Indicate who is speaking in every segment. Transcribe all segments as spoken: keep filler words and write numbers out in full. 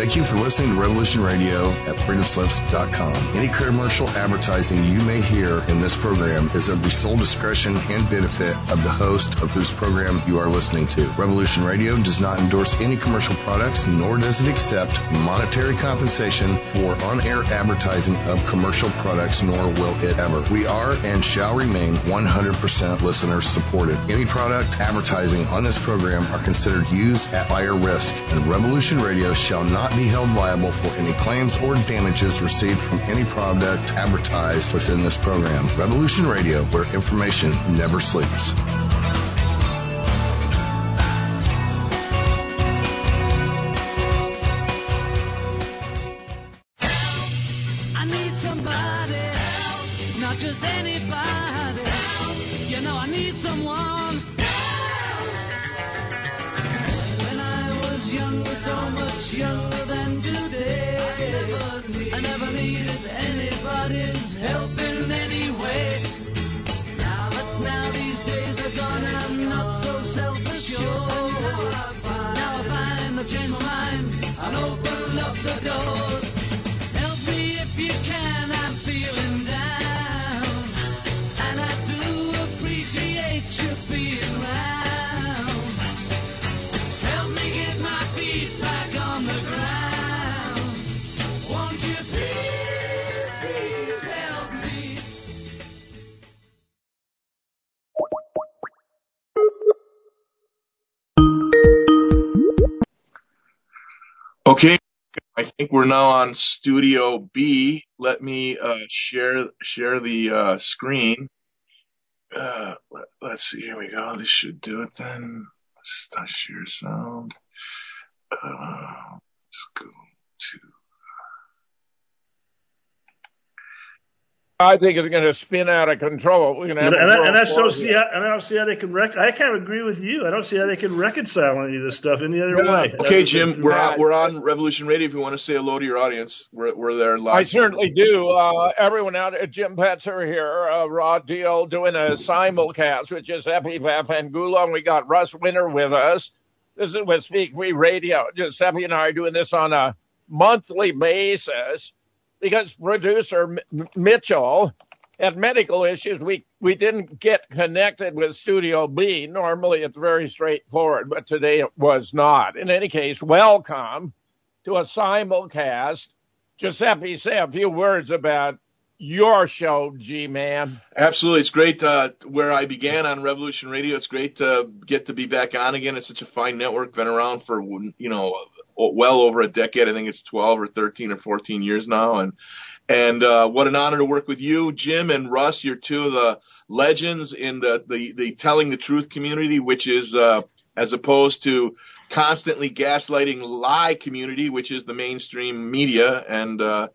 Speaker 1: Thank you for listening to Revolution Radio at freedom slips dot com. Any commercial advertising you may hear in this program is of the sole discretion and benefit of the host of whose program you are listening to. Revolution Radio does not endorse any commercial products, nor does it accept monetary compensation for on-air advertising of commercial products, nor will it ever. We are and shall remain one hundred percent listener supported. Any product advertising on this program are considered used at buyer risk, and Revolution Radio shall not be held liable for any claims or damages received from any product advertised within this program. Revolution Radio, where information never sleeps.
Speaker 2: I need somebody help, not just anybody help. You know I need someone help. When I was younger, so much younger than today, I never needed anybody's help in any way. Now, but now these days are gone and I'm not so self-assured. Now I find I've changed my mind and opened up the doors. Help me if you can, I'm feeling down, and I do appreciate you being round. Help me get my feet back on the ground. Won't you please, please help me?
Speaker 3: Okay, I think we're now on Studio B. Let me uh, share share the uh, screen. Uh, let, let's see. Here we go. This should do it then. Let's start share sound. Uh, let's go to.
Speaker 4: I think it's going to spin out of control. We're going to have
Speaker 5: And,
Speaker 4: a
Speaker 5: I,
Speaker 4: world
Speaker 5: and I don't
Speaker 4: war
Speaker 5: see
Speaker 4: here.
Speaker 5: how, and I don't see how they can rec- I kind of agree with you. I don't see how they can reconcile any of this stuff any other
Speaker 4: Yeah.
Speaker 5: way.
Speaker 3: Okay, Jim, we're
Speaker 4: Matt.
Speaker 3: on, we're on Revolution Radio. If you want to say hello to your audience, we're we're there live.
Speaker 4: I certainly do. Uh, everyone out there, Jim Petzer here, uh, Rod Deal doing a simulcast with Giuseppe Vafangulo, and we got Russ Winter with us. This is with Speak Free Radio. Giuseppe and I are doing this on a monthly basis because producer M- Mitchell had medical issues. We we didn't get connected with Studio B. Normally it's very straightforward, but today it was not. In any case, welcome to a simulcast. Giuseppe, say a few words about your show, G-Man.
Speaker 3: Absolutely. It's great uh, where I began on Revolution Radio. It's great to get to be back on again. It's such a fine network. Been around for, you know, well over a decade. I think it's twelve or thirteen or fourteen years now. And and uh, what an honor to work with you, Jim and Russ. You're two of the legends in the, the, the telling the truth community, which is uh, as opposed to constantly gaslighting lie community, which is the mainstream media. And uh,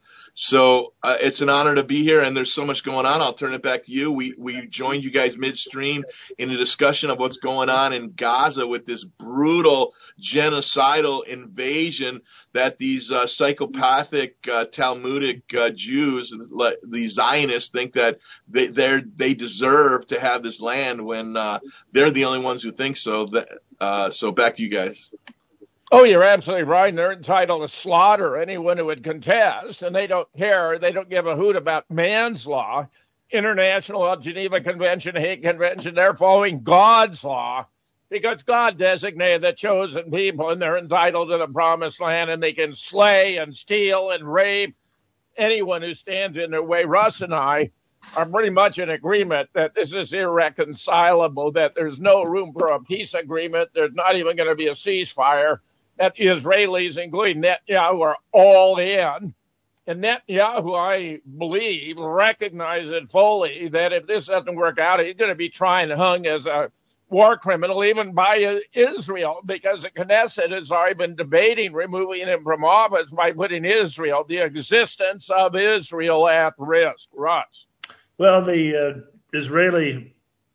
Speaker 3: so uh, it's an honor to be here, and there's so much going on. I'll turn it back to you. We we joined you guys midstream in a discussion of what's going on in Gaza with this brutal genocidal invasion that these uh, psychopathic uh, Talmudic uh, Jews, the Zionists, think that they they're, they deserve to have this land when uh, they're the only ones who think so. That, uh, so back to you guys.
Speaker 4: Oh, you're absolutely right. They're entitled to slaughter anyone who would contest, and they don't care. They don't give a hoot about man's law, International Geneva Convention, Hague Convention. They're following God's law because God designated the chosen people, and they're entitled to the promised land, and they can slay and steal and rape anyone who stands in their way. Russ and I are pretty much in agreement that this is irreconcilable, that there's no room for a peace agreement. There's not even going to be a ceasefire. That the Israelis, including Netanyahu, are all in. And Netanyahu, I believe, recognizes it fully that if this doesn't work out, he's going to be trying hung as a war criminal even by Israel, because the Knesset has already been debating removing him from office by putting Israel, the existence of Israel, at risk. Russ.
Speaker 5: Well, the uh, Israeli,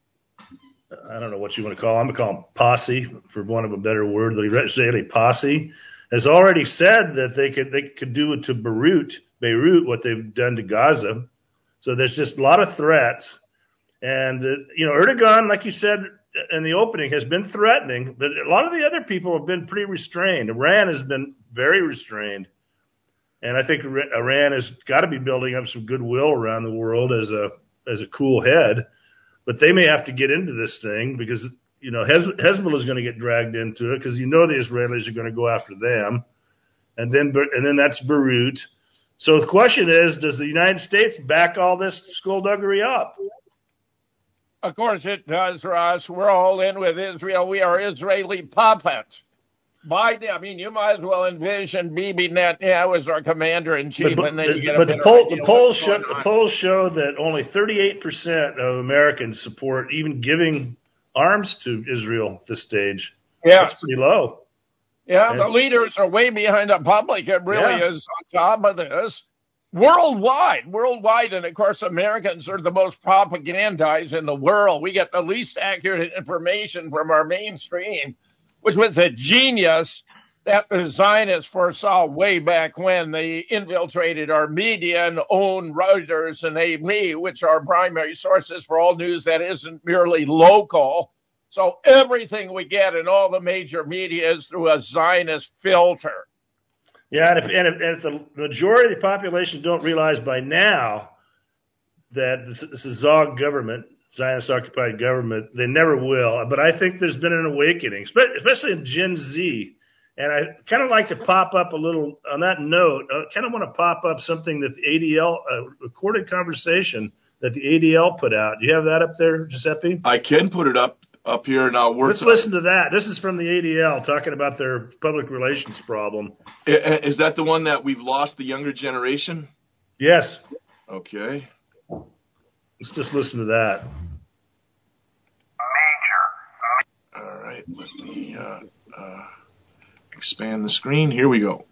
Speaker 5: I don't know what you want to call them. I'm going to call them posse, for want of a better word. The Israeli posse has already said that they could they could do to Beirut, Beirut what they've done to Gaza. So there's just a lot of threats. And, uh, you know, Erdogan, like you said, in the opening has been threatening, but a lot of the other people have been pretty restrained. Iran has been very restrained. And I think Iran has got to be building up some goodwill around the world as a as a cool head. But they may have to get into this thing because, you know, Hez- Hezbollah is going to get dragged into it because you know the Israelis are going to go after them. And then and then that's Beirut. So the question is, does the United States back all this skullduggery up?
Speaker 4: Of course it does, Ross. We're all in with Israel. We are Israeli puppets. Biden, I mean, you might as well envision Bibi Netanyahu as our commander-in-chief.
Speaker 5: But,
Speaker 4: and then
Speaker 5: but,
Speaker 4: you get
Speaker 5: but the, poll, the, polls show, the polls show that only thirty-eight percent of Americans support even giving arms to Israel at this stage.
Speaker 4: Yeah.
Speaker 5: That's pretty low.
Speaker 4: Yeah,
Speaker 5: and,
Speaker 4: the leaders are way behind the public. It really
Speaker 5: yeah.
Speaker 4: is on top of this. Worldwide, worldwide, and of course, Americans are the most propagandized in the world. We get the least accurate information from our mainstream, which was a genius that the Zionists foresaw way back when they infiltrated our media and owned Reuters and A P, which are primary sources for all news that isn't merely local. So everything we get in all the major media is through a Zionist filter.
Speaker 5: Yeah, and if, and if, and if the majority of the population don't realize by now that this, this is Zog government, Zionist-occupied government, they never will. But I think there's been an awakening, especially in Gen Z. And I kind of like to pop up a little, on that note, I kind of want to pop up something that the A D L, a recorded conversation that the A D L put out. Do you have that up there, Giuseppe?
Speaker 3: I can put it up up here now.
Speaker 5: Let's listen to that. This is from the A D L talking about their public relations problem.
Speaker 3: Is that the one that we've lost the younger generation?
Speaker 5: Yes.
Speaker 3: Okay.
Speaker 5: Let's just listen to that.
Speaker 3: Major. All right. Let me uh, uh, expand the screen. Here we go.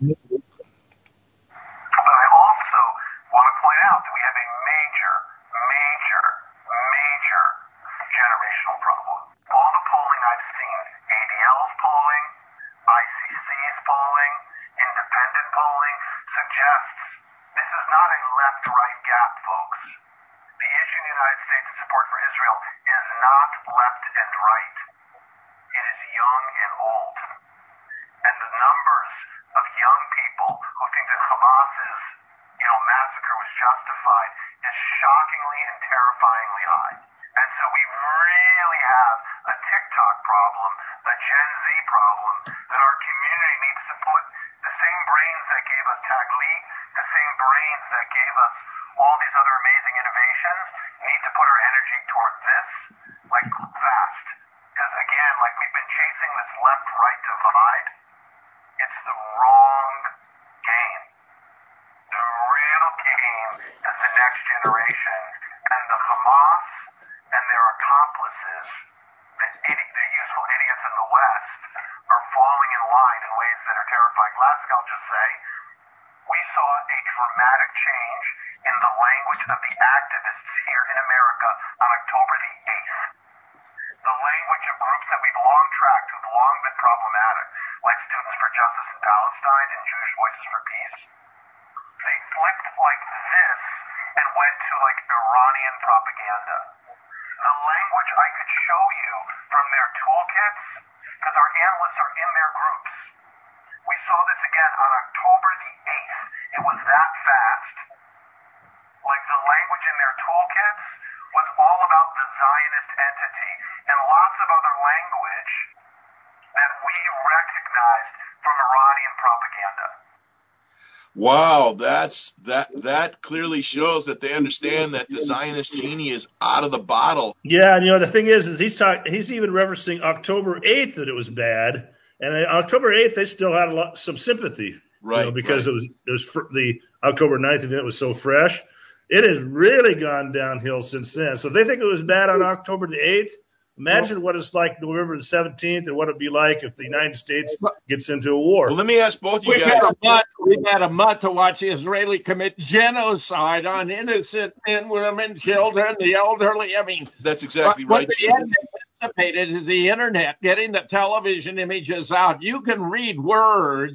Speaker 3: Wow, that's that that clearly shows that they understand that the Zionist genie is out of the bottle.
Speaker 5: Yeah, and you know the thing is, is he's talk, he's even referencing October eighth that it was bad, and on October eighth they still had a lot, some sympathy,
Speaker 3: right?
Speaker 5: You know, because
Speaker 3: right.
Speaker 5: it was it was fr- the October ninth event was so fresh. It has really gone downhill since then. So if they think it was bad on October the eighth, imagine well, what it's like November the seventeenth and what it'd be like if the United States gets into a war.
Speaker 3: Well, let me ask both of you
Speaker 4: we've
Speaker 3: guys.
Speaker 4: Had a month, we've had a month to watch the Israeli commit genocide on innocent men, women, children, the elderly. I mean,
Speaker 3: that's exactly
Speaker 4: what,
Speaker 3: right.
Speaker 4: What they anticipated is the internet getting the television images out. You can read words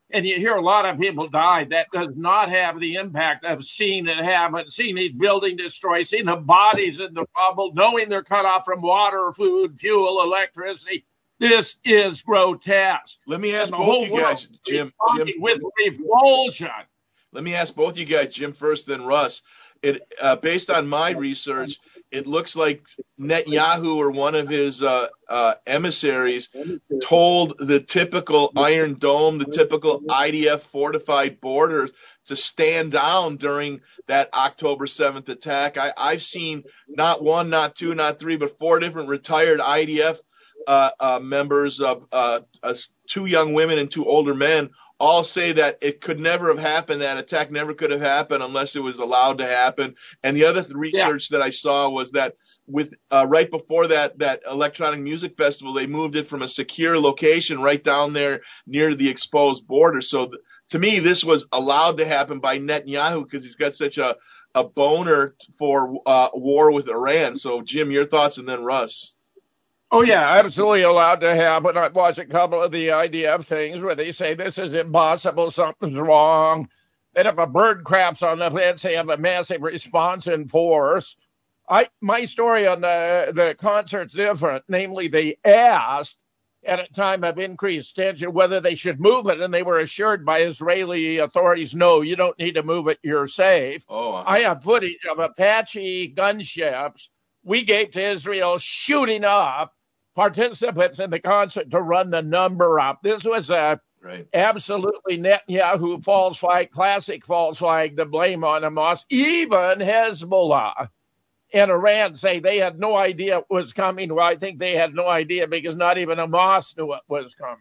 Speaker 4: and you hear a lot of people died, that does not have the impact of seeing it happen, seeing these buildings destroyed, seeing the bodies in the rubble, knowing they're cut off from water, food, fuel, electricity. This is grotesque.
Speaker 3: Let me ask both you guys, Jim, Jim.
Speaker 4: With revulsion.
Speaker 3: Let me ask both you guys, Jim first, then Russ. It, uh, based on my research, it looks like Netanyahu or one of his uh, uh, emissaries told the typical Iron Dome, the typical I D F fortified borders to stand down during that October seventh attack. I, I've seen not one, not two, not three, but four different retired I D F uh, uh, members, of uh, uh, two young women and two older men, all say that it could never have happened. That attack never could have happened unless it was allowed to happen. And the other th- research yeah. that I saw was that with uh, right before that that electronic music festival, they moved it from a secure location right down there near the exposed border. So th- to me, this was allowed to happen by Netanyahu because he's got such a a boner for uh, war with Iran. So Jim, your thoughts, and then Russ.
Speaker 4: Oh, yeah, absolutely allowed to happen. I've watched a couple of the I D F things where they say this is impossible, something's wrong. And if a bird craps on the fence, they have a massive response in force. I, my story on the, the concert's different. Namely, they asked at a time of increased tension whether they should move it, and they were assured by Israeli authorities, no, you don't need to move it, you're safe.
Speaker 3: Oh, uh-huh.
Speaker 4: I have footage of Apache gunships we gave to Israel shooting up participants in the concert to run the number up. This was a right. absolutely Netanyahu false flag, classic false flag to blame on Hamas. Even Hezbollah and Iran say they had no idea it was coming. Well, I think they had no idea because not even Hamas knew it was coming.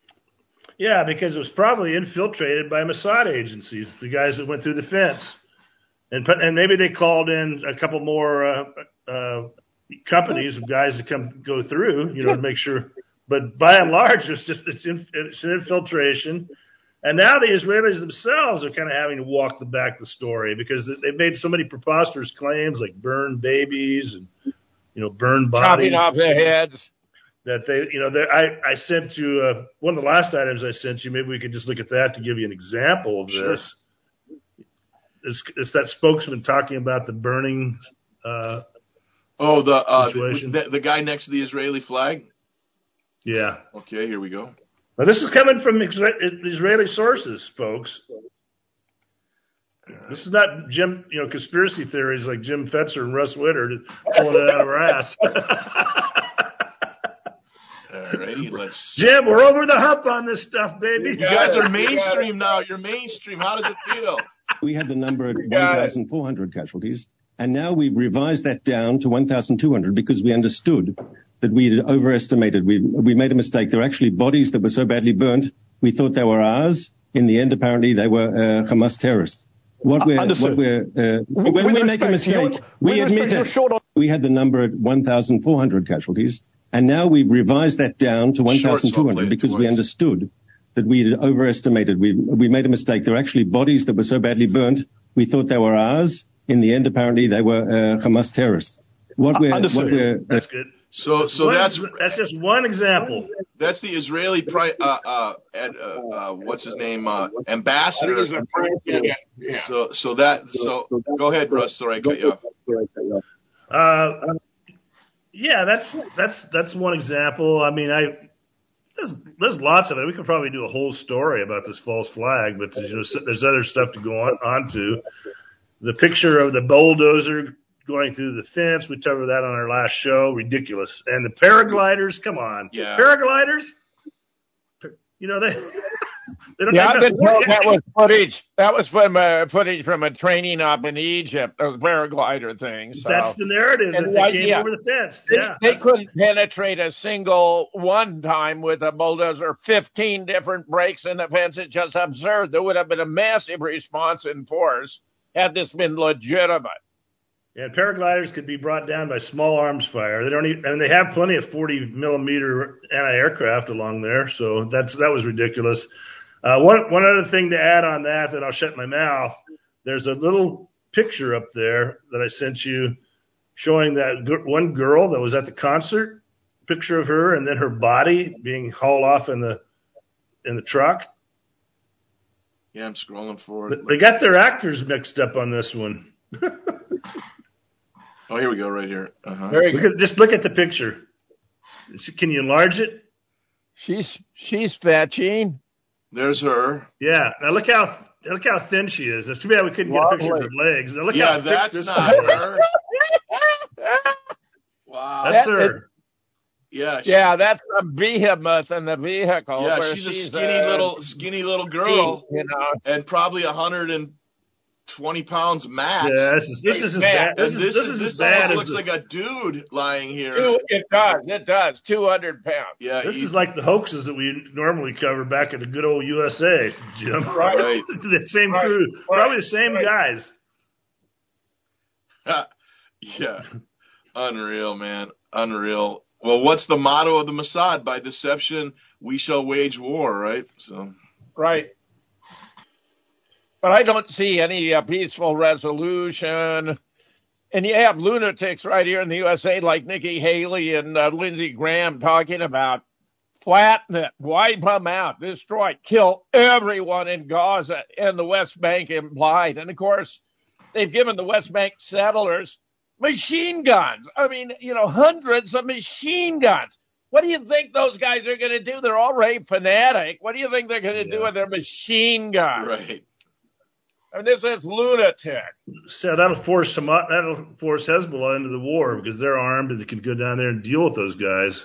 Speaker 5: Yeah, because it was probably infiltrated by Mossad agencies, the guys that went through the fence. And and maybe they called in a couple more uh, uh, companies of guys to come go through, you know, to make sure. But by and large, it's just it's, in, it's an infiltration. And now the Israelis themselves are kind of having to walk the back of the story because they've made so many preposterous claims like burned babies and, you know, burned bodies.
Speaker 4: Chopping off their heads.
Speaker 5: That they, you know, I, I sent you uh, one of the last items I sent you. Maybe we could just look at that to give you an example of this. Sure. It's, it's that spokesman talking about the burning uh
Speaker 3: Oh, the, uh, the the guy next to the Israeli flag?
Speaker 5: Yeah.
Speaker 3: Okay, here we go.
Speaker 5: Now, this is coming from Israeli sources, folks. This is not Jim, you know, conspiracy theories like Jim Fetzer and Russ Witter pulling it out of our ass.
Speaker 3: All righty, let's.
Speaker 5: Jim, we're over the hump on this stuff, baby.
Speaker 3: You guys are mainstream now. You're mainstream. How does it feel?
Speaker 6: We had the number at one thousand four hundred casualties. And now we've revised that down to one thousand two hundred because we understood that we had overestimated. We we made a mistake. There were actually bodies that were so badly burnt, we thought they were ours. In the end, apparently, they were uh, Hamas terrorists. What we're, what we're, uh, when with we make a mistake, we admit it. We had the number at one thousand four hundred casualties. And now we've revised that down to one thousand two hundred because we understood that we had overestimated. We we made a mistake. There were actually bodies that were so badly burnt, we thought they were ours. In the end, apparently, they were uh, Hamas terrorists. What we're, what we're,
Speaker 5: that's good.
Speaker 3: So, so
Speaker 5: one,
Speaker 3: that's
Speaker 5: that's just one example.
Speaker 3: That's the Israeli pri- uh, uh, ed, uh, uh, what's his name, uh, ambassador.
Speaker 4: Yeah.
Speaker 3: So, so that, so go ahead, Russ. Sorry, I cut you off.
Speaker 5: Uh, yeah, that's that's that's one example. I mean, I there's there's lots of it. We could probably do a whole story about this false flag, but you know, there's other stuff to go on, on to. The picture of the bulldozer going through the fence, we covered that on our last show. Ridiculous. And the paragliders, come on.
Speaker 3: Yeah.
Speaker 5: Paragliders? You know, they, they don't
Speaker 4: yeah,
Speaker 5: have
Speaker 4: been told that was footage. That was from uh, footage from a training up in Egypt, those paraglider things. So.
Speaker 5: That's the narrative
Speaker 4: and
Speaker 5: that
Speaker 4: the
Speaker 5: they
Speaker 4: idea,
Speaker 5: came over the fence.
Speaker 4: They,
Speaker 5: yeah,
Speaker 4: they couldn't penetrate a single one time with a bulldozer, fifteen different breaks in the fence. It's just absurd. There would have been a massive response in force had this been legitimate.
Speaker 5: Yeah, paragliders could be brought down by small arms fire. They don't even, and they have plenty of forty millimeter anti-aircraft along there, so that's that was ridiculous. Uh, one one other thing to add on that, then I'll shut my mouth. There's a little picture up there that I sent you showing that g- one girl that was at the concert, picture of her, and then her body being hauled off in the in the truck.
Speaker 3: Yeah, I'm scrolling forward.
Speaker 5: They got their actors mixed up on this one.
Speaker 3: Oh, here we go, right here. Uh-huh.
Speaker 4: Very
Speaker 5: Look
Speaker 4: good.
Speaker 5: at, just look at the picture. Can you enlarge it?
Speaker 4: She's she's fetching.
Speaker 3: There's her.
Speaker 5: Yeah. Now look how look how thin she is. It's too bad we couldn't get a picture of her legs. Now look
Speaker 3: Yeah,
Speaker 5: how thick
Speaker 3: that's
Speaker 5: this
Speaker 3: not her. Wow.
Speaker 5: That's
Speaker 4: That-
Speaker 5: her.
Speaker 3: Yeah. she-
Speaker 4: Yeah, that's a behemoth in the vehicle.
Speaker 3: Yeah,
Speaker 4: where
Speaker 3: she's a skinny
Speaker 4: uh,
Speaker 3: little, skinny little girl,
Speaker 4: you know.
Speaker 3: and probably a hundred and twenty pounds max.
Speaker 5: Yeah, this is this is as
Speaker 4: bad.
Speaker 5: bad. This
Speaker 3: And
Speaker 5: is this is
Speaker 3: this
Speaker 5: as bad
Speaker 3: almost
Speaker 5: as
Speaker 3: looks
Speaker 5: the,
Speaker 3: like a dude lying here.
Speaker 4: Two, it does. It does. Two hundred pounds.
Speaker 3: Yeah,
Speaker 5: this
Speaker 3: he-
Speaker 5: is like the hoaxes that we normally cover back at the good old U S A, Jim.
Speaker 3: Right.
Speaker 5: The same
Speaker 4: Right.
Speaker 5: crew,
Speaker 4: Right.
Speaker 5: probably the same
Speaker 4: Right.
Speaker 5: guys.
Speaker 3: yeah, unreal, man, unreal. Well, what's the motto of the Mossad? By deception, we shall wage war, right? So,
Speaker 4: Right. But I don't see any uh, peaceful resolution. And you have lunatics right here in the U S A like Nikki Haley and uh, Lindsey Graham talking about flatten it, wipe them out, destroy, kill everyone in Gaza and the West Bank implied. And, of course, they've given the West Bank settlers machine guns. I mean, you know, hundreds of machine guns. What do you think those guys are going to do? They're already fanatic. What do you think they're going to
Speaker 5: Yeah.
Speaker 4: do with their machine guns?
Speaker 3: right.
Speaker 4: I mean, this is lunatic.
Speaker 5: So that'll force some, that'll force Hezbollah into the war because they're armed and they can go down there and deal with those guys.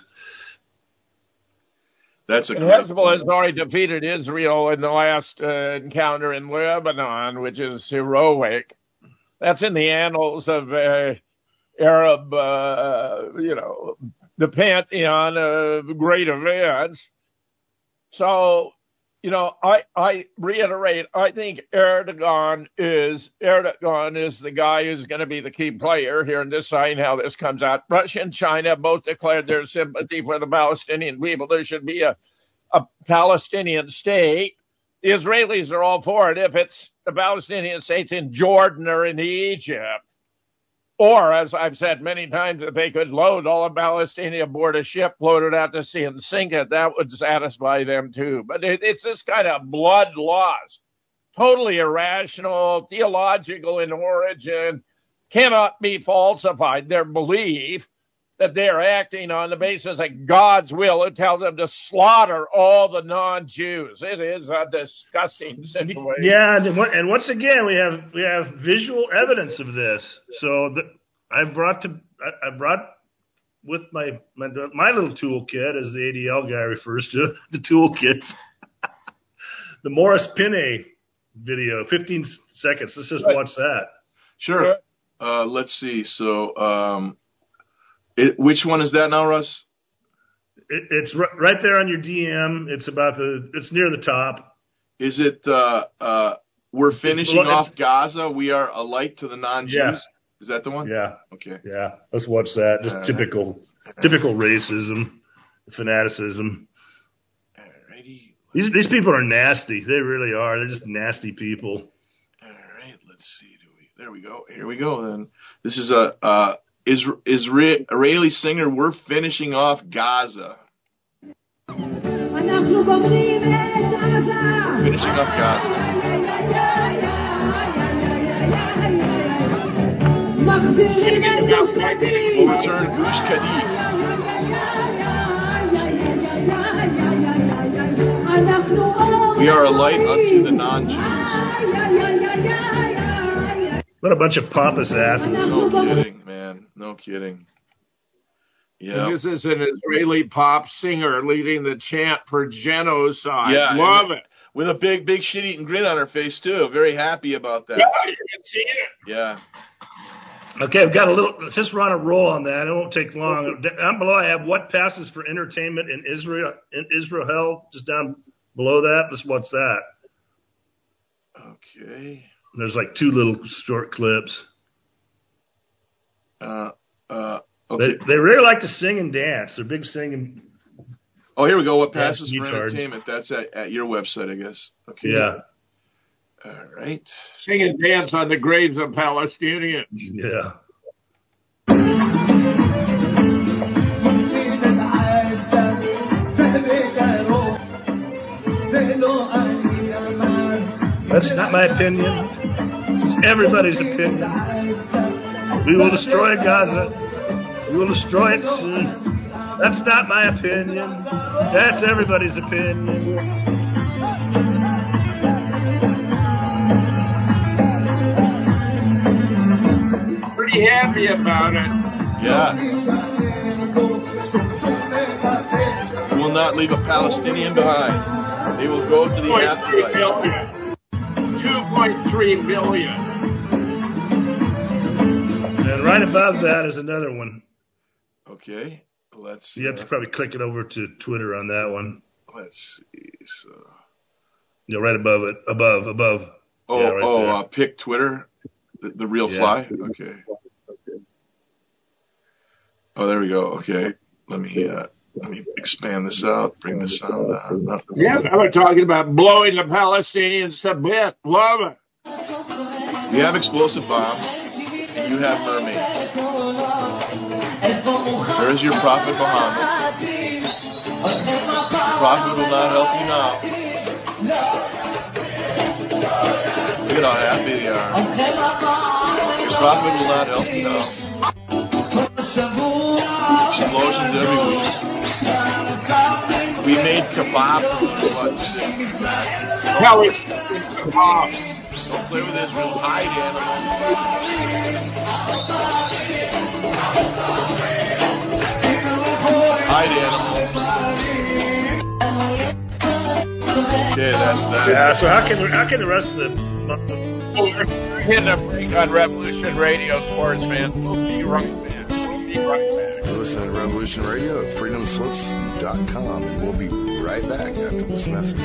Speaker 3: That's a
Speaker 4: And
Speaker 3: correct
Speaker 4: Hezbollah
Speaker 3: point.
Speaker 4: has already defeated Israel in the last uh, encounter in Lebanon, which is heroic. That's in the annals of uh, Arab, uh, you know, the pantheon of great events. So, you know, I, I reiterate, I think Erdogan is, Erdogan is the guy who's going to be the key player here in deciding how this comes out. Russia and China both declared their sympathy for the Palestinian people. There should be a, a Palestinian state. The Israelis are all for it if it's the Palestinian states in Jordan or in Egypt. Or, as I've said many times, if they could load all of Palestine aboard a ship, float it out to sea and sink it, that would satisfy them too. But it, it's this kind of blood loss, totally irrational, theological in origin, cannot be falsified. Their belief that they're acting on the basis of God's will. It tells them to slaughter all the non-Jews. It is a disgusting situation.
Speaker 5: Yeah, and, one- and once again, we have we have visual evidence of this. So the, I brought to I, I brought with my, my my little toolkit, as the A D L guy refers to the toolkits, the Morris Pinay video, fifteen seconds. Let's just
Speaker 4: Right.
Speaker 5: watch that.
Speaker 3: Sure. Uh, let's see. So, um, it, which one is that now, Russ?
Speaker 5: It, it's r- right there on your D M. It's about the. It's near the top.
Speaker 3: Is it, uh, uh, we're
Speaker 5: It's-
Speaker 3: finishing
Speaker 5: it's-
Speaker 3: off Gaza. We are a light to the non-Jews.
Speaker 5: Yeah.
Speaker 3: Is that the one?
Speaker 5: Yeah,
Speaker 3: Okay.
Speaker 5: yeah. Let's watch that. Just
Speaker 3: All right.
Speaker 5: typical, typical racism, fanaticism.
Speaker 3: Alrighty.
Speaker 5: These these people are nasty. They really are. They're just nasty people.
Speaker 3: All right. Let's see. Do we? There we go. Here we go. Then this is a uh, Isra- Israeli singer. We're finishing off Gaza.
Speaker 2: אנחנו גומרים את עזה.
Speaker 3: Finishing off Gaza.
Speaker 2: מחזירים את גוש קטיף.
Speaker 3: Overturn Gush Kadif.
Speaker 2: אנחנו
Speaker 3: We are a light unto the non-Jews.
Speaker 5: What a bunch of pompous asses.
Speaker 3: No kidding, man. No kidding. Yeah.
Speaker 4: And this is an Israeli pop singer leading the chant for genocide.
Speaker 3: Yeah,
Speaker 4: Love
Speaker 3: and-
Speaker 4: it.
Speaker 3: With a big, big shit-eating grin on her face too. Very happy about that.
Speaker 4: Yeah, you can see it.
Speaker 3: Yeah.
Speaker 5: Okay, we've got a little. Since we're on a roll on that, it won't take long. Down below, I have what passes for entertainment in Israel. In Israel, just down below that. Let's watch that.
Speaker 3: Okay.
Speaker 5: There's like two little short clips.
Speaker 3: Uh. Uh.
Speaker 5: They
Speaker 3: Okay.
Speaker 5: they really like to sing and dance. They're big singing.
Speaker 3: Oh, here we go. What passes
Speaker 5: you
Speaker 3: for
Speaker 5: charge.
Speaker 3: entertainment? That's at, at your website, I guess. Okay.
Speaker 5: Yeah,
Speaker 3: All right.
Speaker 4: Sing and dance on the graves of Palestinians.
Speaker 5: yeah. That's not my opinion. It's everybody's opinion. We will destroy Gaza. We will destroy it soon. That's not my opinion. That's everybody's opinion.
Speaker 4: Pretty happy about it.
Speaker 3: Yeah. Will not leave a Palestinian behind. They will go to the afterlife.
Speaker 4: two point three billion.
Speaker 5: And right above that is another one.
Speaker 3: Okay, let's.
Speaker 5: You have to probably click it over to Twitter on that one.
Speaker 3: Let's see. So.
Speaker 5: Yeah, right above it. Above, above.
Speaker 3: Oh,
Speaker 5: yeah, right
Speaker 3: oh, uh, pick Twitter. The, the real
Speaker 5: yeah.
Speaker 3: fly. Okay. Oh, there we go. Okay, let me. Uh, Let me expand this out, bring the sound down. Up.
Speaker 4: Yeah, now we're talking about blowing the Palestinians to bits. Love it.
Speaker 3: You have explosive bombs, and you have mermaids. There is your prophet Muhammad. The prophet will not help you now. Look at how happy they are. The prophet will not help you now. Explosions every week. We made kebab from what?
Speaker 4: Hell, it's kebab.
Speaker 3: Don't play with Israel. Hide, animal. Hide, animal. Okay, that's that.
Speaker 5: Yeah, so how can how can the rest of the
Speaker 4: Hitting a break on Revolution Radio, sports man. We'll be right back. We'll be right back.
Speaker 1: You're listening to Revolution Radio at freedom slips dot com, and we'll be right back after this message.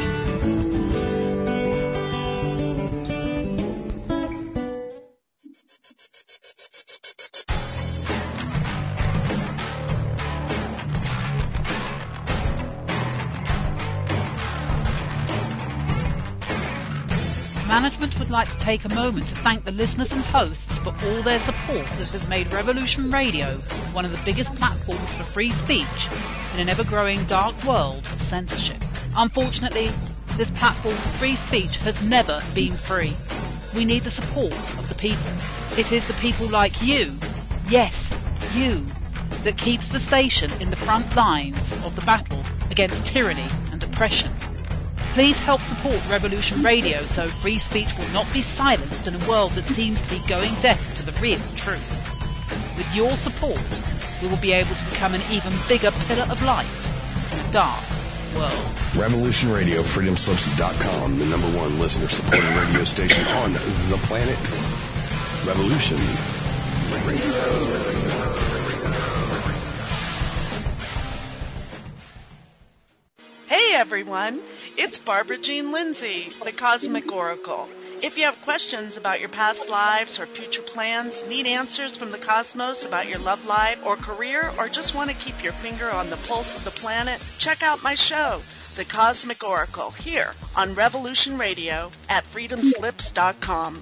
Speaker 7: Management would like to take a moment to thank the listeners and hosts for all their support that has made Revolution Radio one of the biggest platforms for free speech in an ever-growing dark world of censorship. Unfortunately, this platform for free speech has never been free. We need the support of the people. It is the people like you, yes, you, that keeps the station in the front lines of the battle against tyranny and oppression. Please help support Revolution Radio so free speech will not be silenced in a world that seems to be going deaf to the real truth. With your support, we will be able to become an even bigger pillar of light in a dark world.
Speaker 1: Revolution Radio, freedom slips dot com, the number one listener-supported radio station on the planet. Revolution Radio.
Speaker 8: Hey everyone, it's Barbara Jean Lindsay, the Cosmic Oracle. If you have questions about your past lives or future plans, need answers from the cosmos about your love life or career, or just want to keep your finger on the pulse of the planet, check out my show, The Cosmic Oracle, here on Revolution Radio at freedom slips dot com.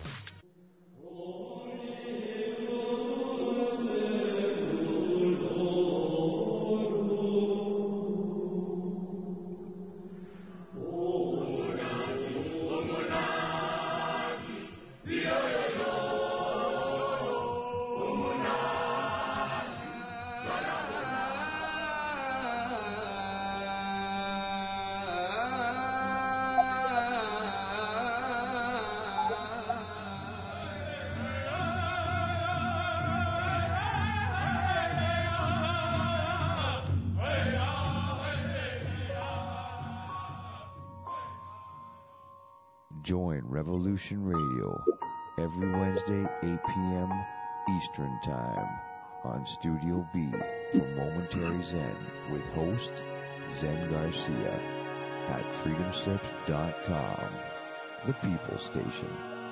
Speaker 9: Join Revolution Radio every Wednesday, eight p.m. Eastern Time on Studio B for Momentary Zen with host Zen Garcia at freedom slips dot com, the People Station.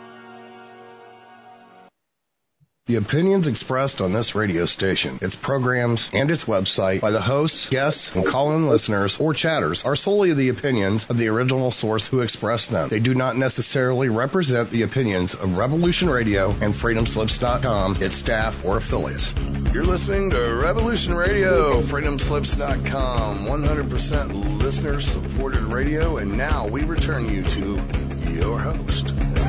Speaker 1: The opinions expressed on this radio station, its programs, and its website by the hosts, guests, and call-in listeners or chatters are solely the opinions of the original source who expressed them. They do not necessarily represent the opinions of Revolution Radio and freedom slips dot com, its staff, or affiliates. You're listening to Revolution Radio, freedom slips dot com, one hundred percent listener-supported radio, and now we return you to your host.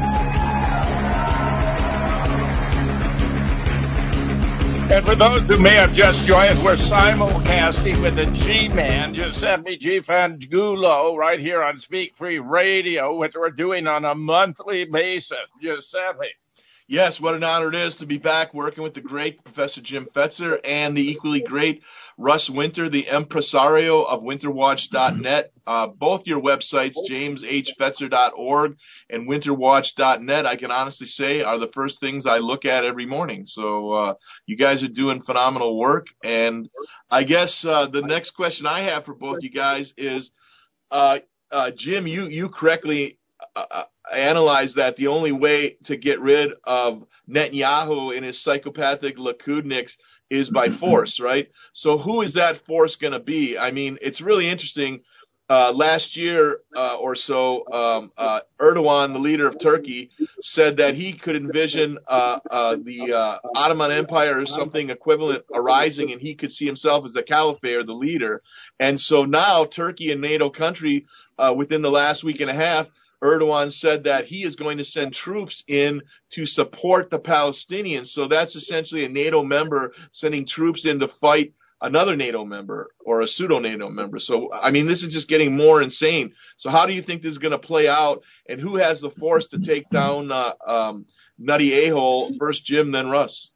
Speaker 4: And for those who may have just joined, we're simulcasting with the G-Man, Giuseppe G. Fangulo, right here on Speak Free Radio, which we're doing on a monthly basis. Giuseppe.
Speaker 3: Yes, what an honor it is to be back working with the great Professor Jim Fetzer and the equally great Russ Winter, the impresario of winter watch dot net. Uh, both your websites, james h fetzer dot org and winter watch dot net, I can honestly say are the first things I look at every morning. So uh, you guys are doing phenomenal work. And I guess uh, the next question I have for both you guys is, uh, uh, Jim, you, you correctly uh, analyze that the only way to get rid of Netanyahu and his psychopathic Likudniks is by force, right? So who is that force going to be? I mean, it's really interesting. Uh, last year uh, or so, um, uh, Erdogan, the leader of Turkey, said that he could envision uh, uh, the uh, Ottoman Empire or something equivalent arising, and he could see himself as a caliphate or the leader. And so now Turkey, a NATO country, uh, within the last week and a half, Erdogan said that he is going to send troops in to support the Palestinians. So that's essentially a NATO member sending troops in to fight another NATO member or a pseudo-NATO member. So, I mean, this is just getting more insane. So how do you think this is going to play out, and who has the force to take down uh, um, Nutty A-hole, first Jim, then Russ?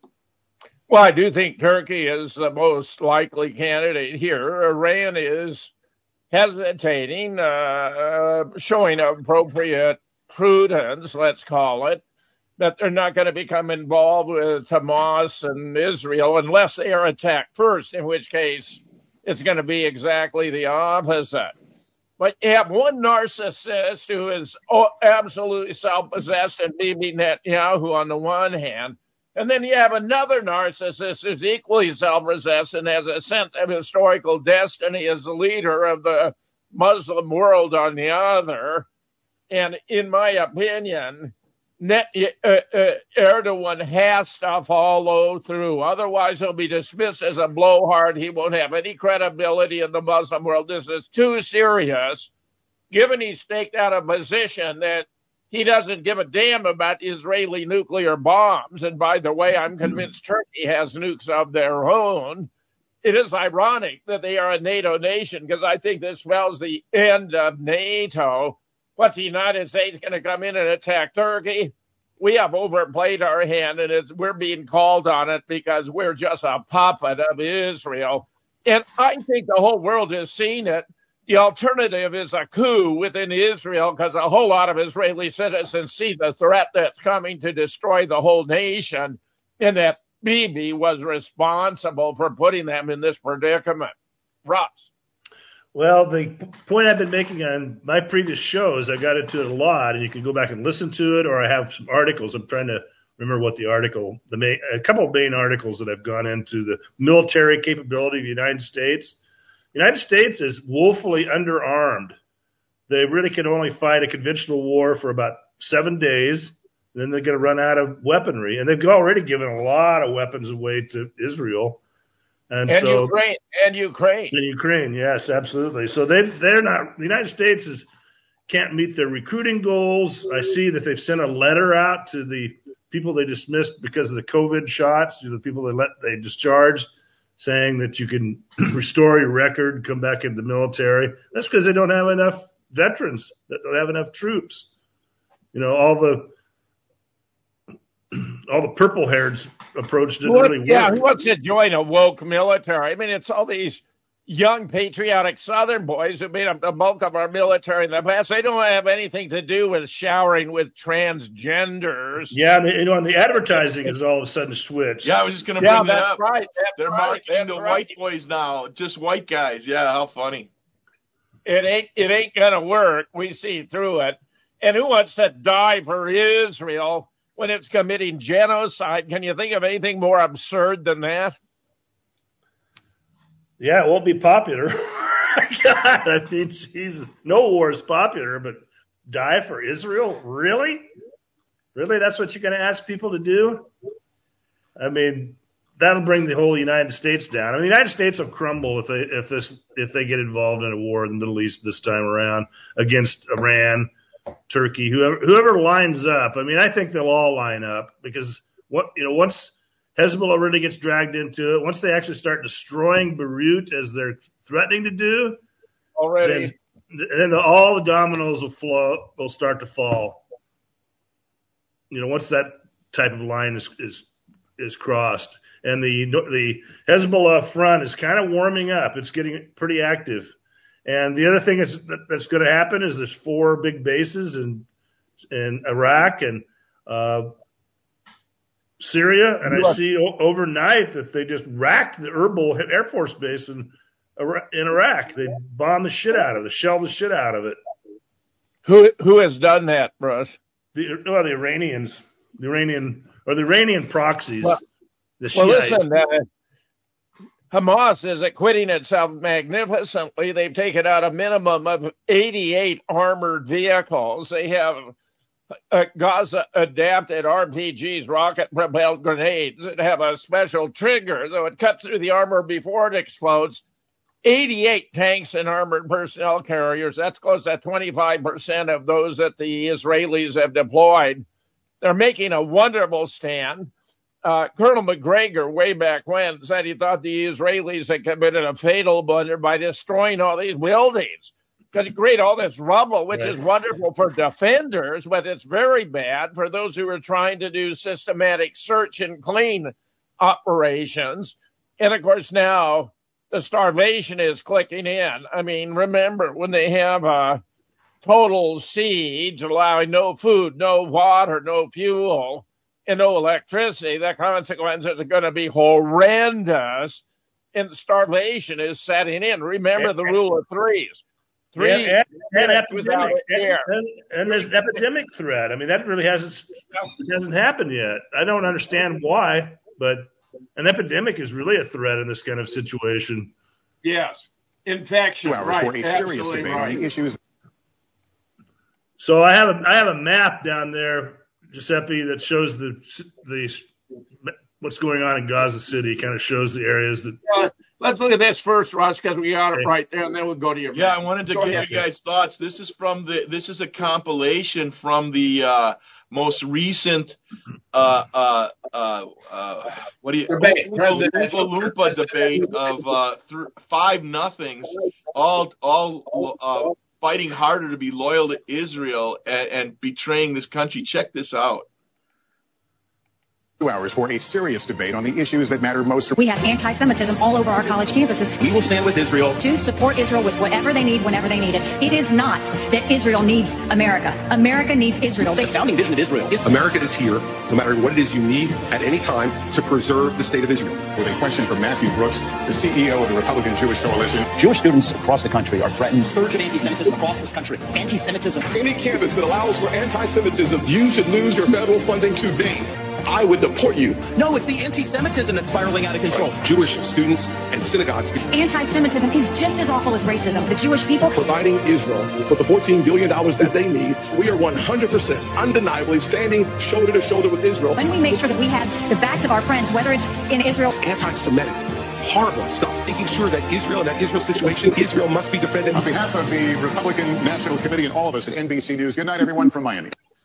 Speaker 4: Well, I do think Turkey is the most likely candidate here. Iran is hesitating, uh, showing appropriate prudence, let's call it, that they're not going to become involved with Hamas and Israel unless they are attacked first, in which case it's going to be exactly the opposite. But you have one narcissist who is absolutely self-possessed and Bibi Netanyahu on the one hand, and then you have another narcissist who's equally self-possessed and has a sense of historical destiny as the leader of the Muslim world on the other. And in my opinion, Net, uh, uh, Erdogan has to follow through. Otherwise, he'll be dismissed as a blowhard. He won't have any credibility in the Muslim world. This is too serious, given he's staked out a position that he doesn't give a damn about Israeli nuclear bombs. And by the way, I'm convinced Turkey has nukes of their own. It is ironic that they are a NATO nation, because I think this spells the end of NATO. What's the United States going to come in and attack Turkey? We have overplayed our hand, and it's, we're being called on it because we're just a puppet of Israel. And I think the whole world has seen it. The alternative is a coup within Israel, because a whole lot of Israeli citizens see the threat that's coming to destroy the whole nation, and that Bibi was responsible for putting them in this predicament. Russ.
Speaker 5: Well, the point I've been making on my previous shows, I got into it a lot, and you can go back and listen to it, or I have some articles. I'm trying to remember what the article, the main, a couple of main articles that have gone into the military capability of the United States. The United States is woefully underarmed. They really can only fight a conventional war for about seven days. Then they're going to run out of weaponry, and they've already given a lot of weapons away to Israel. And,
Speaker 4: and
Speaker 5: so,
Speaker 4: Ukraine, and Ukraine.
Speaker 5: And Ukraine, yes, absolutely. So they, they're not, the United States is, can't meet their recruiting goals. I see that they've sent a letter out to the people they dismissed because of the COVID shots, you know, the people they let, they discharged, saying that you can restore your record, come back into the military. That's because they don't have enough veterans, they don't have enough troops. You know, all the, all the purple-haired approach didn't
Speaker 4: well,
Speaker 5: really work.
Speaker 4: Yeah, who wants to join a woke military? I mean, it's all these young patriotic Southern boys who made up the bulk of our military in the past. They don't have anything to do with showering with transgenders.
Speaker 5: Yeah, and, you know, and the advertising is all of a sudden switched.
Speaker 3: Yeah, I was just going to bring
Speaker 4: yeah,
Speaker 3: that
Speaker 4: that's
Speaker 3: up.
Speaker 4: Right, that's
Speaker 3: They're
Speaker 4: right,
Speaker 3: marketing the
Speaker 4: right.
Speaker 3: white boys now, just white guys. Yeah, how funny.
Speaker 4: It ain't, it ain't going to work. We see through it. And who wants to die for Israel when it's committing genocide? Can you think of anything more absurd than that?
Speaker 5: Yeah, it won't be popular. God, I mean, Jesus, no war is popular, but die for Israel? Really? Really? That's what you're going to ask people to do? I mean, that'll bring the whole United States down. I mean, the United States will crumble if they if this if they get involved in a war in the Middle East this time around against Iran. Turkey, whoever whoever lines up. I mean, I think they'll all line up because what you know once Hezbollah really gets dragged into it, once they actually start destroying Beirut as they're threatening to do,
Speaker 4: already,
Speaker 5: then, then the, all the dominoes will flow, will start to fall. You know, once that type of line is is is crossed, and the the Hezbollah front is kind of warming up. It's getting pretty active. And the other thing is that, that's going to happen is there's four big bases in in Iraq and uh, Syria, and I see o- overnight that they just racked the Erbil Air Force Base in in Iraq. They bombed the shit out of it, shelled the shit out of it.
Speaker 4: Who who has done that, Bruce?
Speaker 5: The well, the Iranians, the Iranian or the Iranian proxies.
Speaker 4: Well,
Speaker 5: the
Speaker 4: well listen. Uh, Hamas is acquitting itself magnificently. They've taken out a minimum of eighty-eight armored vehicles. They have uh, Gaza-adapted R P Gs, rocket-propelled grenades, that have a special trigger, so it cuts through the armor before it explodes. eighty-eight tanks and armored personnel carriers. That's close to twenty-five percent of those that the Israelis have deployed. They're making a wonderful stand. Uh, Colonel McGregor, way back when, said he thought the Israelis had committed a fatal blunder by destroying all these buildings. Because you create all this rubble, which right. is wonderful for defenders, but it's very bad for those who are trying to do systematic search and clean operations. And, of course, now the starvation is clicking in. I mean, remember, when they have a total siege, allowing no food, no water, no fuel, and no electricity, the consequences are going to be horrendous, and starvation is setting in. Remember the rule of threes. Three
Speaker 5: and, and, and,
Speaker 4: epidemic,
Speaker 5: and, and, and there's epidemic threat. I mean, that really hasn't hasn't happened yet. I don't understand why, but an epidemic is really a threat in this kind of situation.
Speaker 4: Yes, infection. Right,
Speaker 10: for a serious debate
Speaker 4: right.
Speaker 10: on the issues.
Speaker 5: So I have a I have a map down there, Giuseppe, that shows the the what's going on in Gaza City. Kind of shows the areas that.
Speaker 4: Well, let's look at this first, Russ, because we got it right there, and then we'll go to your.
Speaker 3: Yeah, I wanted to go get ahead. You guys' thoughts. This is from the. This is a compilation from the uh, most recent. Uh, uh, uh, uh, what do you?
Speaker 4: Debate.
Speaker 3: Oompa Loompa debate of uh, th- five nothings, all all uh, fighting harder to be loyal to Israel and, and betraying this country. Check this out.
Speaker 10: Two hours for a serious debate on the issues that matter most.
Speaker 11: We have anti-Semitism all over our college campuses.
Speaker 12: We will stand with Israel
Speaker 11: to support Israel with whatever they need, whenever they need it. It is not that Israel needs America. America needs Israel.
Speaker 12: The founding vision of Israel.
Speaker 13: America is here, no matter what it is you need, at any time, to preserve the state of Israel.
Speaker 10: With a question from Matthew Brooks, the C E O of the Republican Jewish Coalition.
Speaker 12: Jewish students across the country are threatened. Surge of anti-Semitism across this country. Anti-Semitism.
Speaker 13: Any campus that allows for anti-Semitism, you should lose your federal funding today. I would deport you.
Speaker 12: No, it's the anti-Semitism that's spiraling out of control.
Speaker 13: Jewish students and synagogues.
Speaker 11: Anti-Semitism is just as awful as racism. The Jewish people
Speaker 13: providing Israel with the fourteen billion dollars that they need. We are one hundred percent undeniably standing shoulder to shoulder with Israel.
Speaker 11: When we make sure that we have the backs of our friends, whether it's in Israel.
Speaker 13: Anti-Semitic. Horrible stuff. Making sure that Israel, that Israel situation, Israel must be defended.
Speaker 10: On behalf of the Republican National Committee and all of us at N B C News, good night, everyone from Miami.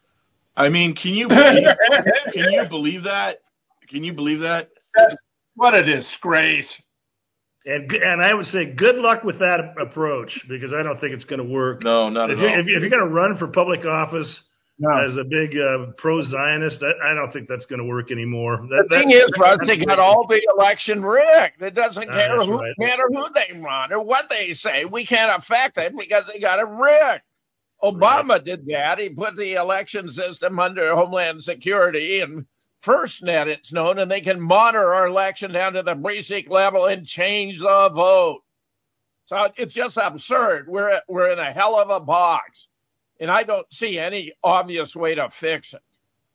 Speaker 3: I mean, can you believe, can you believe that? Can you believe that?
Speaker 4: What a disgrace.
Speaker 5: And and I would say good luck with that approach, because I don't think it's going to work.
Speaker 3: No, not
Speaker 5: if
Speaker 3: at
Speaker 5: you,
Speaker 3: all.
Speaker 5: If, you, if you're going to run for public office no. as a big uh, pro-Zionist, I, I don't think that's going to work anymore. That,
Speaker 4: the thing
Speaker 5: that,
Speaker 4: is, Russ, they got all the election rigged. It doesn't
Speaker 5: uh,
Speaker 4: care who,
Speaker 5: right.
Speaker 4: matter who they run or what they say. We can't affect it because they got it rigged. Obama right. did that. He put the election system under Homeland Security and FirstNet, it's known, and they can monitor our election down to the precinct level and change the vote. So it's just absurd. We're we're in a hell of a box, and I don't see any obvious way to fix it.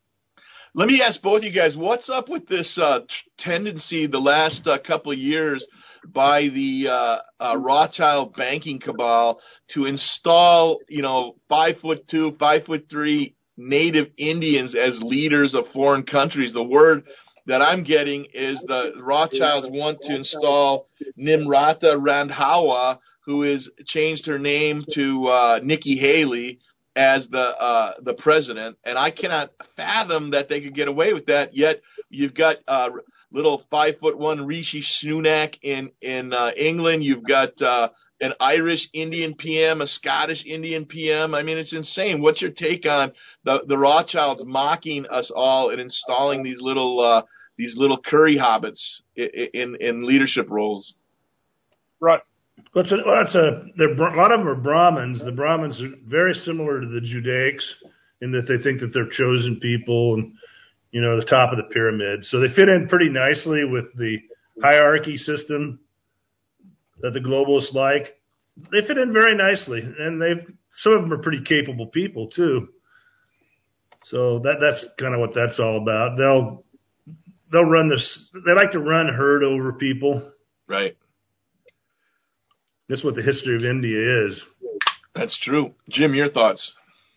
Speaker 3: Let me ask both you guys, what's up with this uh, t- tendency the last uh, couple of years by the uh, uh, Rothschild banking cabal to install, you know, five foot two, five foot three native Indians as leaders of foreign countries? The word that I'm getting is the Rothschilds want to install Nimrata Randhawa, who has changed her name to uh, Nikki Haley, as the uh, the president, and I cannot fathom that they could get away with that. Yet you've got uh, little five foot one Rishi Sunak in in uh, England. You've got uh, an Irish Indian P M, a Scottish Indian P M. I mean, it's insane. What's your take on the the Rothschilds mocking us all and installing these little uh, these little curry hobbits in in, in leadership roles?
Speaker 4: Right.
Speaker 5: Well, it's a, well, it's a, they're, a lot of them are Brahmins. The Brahmins are very similar to the Judaics in that they think that they're chosen people and, you know, the top of the pyramid. So they fit in pretty nicely with the hierarchy system that the globalists like. They fit in very nicely, and they've some of them are pretty capable people too. So that that's kind of what that's all about. They'll they'll run this. They like to run herd over people.
Speaker 3: Right.
Speaker 5: That's what the history of India is.
Speaker 3: That's true. Jim, your thoughts?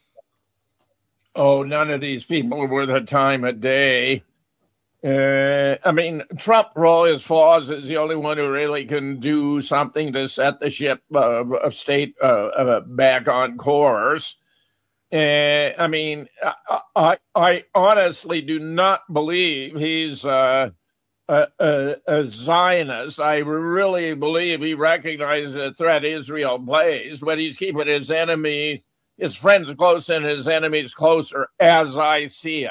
Speaker 4: Oh, none of these people are worth a time a day. Uh, I mean, Trump, for all his flaws, is the only one who really can do something to set the ship of, of state uh, uh, back on course. Uh, I mean, I, I, I honestly do not believe he's uh, a, a, a Zionist. I really believe he recognizes the threat Israel plays, but he's keeping his enemies, his friends close and his enemies closer, as I see it.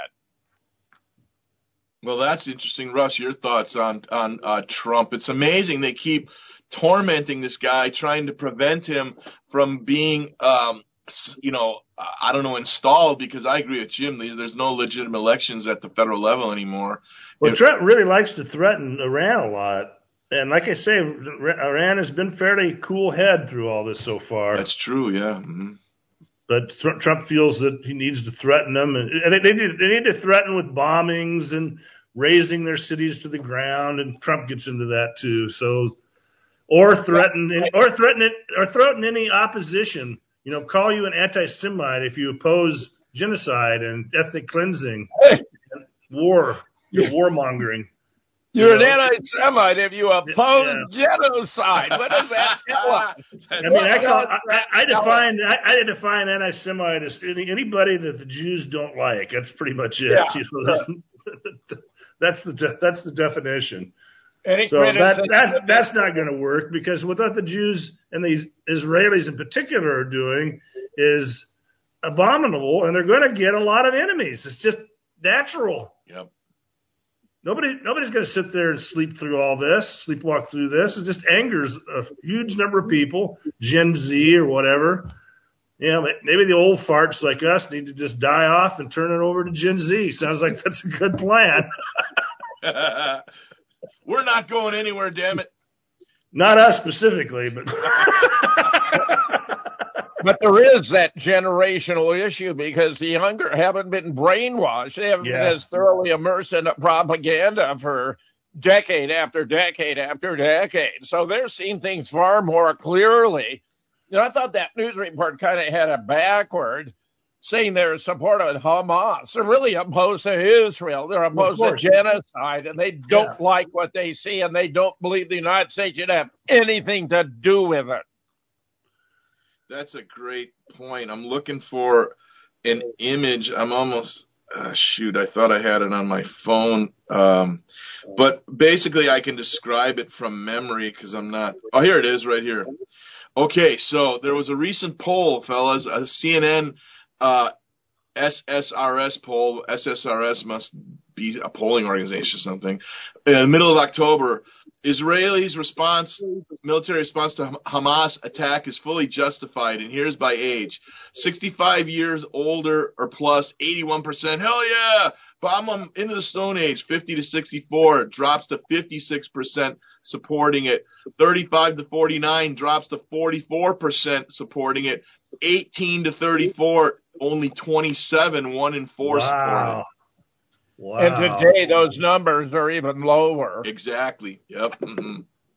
Speaker 3: Well, that's interesting. Russ, your thoughts on, on uh, Trump. It's amazing they keep tormenting this guy, trying to prevent him from being, um, you know, I don't know, installed, because I agree with Jim. There's no legitimate elections at the federal level anymore.
Speaker 5: Well, Trump really likes to threaten Iran a lot. And like I say, Iran has been fairly cool head through all this so far.
Speaker 3: That's true, yeah. Mm-hmm.
Speaker 5: But Trump feels that he needs to threaten them. And they need, they need to threaten with bombings and razing their cities to the ground. And Trump gets into that too. So, or threaten, or threaten it, or threaten any opposition. You know, call you an anti-Semite if you oppose genocide and ethnic cleansing, and war. You're warmongering.
Speaker 4: You're you know? an anti-Semite if you oppose yeah. genocide. What does that tell us?
Speaker 5: I mean, I, call, I, I define I, I define anti-Semite as any, anybody that the Jews don't like. That's pretty much it. Yeah. You know, that's the that's the definition.
Speaker 4: Any
Speaker 5: so that, that that's not going to work, because what the Jews and the Israelis in particular are doing is abominable, and they're going to get a lot of enemies. It's just natural.
Speaker 3: Yep.
Speaker 5: Nobody, nobody's going to sit there and sleep through all this, sleepwalk through this. It just angers a huge number of people, Gen Z or whatever. Yeah, maybe the old farts like us need to just die off and turn it over to Gen Z. Sounds like that's a good plan.
Speaker 3: We're not going anywhere, damn it.
Speaker 5: Not us specifically, but.
Speaker 4: But there is that generational issue, because the younger haven't been brainwashed. They haven't yeah. been as thoroughly immersed in propaganda for decade after decade after decade. So they're seeing things far more clearly. You know, I thought that news report kind of had it backward, saying they're supportive of Hamas. They're really opposed to Israel. They're opposed well, to genocide, and they don't yeah. like what they see, and they don't believe the United States should have anything to do with it.
Speaker 3: That's a great point. I'm looking for an image. I'm almost, uh, shoot, I thought I had it on my phone. Um, but basically I can describe it from memory because I'm not. Oh, here it is right here. Okay, so there was a recent poll, fellas, a C N N uh, S S R S poll. S S R S must be a polling organization or something. In the middle of October, Israelis' response, military response to Hamas attack is fully justified, and here's by age. sixty-five years older or plus, eighty-one percent, hell yeah! Bomb them into the Stone Age, fifty to sixty-four, drops to fifty-six percent supporting it. thirty-five to forty-nine drops to forty-four percent supporting it. eighteen to thirty-four, only twenty-seven, one in four
Speaker 5: wow.
Speaker 3: supporting it.
Speaker 5: Wow.
Speaker 4: And today those numbers are even lower.
Speaker 3: Exactly. Yep. Mm-hmm.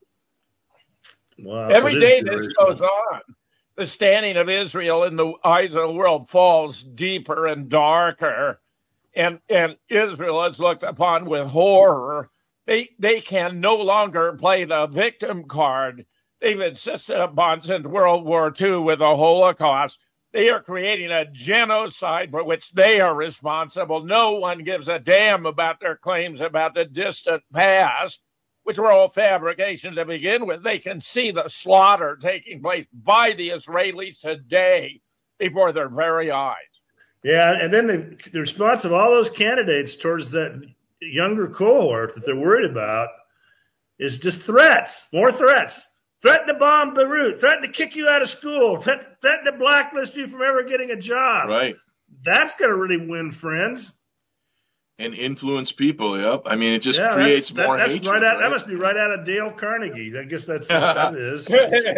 Speaker 5: Wow,
Speaker 4: Every
Speaker 5: so
Speaker 4: day this goes on, the standing of Israel in the eyes of the world falls deeper and darker. And and Israel is looked upon with horror. They they can no longer play the victim card. They've insisted upon since World War Two with the Holocaust. They are creating a genocide for which they are responsible. No one gives a damn about their claims about the distant past, which were all fabrication to begin with. They can see the slaughter taking place by the Israelis today before their very eyes.
Speaker 5: Yeah, and then the, the response of all those candidates towards that younger cohort that they're worried about is just threats, more threats. Threaten to bomb Beirut, threaten to kick you out of school, threaten, threaten to blacklist you from ever getting a job.
Speaker 3: Right.
Speaker 5: That's going to really win friends.
Speaker 3: And influence people, yep. I mean, it just
Speaker 5: yeah,
Speaker 3: creates
Speaker 5: that's,
Speaker 3: more
Speaker 5: that, that's
Speaker 3: hatred.
Speaker 5: Right out,
Speaker 3: right?
Speaker 5: That must be right out of Dale Carnegie. I guess that's what that is.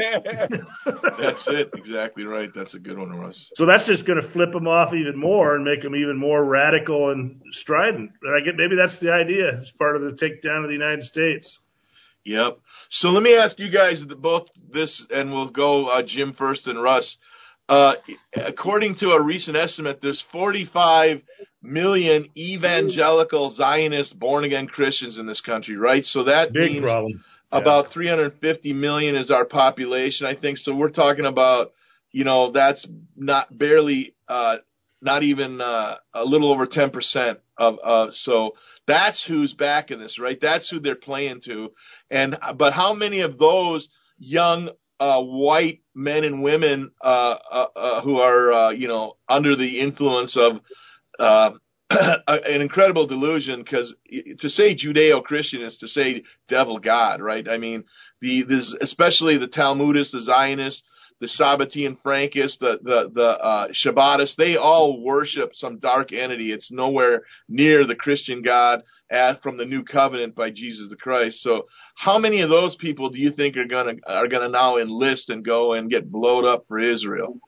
Speaker 3: That's it. Exactly right. That's a good one, Russ.
Speaker 5: So that's just going to flip them off even more and make them even more radical and strident. And I get maybe that's the idea. It's part of the takedown of the United States.
Speaker 3: Yep. So let me ask you guys both this, and we'll go uh, Jim first and Russ. Uh, according to a recent estimate, there's forty-five million evangelical Zionist born-again Christians in this country, right? So that
Speaker 5: Big
Speaker 3: means
Speaker 5: problem.
Speaker 3: about
Speaker 5: yeah.
Speaker 3: three hundred fifty million is our population, I think. So we're talking about, you know, that's not barely, uh, not even uh, a little over ten percent of, uh, so that's who's backing this, right? That's who they're playing to. And, but how many of those young, uh, white men and women, uh, uh, uh who are, uh, you know, under the influence of, uh, an incredible delusion, because to say Judeo-Christian is to say devil God, right? I mean, the, this, especially the Talmudists, the Zionists, the Sabbatean Frankists, the, the, the, uh, Shabbatists, they all worship some dark entity. It's nowhere near the Christian God at, from the New Covenant by Jesus the Christ. So how many of those people do you think are gonna, are gonna now enlist and go and get blowed up for Israel?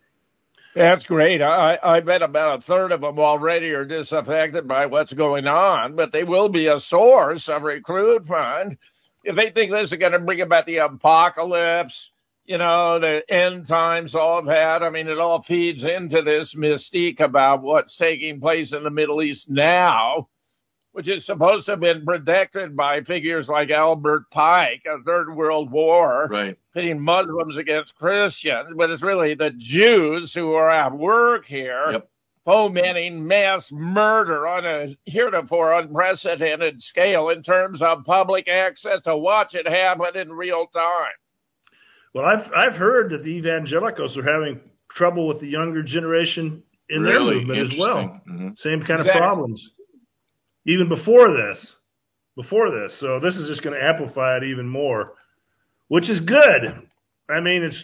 Speaker 4: That's great. I, I bet about a third of them already are disaffected by what's going on, but they will be a source of recruitment if they think this is going to bring about the apocalypse. You know, the end times, all of that. I mean, it all feeds into this mystique about what's taking place in the Middle East now, which is supposed to have been predicted by figures like Albert Pike, a Third World War,
Speaker 3: right,
Speaker 4: pitting Muslims against Christians. But it's really the Jews who are at work here,
Speaker 3: yep,
Speaker 4: fomenting mass murder on a heretofore unprecedented scale in terms of public access to watch it happen in real time.
Speaker 5: Well, I've I've heard that the evangelicals are having trouble with the younger generation in
Speaker 3: really?
Speaker 5: their movement as well.
Speaker 3: Mm-hmm.
Speaker 5: Same kind
Speaker 4: exactly.
Speaker 5: of problems. Even before this, before this. So this is just going to amplify it even more, which is good. I mean, it's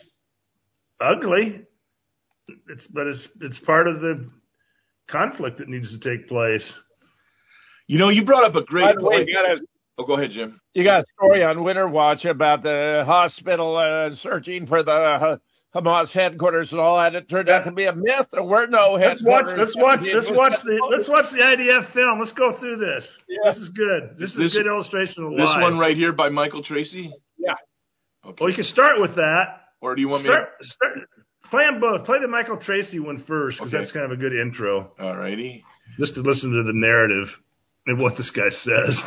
Speaker 5: ugly. It's but it's it's part of the conflict that needs to take place.
Speaker 3: You know, you brought up a great
Speaker 4: By the way,
Speaker 3: point.
Speaker 4: you gotta,
Speaker 3: oh, go ahead, Jim.
Speaker 4: You got a story on Winter Watch about the hospital uh, searching for the uh, Hamas headquarters and all that. It turned out to be a myth. There were no
Speaker 5: let's watch.
Speaker 4: headquarters.
Speaker 5: Let's watch. Let's watch the. Let's watch the I D F film. Let's go through this.
Speaker 4: Yeah.
Speaker 5: This is good. This is
Speaker 3: This-
Speaker 5: a good illustration of
Speaker 3: This
Speaker 5: lies.
Speaker 3: one right here by Michael Tracy?
Speaker 4: Yeah.
Speaker 3: Okay.
Speaker 5: Well, you can start with that.
Speaker 3: Or do you want me
Speaker 5: Start, start, play them both. Play the Michael Tracy one first, because
Speaker 3: Okay.
Speaker 5: that's kind of a good intro,
Speaker 3: to? All righty.
Speaker 5: just to listen to the narrative and what this guy says.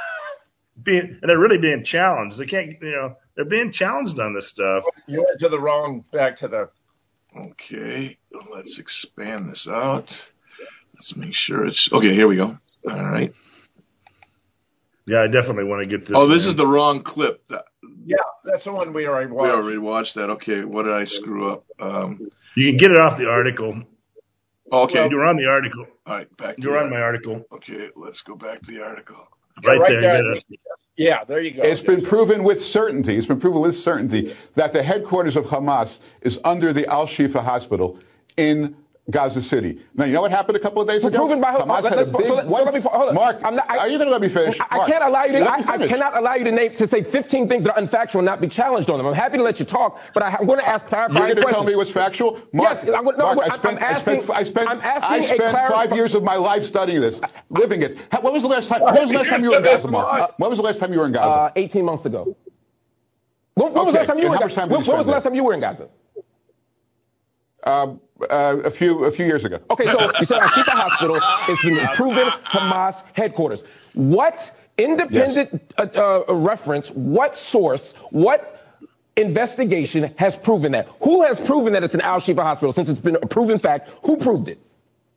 Speaker 5: being, and they're really being challenged. They can't, you know, they're being challenged on this stuff.
Speaker 4: You went to the wrong, back to the.
Speaker 3: Okay, let's expand this out. Let's make sure it's okay. Here we go. All right.
Speaker 5: Yeah, I definitely want to get this.
Speaker 3: Oh, this
Speaker 5: in.
Speaker 3: is the wrong clip. That-
Speaker 4: Yeah, that's the one we already
Speaker 3: We
Speaker 4: watched.
Speaker 3: already watched that. Okay, what did I screw up? Um,
Speaker 5: You can get it off the article.
Speaker 3: okay.
Speaker 5: You're on the article.
Speaker 3: All right, back to
Speaker 5: You're
Speaker 3: the
Speaker 5: on my article.
Speaker 3: Okay, let's go back to the article.
Speaker 5: Right,
Speaker 4: right
Speaker 5: there.
Speaker 4: there.
Speaker 5: Get it.
Speaker 4: Yeah, there you go.
Speaker 14: It's been proven with certainty, it's been proven with certainty that the headquarters of Hamas is under the Al-Shifa hospital in Gaza City. Now, you know what happened a couple of days
Speaker 15: We're
Speaker 14: ago?
Speaker 15: proven by
Speaker 14: Hamas
Speaker 15: let,
Speaker 14: had
Speaker 15: let's,
Speaker 14: a big
Speaker 15: so let,
Speaker 14: one.
Speaker 15: so let me, hold on.
Speaker 14: Mark,
Speaker 15: I'm not, I,
Speaker 14: are you going to let me finish?
Speaker 15: I, I
Speaker 14: Mark,
Speaker 15: can't allow you to.
Speaker 14: let
Speaker 15: I,
Speaker 14: me
Speaker 15: I
Speaker 14: finish.
Speaker 15: cannot allow you to name to say fifteen things that are unfactual and not be challenged on them. I'm happy to let you talk, but I, I'm going to ask clarifying
Speaker 14: You're going to
Speaker 15: questions.
Speaker 14: tell me what's factual? Mark,
Speaker 15: Yes, I'm, no,
Speaker 14: Mark,
Speaker 15: I'm,
Speaker 14: I spent,
Speaker 15: I'm asking.
Speaker 14: I spent, I spent,
Speaker 15: I'm asking
Speaker 14: I
Speaker 15: a
Speaker 14: spent
Speaker 15: clarif-
Speaker 14: five years of my life studying this, living it. How- When was the last time? When was the last time you were in Gaza, Mark? When was the last time you were in Gaza?
Speaker 15: Uh, eighteen months ago. When, when was the
Speaker 14: Okay,
Speaker 15: last time you
Speaker 14: and
Speaker 15: were in
Speaker 14: how much
Speaker 15: Gaza?
Speaker 14: time did
Speaker 15: When,
Speaker 14: you
Speaker 15: when was
Speaker 14: spend
Speaker 15: the last
Speaker 14: there?
Speaker 15: time you were in Gaza?
Speaker 14: Uh, uh, a few a few years ago.
Speaker 15: Okay, so you said Al-Shifa Hospital is the proven Hamas headquarters. What independent
Speaker 14: Yes.
Speaker 15: uh, uh, reference, what source, what investigation has proven that? Who has proven that it's an Al-Shifa hospital since it's been a proven fact? Who proved it?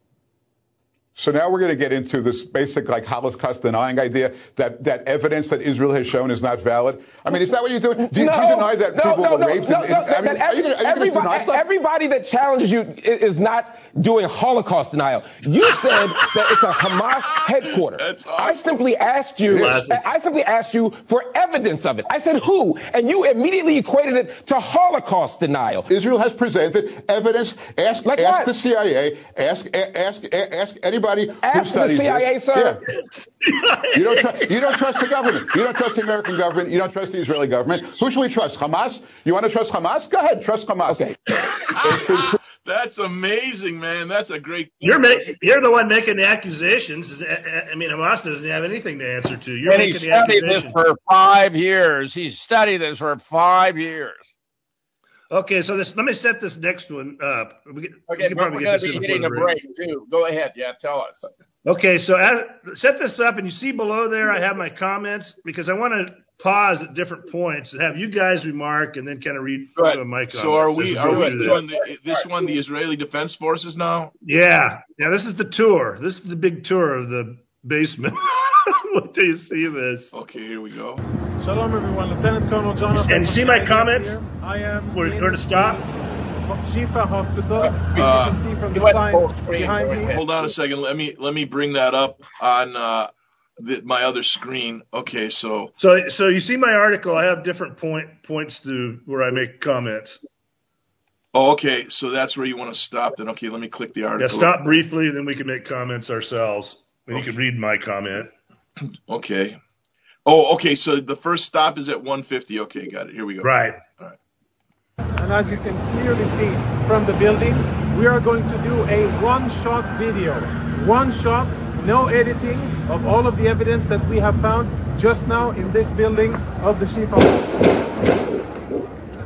Speaker 14: So now we're going to get into this basic, like, Holocaust denying idea that, that evidence that Israel has shown is not valid. I mean, is that what you're doing? Do you,
Speaker 15: no,
Speaker 14: do you deny that
Speaker 15: no,
Speaker 14: people
Speaker 15: no,
Speaker 14: were
Speaker 15: no,
Speaker 14: raped?
Speaker 15: No,
Speaker 14: in,
Speaker 15: no,
Speaker 14: in, I mean,
Speaker 15: every,
Speaker 14: are you going to deny stuff?
Speaker 15: Everybody that challenges you is not doing Holocaust denial. You said that it's a Hamas headquarters.
Speaker 3: That's awesome.
Speaker 15: I simply asked you. I simply asked you for evidence of it. I said who, and you immediately equated it to Holocaust denial.
Speaker 14: Israel has presented evidence. Ask,
Speaker 15: like
Speaker 14: ask
Speaker 15: what?
Speaker 14: the C I A. Ask, ask, ask anybody
Speaker 15: ask
Speaker 14: who studies
Speaker 15: the C I A,
Speaker 14: this.
Speaker 15: sir.
Speaker 14: Yeah. you don't tr- you don't trust the government. You don't trust the American government. You don't trust the Israeli government. Who should we trust? Hamas? You want to trust Hamas? Go ahead, trust Hamas.
Speaker 15: Okay.
Speaker 3: That's amazing, man. That's a great.
Speaker 5: You're ma- you're the one making the accusations. I mean, Hamas doesn't have anything to answer to. You're
Speaker 4: and
Speaker 5: making
Speaker 4: he
Speaker 5: the
Speaker 4: studied this
Speaker 5: accusations.
Speaker 4: for five years. He studied this for five years.
Speaker 5: Okay, so this. Let me set this next one up. We, can- we
Speaker 4: Okay,
Speaker 5: can
Speaker 4: but
Speaker 5: probably
Speaker 4: we're
Speaker 5: get
Speaker 4: going
Speaker 5: this
Speaker 4: to be
Speaker 5: in
Speaker 4: hitting
Speaker 5: before
Speaker 4: a
Speaker 5: the break.
Speaker 4: break, too. Go ahead. Yeah, tell us.
Speaker 5: Okay, so as, set this up, and you see below there, I have my comments because I want to pause at different points and have you guys remark, and then kind of read uh, my comments.
Speaker 3: So are we?
Speaker 5: as
Speaker 3: Are
Speaker 5: go
Speaker 3: we
Speaker 5: through
Speaker 3: doing
Speaker 5: that.
Speaker 3: the, this one? The Israeli Defense Forces now?
Speaker 5: Yeah, yeah. This is the tour. This is the big tour of the basement. Wait till you see this.
Speaker 3: Okay, here we go.
Speaker 16: Shalom, everyone. Lieutenant Colonel Jonathan.
Speaker 5: And you see my comments?
Speaker 16: Here. I am.
Speaker 5: Where, where to stop?
Speaker 16: Shifa Hospital.
Speaker 3: Uh,
Speaker 16: you can see from the sign behind me.
Speaker 3: Hold on a second. Let me let me bring that up on uh, the, my other screen. Okay, so
Speaker 5: So, so you see my article. I have different point points to where I make comments.
Speaker 3: oh, okay, so that's where you want to stop. Then okay, let me click the
Speaker 5: Yeah,
Speaker 3: article.
Speaker 5: stop briefly, then we can make comments ourselves. And
Speaker 3: Okay.
Speaker 5: you can read my comment.
Speaker 3: Okay. Oh, okay. So the first stop is at one fifty. Okay, got it. Here we go.
Speaker 5: Right.
Speaker 3: All right.
Speaker 16: And as you can clearly see from the building, we are going to do a one-shot video. One shot, no editing of all of the evidence that we have found just now in this building of the Shifa Hospital.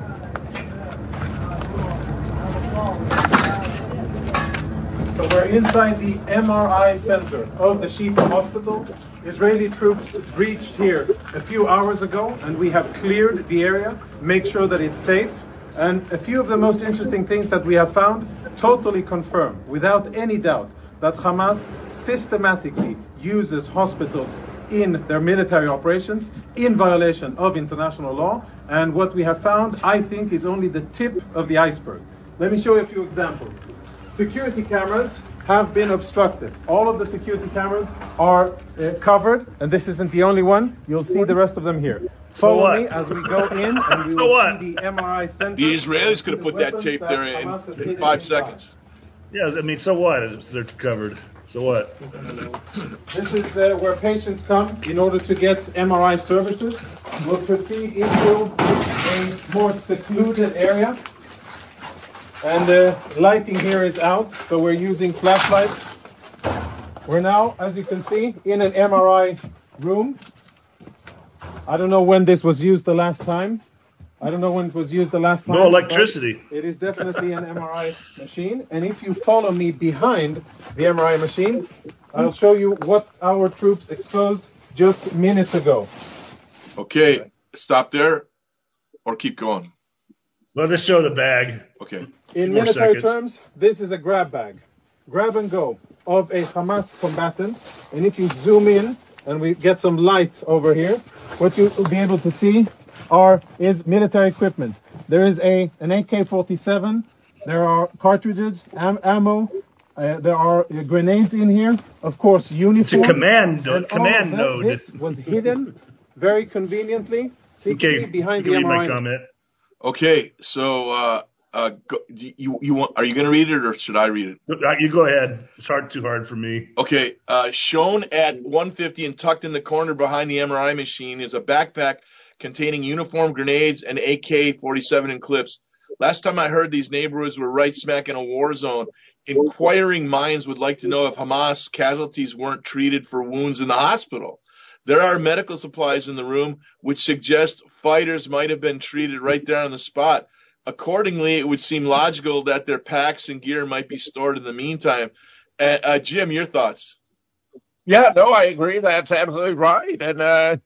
Speaker 16: So we're inside the M R I center of the Shifa Hospital. Israeli troops reached here a few hours ago, and we have cleared the area, make sure that it's safe. And a few of the most interesting things that we have found totally confirm, without any doubt, that Hamas systematically uses hospitals in their military operations in violation of international law. And what we have found, I think, is only the tip of the iceberg. Let me show you a few examples. Security cameras have been obstructed. All of the security cameras are uh, covered, and this isn't the only one. You'll see the rest of them here.
Speaker 5: So
Speaker 16: Follow
Speaker 5: what?
Speaker 16: me as we go in, and we
Speaker 5: So
Speaker 16: will
Speaker 5: what?
Speaker 16: see the M R I center.
Speaker 3: The Israelis could have put that
Speaker 16: Weapons
Speaker 3: tape
Speaker 16: that
Speaker 3: there
Speaker 16: Hamas has
Speaker 3: in, in
Speaker 16: hidden
Speaker 3: five
Speaker 16: inside.
Speaker 3: seconds.
Speaker 5: Yeah, I mean, so what? It's- They're covered. So what?
Speaker 16: This is uh, where patients come in order to get M R I services. We'll proceed into a more secluded area. And the lighting here is out, so we're using flashlights. We're now, as you can see, in an M R I room. I don't know when this was used the last time. I don't know when it was used the last time.
Speaker 5: No electricity.
Speaker 16: but It is definitely an M R I machine. And if you follow me behind the M R I machine, I'll show you what our troops exposed just minutes ago.
Speaker 3: Okay, stop there, or keep going.
Speaker 5: Well, just show the bag.
Speaker 3: Okay.
Speaker 16: In
Speaker 5: More
Speaker 16: military
Speaker 5: seconds.
Speaker 16: terms, this is a grab bag. Grab and go of a Hamas combatant. And if you zoom in and we get some light over here, what you'll be able to see are is military equipment. There is a an A K forty-seven. There are cartridges, am, ammo. Uh, there are uh, grenades in here. Of course, uniform.
Speaker 5: command no-
Speaker 16: And all
Speaker 5: command
Speaker 16: of
Speaker 5: node.
Speaker 16: This was hidden very conveniently, secretly
Speaker 5: Okay,
Speaker 16: behind
Speaker 5: you
Speaker 16: the
Speaker 5: can read
Speaker 16: M R I.
Speaker 5: my comment.
Speaker 3: Okay, so uh, uh, go, you you want? Are you going to read it, or should I read it?
Speaker 5: Uh, You go ahead. It's hard, too hard for me.
Speaker 3: Okay, uh, shown at one fifty and tucked in the corner behind the M R I machine is a backpack containing uniform grenades and A K forty-seven and clips. Last time I heard, these neighborhoods were right smack in a war zone. Inquiring minds would like to know if Hamas casualties weren't treated for wounds in the hospital. There are medical supplies in the room, which suggest fighters might have been treated right there on the spot. Accordingly, it would seem logical that their packs and gear might be stored in the meantime. Uh, uh, Jim, your thoughts?
Speaker 4: Yeah, no, I agree. That's absolutely right. And uh,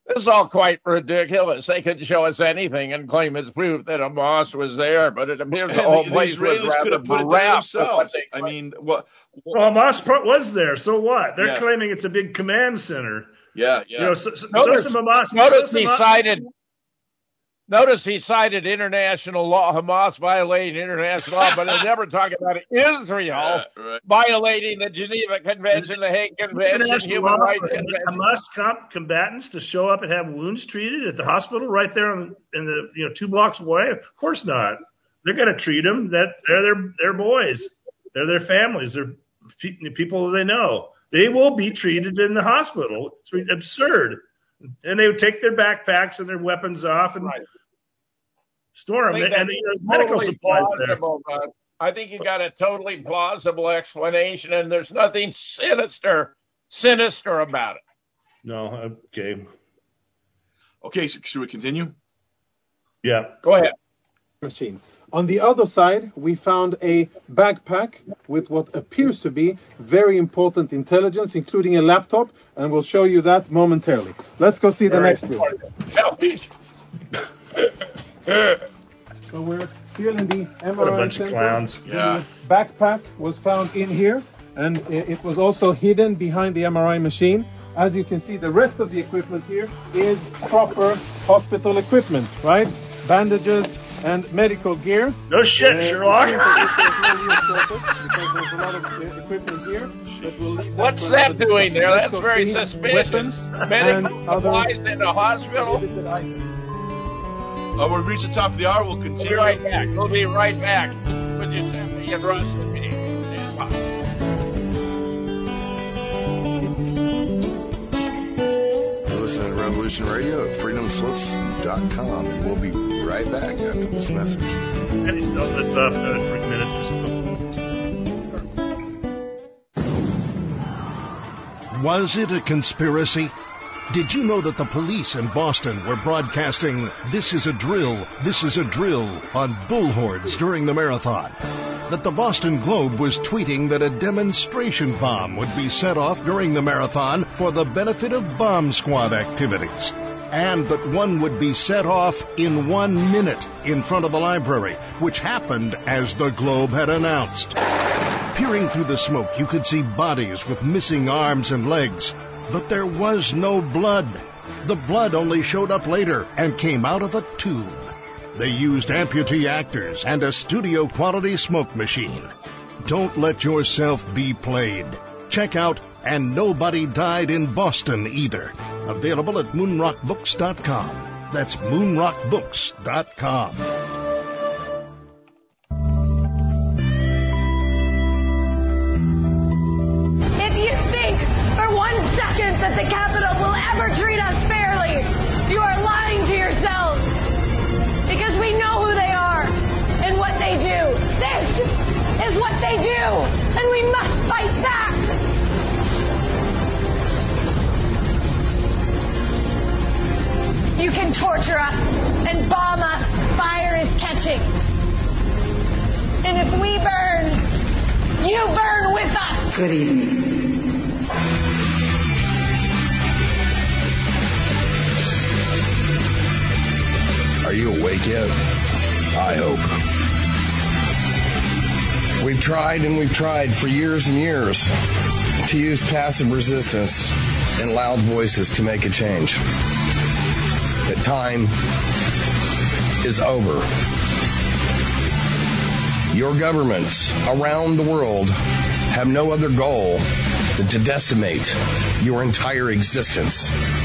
Speaker 4: This is all quite ridiculous. They could show us anything and claim it's proof that Hamas was there, but it appears the whole place was rather bereft of what they
Speaker 3: I mean, what?
Speaker 5: Well, Hamas was there, so what? They're
Speaker 4: Yeah.
Speaker 5: claiming it's a big command center.
Speaker 3: Yeah, yeah.
Speaker 5: You know, so, so,
Speaker 4: Notice,
Speaker 5: so some Hamas,
Speaker 4: notice
Speaker 5: so
Speaker 4: he
Speaker 5: some,
Speaker 4: cited. Notice he cited international law, Hamas violating international law, but he never talked about Israel
Speaker 3: Yeah, right.
Speaker 4: violating the Geneva Convention, the Hague Convention,
Speaker 5: international
Speaker 4: Human
Speaker 5: law
Speaker 4: Rights
Speaker 5: for
Speaker 4: Convention.
Speaker 5: Hamas comp- combatants to show up and have wounds treated at the hospital right there on, in the you know two blocks away? Of course not. They're going to treat them. That they're their their boys. They're their families. They're pe- the people they know. They will be treated in the hospital. It's absurd. And they would take their backpacks and their weapons off and
Speaker 4: Right.
Speaker 5: store
Speaker 4: I
Speaker 5: them.
Speaker 4: think
Speaker 5: And,
Speaker 4: that's
Speaker 5: you know, medical
Speaker 4: totally
Speaker 5: supplies there.
Speaker 4: plausible, but I think you got a totally plausible explanation, and there's nothing sinister, sinister about it.
Speaker 5: No, okay.
Speaker 3: Okay, so should we continue?
Speaker 5: Yeah.
Speaker 4: Go ahead.
Speaker 16: Machine. On the other side, we found a backpack with what appears to be very important intelligence, including a laptop, and we'll show you that momentarily. Let's go see the
Speaker 4: All
Speaker 16: next
Speaker 4: right.
Speaker 16: video. So we're still in the M R I
Speaker 5: What a bunch
Speaker 16: center.
Speaker 5: of clowns.
Speaker 3: Yeah.
Speaker 16: The backpack was found in here, and i- it was also hidden behind the M R I machine. As you can see, the rest of the equipment here is proper hospital equipment, right? Bandages and medical gear.
Speaker 5: No shit,
Speaker 16: Uh,
Speaker 5: Sherlock.
Speaker 16: it seems as if there's no use for it, because there's a lot of uh, equipment here. But we'll leave that
Speaker 4: What's
Speaker 16: for
Speaker 4: that
Speaker 16: another
Speaker 4: doing there?
Speaker 16: discussion.
Speaker 4: That's
Speaker 16: Let's go
Speaker 4: very
Speaker 16: see
Speaker 4: suspicious.
Speaker 16: weapons
Speaker 4: Medical
Speaker 16: and other
Speaker 4: supplies in a hospital.
Speaker 16: limited items.
Speaker 3: Oh, we've reached the top of the hour. We'll
Speaker 4: We'll be
Speaker 3: continue.
Speaker 4: right back. We'll be right back with Giuseppe and Russ and me. Stand by.
Speaker 1: You're listening to Revolution Radio at freedom slips dot com, and we'll be right back after this message.
Speaker 5: And he still lets off another three minutes or so.
Speaker 17: Was it a conspiracy? Did you know that the police in Boston were broadcasting, "This is a drill, this is a drill," on bullhorns during the marathon? That the Boston Globe was tweeting that a demonstration bomb would be set off during the marathon for the benefit of bomb squad activities? And that one would be set off in one minute in front of the library, which happened as the Globe had announced. Peering through the smoke, you could see bodies with missing arms and legs. But there was no blood. The blood only showed up later and came out of a tube. They used amputee actors and a studio-quality smoke machine. Don't let yourself be played. Check out And Nobody Died in Boston Either. Available at moonrock books dot com. That's moonrock books dot com.
Speaker 18: If you think for one second that the Capitol will ever treat us fairly, you are lying to yourselves. Because we know who they are and what they do. This is what they do, and we must fight back. You can torture us and bomb us. Fire is catching. And if we burn, you burn with us. Good evening.
Speaker 1: Are you awake yet? I hope. We've tried and we've tried for years and years to use passive resistance and loud voices to make a change. The time is over. Your governments around the world have no other goal than to decimate your entire existence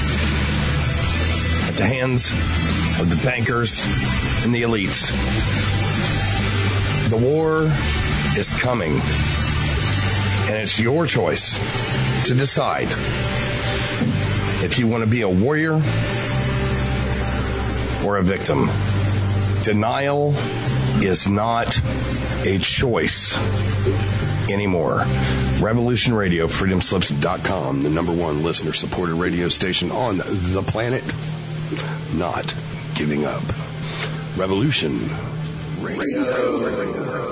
Speaker 1: at the hands of the bankers and the elites. The war is coming, and it's your choice to decide if you want to be a warrior or a victim. Denial is not a choice anymore. Revolution Radio, freedom slips dot com, the number one listener-supported radio station on the planet. Not giving up. Revolution Radio.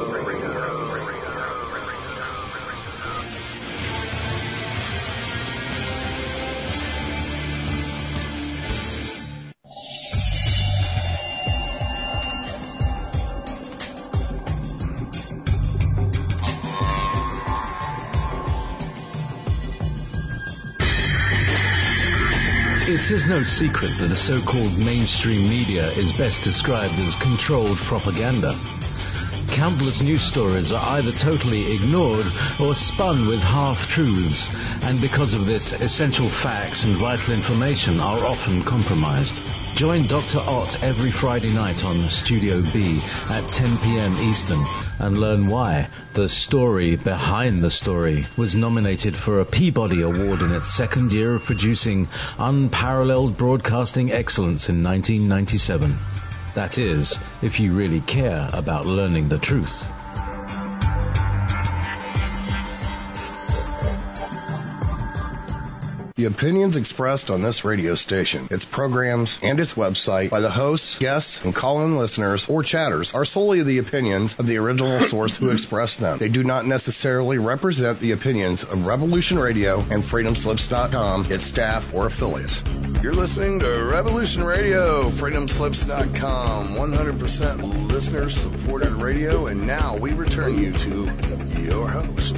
Speaker 19: It is no secret that the so-called mainstream media is best described as controlled propaganda. Countless news stories are either totally ignored or spun with half-truths, and because of this, essential facts and vital information are often compromised. Join Doctor Ott every Friday night on Studio B at ten p.m. Eastern and learn why The Story Behind the Story was nominated for a Peabody Award in its second year of producing unparalleled broadcasting excellence in nineteen ninety-seven. That is, if you really care about learning the truth.
Speaker 1: The opinions expressed on this radio station, its programs, and its website by the hosts, guests, and call-in listeners or chatters are solely the opinions of the original source who expressed them. They do not necessarily represent the opinions of Revolution Radio and Freedom Slips dot com, its staff, or affiliates. You're listening to Revolution Radio, Freedom Slips dot com, one hundred percent listener-supported radio, and now we return you to your host.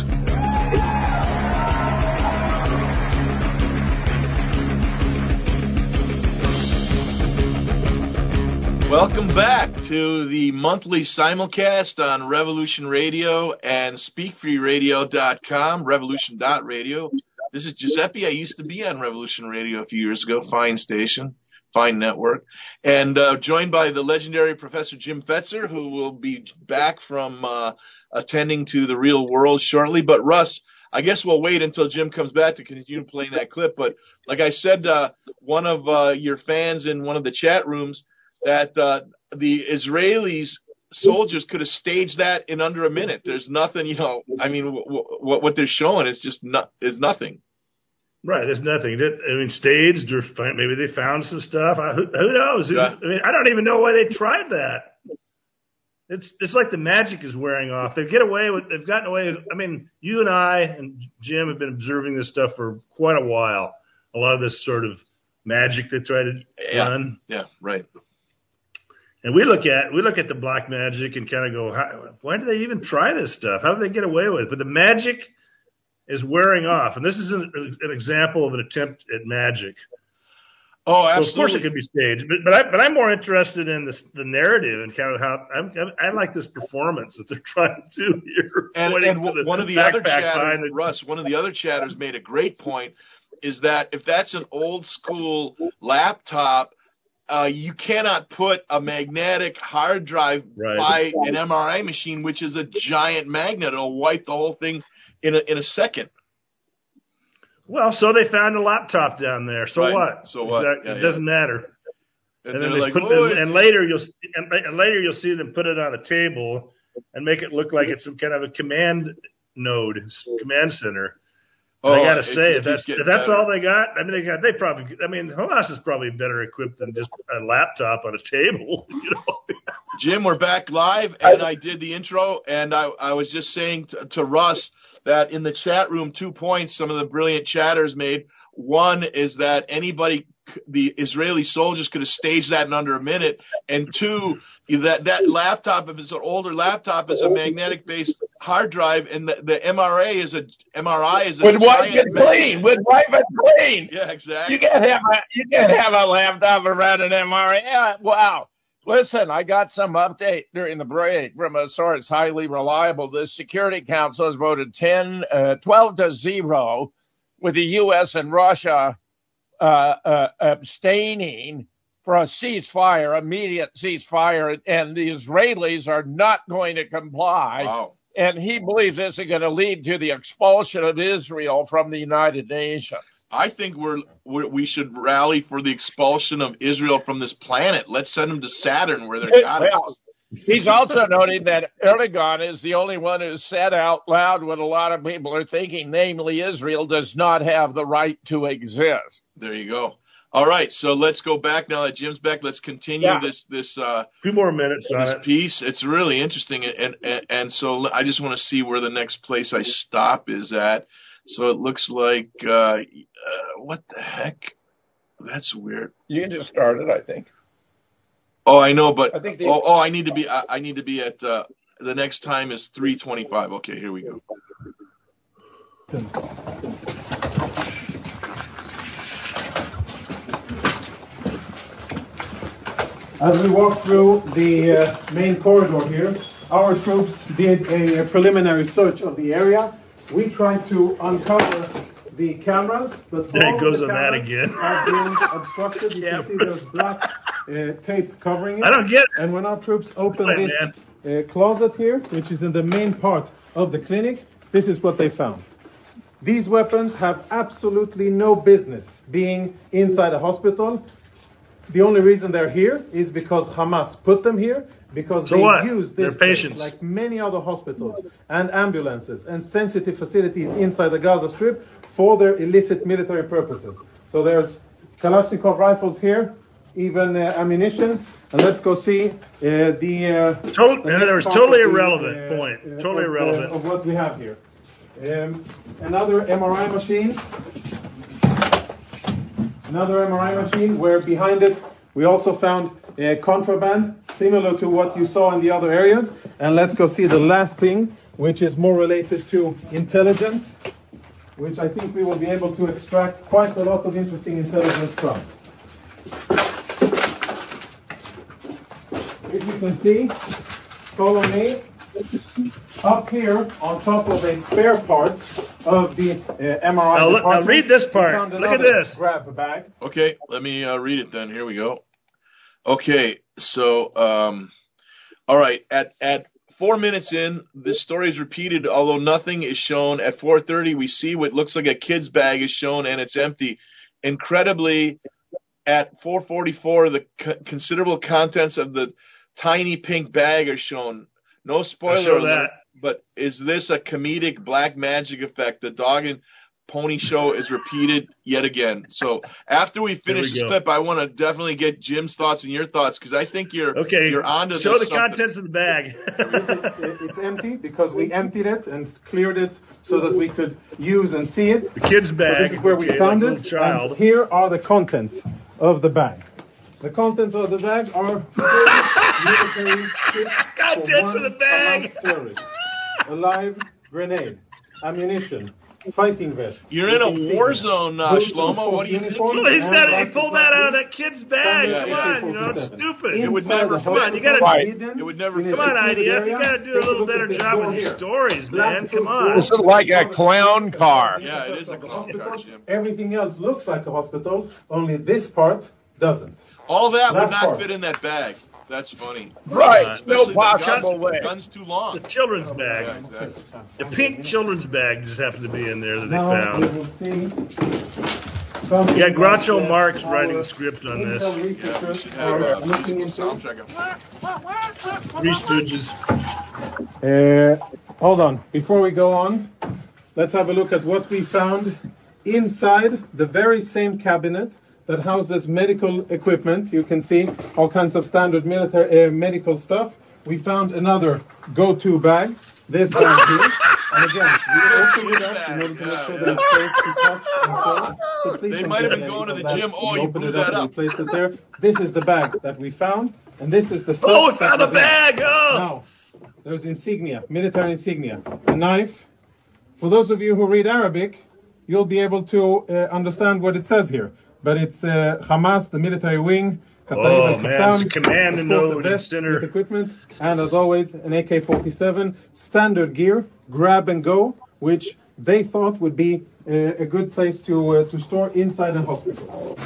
Speaker 3: Welcome back to the monthly simulcast on Revolution Radio and speak free radio dot com, revolution dot radio. This is Giuseppe. I used to be on Revolution Radio a few years ago. Fine station, fine network. And uh, joined by the legendary Professor Jim Fetzer, who will be back from uh, attending to the real world shortly. But Russ, I guess we'll wait until Jim comes back to continue playing that clip. But like I said, uh, one of uh, your fans in one of the chat rooms, that uh, the Israelis soldiers could have staged that in under a minute. There's nothing, you know. I mean, w- w- what they're showing is just not is nothing.
Speaker 5: Right, there's nothing. I mean, staged or maybe they found some stuff. I, who, who knows? Yeah. I mean, I don't even know why they tried that. It's it's like the magic is wearing off. They get away with. They've gotten away with. I mean, you and I and Jim have been observing this stuff for quite a while. A lot of this sort of magic they try to
Speaker 3: yeah.
Speaker 5: run.
Speaker 3: Yeah, right.
Speaker 5: And we look at we look at the black magic and kind of go, how, why do they even try this stuff? How do they get away with it? But the magic is wearing off, and this is an, an example of an attempt at magic.
Speaker 3: Oh, absolutely.
Speaker 5: So of course it could be staged, but but, I, but I'm more interested in this, the narrative and kind of how I'm, I like this performance that they're trying to do here.
Speaker 3: And, and w- one of the other chatters, Russ, one of the other chatters made a great point, is that if that's an old school laptop, Uh, you cannot put a magnetic hard drive
Speaker 5: right.
Speaker 3: by an M R I machine, which is a giant magnet. It'll wipe the whole thing in a, in a second.
Speaker 5: Well, so they found a laptop down there. So
Speaker 3: right.
Speaker 5: what?
Speaker 3: So what?
Speaker 5: Exactly.
Speaker 3: Yeah,
Speaker 5: it doesn't
Speaker 3: yeah.
Speaker 5: matter.
Speaker 3: And,
Speaker 5: and then
Speaker 3: they
Speaker 5: like,
Speaker 3: put,
Speaker 5: oh, and, and later you'll and, and later you'll see them put it on a table and make it look like it's some kind of a command node, command center.
Speaker 3: Oh,
Speaker 5: I gotta say, if that's
Speaker 3: if
Speaker 5: that's
Speaker 3: better.
Speaker 5: all they got, I mean, they got they probably. I mean, Hamas is probably better equipped than just a laptop on a table. You know,
Speaker 3: Jim, we're back live, and I did the intro, and I I was just saying to, to Russ that in the chat room, two points some of the brilliant chatters made. One is that anybody, the Israeli soldiers could have staged that in under a minute, and two, that that laptop, if it's an older laptop, is a magnetic-based hard drive, and the, the M R A is a M R I is a
Speaker 4: would wipe
Speaker 3: giant
Speaker 4: it clean. Would wipe it clean.
Speaker 3: Yeah, exactly.
Speaker 4: You can't have a you can't have a laptop around an M R A. Yeah, wow. Listen, I got some update during the break from a source highly reliable. The Security Council has voted ten, uh, twelve to zero, with the U S and Russia uh, uh, abstaining for a ceasefire, immediate ceasefire, and the Israelis are not going to comply.
Speaker 3: Wow.
Speaker 4: And he believes this is going to lead to the expulsion of Israel from the United Nations.
Speaker 3: I think we're, we're we should rally for the expulsion of Israel from this planet. Let's send them to Saturn where they're goddesses.
Speaker 4: Well, he's also noting that Erdogan is the only one who said out loud what a lot of people are thinking, namely Israel does not have the right to exist.
Speaker 3: There you go. All right, so let's go back now that Jim's back. Let's continue
Speaker 4: Yeah.
Speaker 3: this this uh,
Speaker 5: Two more minutes on
Speaker 3: this
Speaker 5: it.
Speaker 3: piece. It's really interesting, and, and and so I just want to see where the next place I stop is at. So it looks like uh, uh, what the heck? That's weird.
Speaker 4: You can just start it, I think.
Speaker 3: Oh, I know, but
Speaker 4: I think the-
Speaker 3: oh, oh, I need to be I, I need to be at uh, the next time is three twenty-five. Okay, here we go.
Speaker 16: As we walk through the uh, main corridor here, our troops did a, a preliminary search of the area. We tried to uncover the cameras, but
Speaker 5: there
Speaker 16: all
Speaker 5: it goes
Speaker 16: the
Speaker 5: on that
Speaker 16: cameras
Speaker 5: again.
Speaker 16: are being obstructed. You can see there's black uh, tape covering it.
Speaker 5: I don't get it.
Speaker 16: And when our troops open
Speaker 5: Wait,
Speaker 16: this uh, closet here, which is in the main part of the clinic, this is what they found. These weapons have absolutely no business being inside a hospital. The only reason they're here is because Hamas put them here, because
Speaker 5: so
Speaker 16: they
Speaker 5: what?
Speaker 16: use
Speaker 5: They're
Speaker 16: this place,
Speaker 5: patients.
Speaker 16: like many other hospitals and ambulances and sensitive facilities inside the Gaza Strip for their illicit military purposes. So there's Kalashnikov rifles here, even uh, ammunition. And let's go see uh, the... Uh,
Speaker 5: Total,
Speaker 16: the
Speaker 5: there was
Speaker 16: part
Speaker 5: totally
Speaker 16: of the,
Speaker 5: irrelevant
Speaker 16: uh,
Speaker 5: point.
Speaker 16: uh,
Speaker 5: Totally
Speaker 16: of,
Speaker 5: irrelevant.
Speaker 16: Uh, of what we have here. Um, another M R I machine. Another M R I machine where behind it we also found uh, contraband similar to what you saw in the other areas. And let's go see the last thing, which is more related to intelligence, which I think we will be able to extract quite a lot of interesting intelligence from. If you can see, follow me. Up here, on top of a spare part of the uh, M R I
Speaker 5: now,
Speaker 16: department,
Speaker 5: now read this
Speaker 16: we
Speaker 5: part.
Speaker 16: found
Speaker 5: Look at
Speaker 16: another
Speaker 5: this.
Speaker 16: Grab bag.
Speaker 3: Okay, let me uh, read it then. Here we go. Okay, so, um, all right, at, at four minutes in, this story is repeated, although nothing is shown. At four thirty, we see what looks like a kid's bag is shown, and it's empty. Incredibly, at four forty-four, the co- considerable contents of the tiny pink bag are shown. No spoiler alert, but is this a comedic black magic effect? The dog and pony show is repeated yet again. So after we finish
Speaker 5: we
Speaker 3: this
Speaker 5: go.
Speaker 3: clip, I want to definitely get Jim's thoughts and your thoughts, because I think you're
Speaker 5: okay.
Speaker 3: you're onto
Speaker 5: Show
Speaker 3: this
Speaker 5: the
Speaker 3: something.
Speaker 5: contents of the bag.
Speaker 16: It's empty because we emptied it and cleared it so that we could use and see it.
Speaker 5: The kid's bag.
Speaker 16: So this is where we
Speaker 5: okay,
Speaker 16: found
Speaker 5: like a
Speaker 16: it.
Speaker 5: little child.
Speaker 16: And here are the contents of the bag. The contents of the bag are military kits
Speaker 5: Contents
Speaker 16: for
Speaker 5: of the
Speaker 16: one
Speaker 5: bag.
Speaker 16: Hamas terrorist, a live grenade, ammunition, fighting vest.
Speaker 3: You're in a war zone, uh, Shlomo. What do you think?
Speaker 5: Well, he's got, he pulled that out of that kid's bag.
Speaker 3: Yeah,
Speaker 5: come
Speaker 3: yeah.
Speaker 5: on, you know, it's stupid.
Speaker 3: It would never.
Speaker 5: Come on, you got to.
Speaker 3: Right. It would never.
Speaker 5: Come on, I D F. You got to do a little better job with these stories, man. Come on.
Speaker 4: This is like a clown car.
Speaker 3: Yeah, it is a clown car, Jim.
Speaker 16: Everything else looks like a hospital, only this part doesn't.
Speaker 3: All that would
Speaker 16: Last
Speaker 3: not
Speaker 16: part.
Speaker 3: fit in that bag. That's funny.
Speaker 4: Right.
Speaker 3: Especially
Speaker 4: No
Speaker 3: the
Speaker 4: possible
Speaker 3: guns,
Speaker 4: way.
Speaker 3: The gun's too long.
Speaker 5: The children's bag.
Speaker 3: Yeah, exactly.
Speaker 5: The pink children's bag just happened to be in there that they
Speaker 16: Now we
Speaker 5: found.
Speaker 16: will see something
Speaker 5: Yeah, Groucho
Speaker 16: that, uh,
Speaker 5: Marx
Speaker 16: our
Speaker 5: writing the script on this.
Speaker 16: intel
Speaker 3: Yeah, we
Speaker 16: researchers
Speaker 3: should have
Speaker 16: are
Speaker 3: a
Speaker 16: looking
Speaker 3: musical
Speaker 16: into.
Speaker 3: soundtrack.
Speaker 5: Three Stooges.
Speaker 16: Uh, hold on. Before we go on, let's have a look at what we found inside the very same cabinet that houses medical equipment. You can see all kinds of standard military uh, medical stuff. We found another go-to bag. This one here. And again, we open it up in order to make sure that it's safe to touch and so. So please
Speaker 3: They
Speaker 16: don't
Speaker 3: might have
Speaker 16: get
Speaker 3: been going to
Speaker 16: any
Speaker 3: the
Speaker 16: of that.
Speaker 3: gym. Oh,
Speaker 16: We
Speaker 3: you
Speaker 16: open
Speaker 3: blew
Speaker 16: it
Speaker 3: that
Speaker 16: up.
Speaker 3: up.
Speaker 16: We placed it there. This is the bag that we found, and this is the stuff.
Speaker 5: Oh, we
Speaker 16: that
Speaker 5: found the
Speaker 16: was in.
Speaker 5: bag. Oh.
Speaker 16: Now, there's insignia, military insignia, a knife. For those of you who read Arabic, you'll be able to uh, understand what it says here. But it's uh, Hamas, the military wing.
Speaker 5: Oh, man, it's a command and node and center.
Speaker 16: With equipment, and as always, an A K forty-seven, standard gear, grab and go, which they thought would be uh, a good place to uh, to store inside a hospital.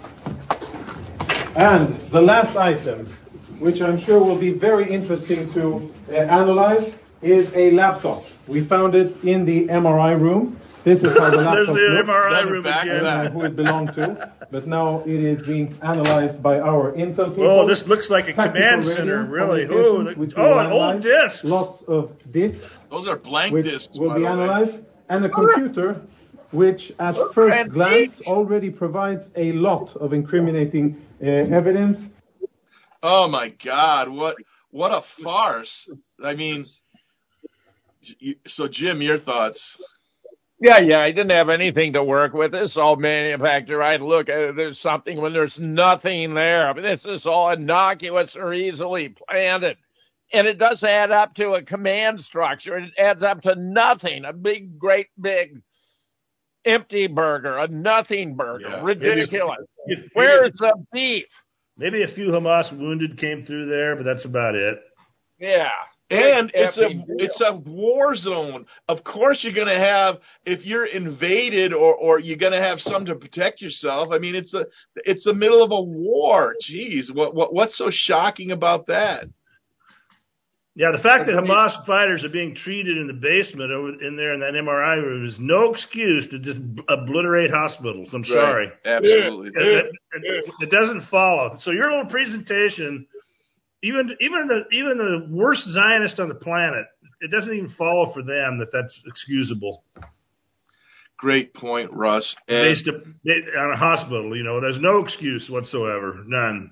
Speaker 16: And the last item, which I'm sure will be very interesting to uh, analyze, is a laptop. We found it in the M R I room. This is how the laptop
Speaker 5: There's the
Speaker 16: looked.
Speaker 5: M R I room again.
Speaker 16: Uh, who it belonged to, but now it is being analyzed by our Intel people.
Speaker 5: Oh, this looks like a
Speaker 16: Tactical
Speaker 5: command
Speaker 16: radio
Speaker 5: center, really.
Speaker 16: communications,
Speaker 5: Oh, the-
Speaker 16: which we
Speaker 5: oh,
Speaker 16: will
Speaker 5: an old
Speaker 16: analyze.
Speaker 5: disc.
Speaker 16: Lots of discs,
Speaker 3: Those are blank
Speaker 16: which
Speaker 3: discs,
Speaker 16: will
Speaker 3: by
Speaker 16: be
Speaker 3: the way.
Speaker 16: analyzed, and a computer, which at first glance already provides a lot of incriminating uh, evidence.
Speaker 3: Oh my God! What what a farce! I mean, you- so Jim, your thoughts?
Speaker 4: Yeah, yeah, I didn't have anything to work with. This is all manufactured. I'd look at it, there's something when there's nothing there. I mean, this is all innocuous or easily planted. And it does add up to a command structure. It adds up to nothing. A big, great, big empty burger, a nothing burger.
Speaker 3: Yeah.
Speaker 4: Ridiculous.
Speaker 5: If-
Speaker 4: Where's the beef?
Speaker 5: Maybe a few Hamas wounded came through there, but that's about it.
Speaker 4: Yeah.
Speaker 3: And it's a it's a war zone. Of course you're going to have, if you're invaded or, or you're going to have some to protect yourself. I mean, it's a it's the middle of a war. Jeez, what what what's so shocking about that?
Speaker 5: Yeah, the fact that Hamas fighters are being treated in the basement over in there in that M R I room is no excuse to just obliterate hospitals. I'm
Speaker 3: Right.
Speaker 5: sorry.
Speaker 3: Absolutely.
Speaker 5: It, it, it doesn't follow. So your little presentation, even even the even the worst Zionist on the planet, it doesn't even follow for them that that's excusable.
Speaker 3: Great point, Russ. And
Speaker 5: Based on a hospital, you know, there's no excuse whatsoever, none.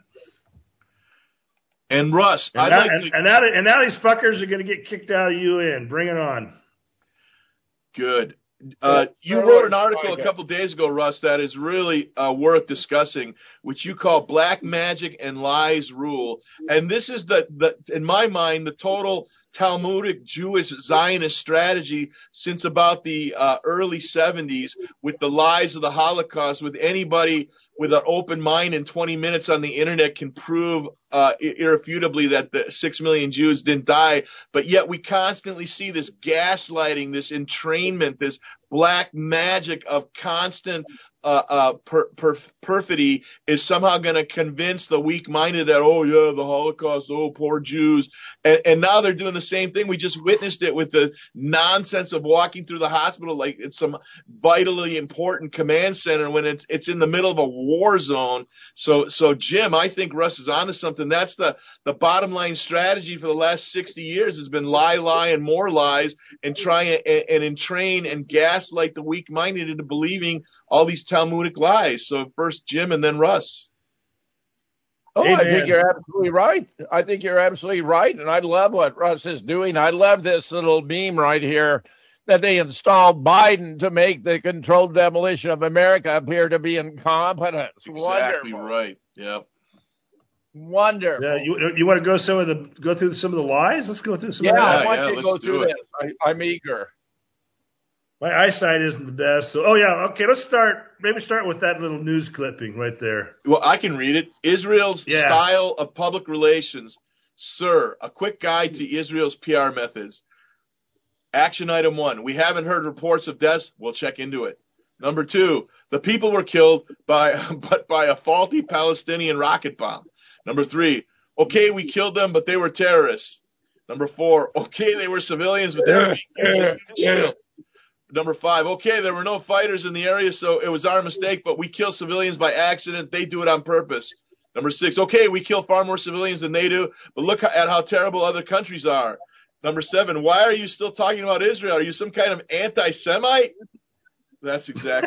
Speaker 3: And Russ,
Speaker 5: And,
Speaker 3: I'd
Speaker 5: now,
Speaker 3: like
Speaker 5: and,
Speaker 3: to
Speaker 5: and, now, and now these fuckers are going to get kicked out of U N. Bring it on.
Speaker 3: Good. Uh, you wrote an article a couple days ago, Russ, that is really uh, worth discussing, which you call Black Magic and Lies Rule. And this is, the, the in my mind, the total Talmudic Jewish Zionist strategy since about the uh, early seventies, with the lies of the Holocaust, with anybody with an open mind in twenty minutes on the internet can prove uh, irrefutably that the six million Jews didn't die. But yet we constantly see this gaslighting, this entrainment, this black magic of constant uh, uh, per, per, perfidy is somehow going to convince the weak-minded that, oh, yeah, the Holocaust, oh, poor Jews. And, and now they're doing the same thing. We just witnessed it with the nonsense of walking through the hospital like it's some vitally important command center when it's it's in the middle of a war zone. So, so Jim, I think Russ is onto something. That's the, the bottom line strategy for the last sixty years has been lie, lie, and more lies, and try and, and entrain and gaslight the weak-minded into believing all these Talmudic lies. So first Jim and then Russ.
Speaker 4: Oh,
Speaker 5: Amen.
Speaker 4: I think you're absolutely right. I think you're absolutely right. And I love what Russ is doing. I love this little meme right here that they installed Biden to make the controlled demolition of America appear to be incompetence.
Speaker 3: Exactly
Speaker 4: Wonderful.
Speaker 3: right. Yeah.
Speaker 4: Wonderful.
Speaker 5: Yeah, you you want to go some of the go through some of the lies? Let's go through some.
Speaker 4: Yeah,
Speaker 5: of the
Speaker 4: I
Speaker 5: lies.
Speaker 4: want
Speaker 3: yeah,
Speaker 4: you to
Speaker 3: let's
Speaker 4: go through
Speaker 3: do it.
Speaker 4: this. I, I'm eager.
Speaker 5: My eyesight isn't the best. So, oh yeah, okay. Let's start. Maybe start with that little news clipping right there.
Speaker 3: Well, I can read it. Israel's
Speaker 5: Yeah.
Speaker 3: style of public relations. Sir, a quick guide to Israel's P R methods. Action item one. We haven't heard reports of deaths. We'll check into it. Number two. The people were killed by, but by a faulty Palestinian rocket bomb. Number three. Okay, we killed them, but they were terrorists. Number four. Okay, they were civilians, but they were being used as shields. Number five, okay, there were no fighters in the area, so it was our mistake, but we kill civilians by accident. They do it on purpose. Number six, okay, we kill far more civilians than they do, but look at how terrible other countries are. Number seven, why are you still talking about Israel? Are you some kind of anti-Semite? That's exactly.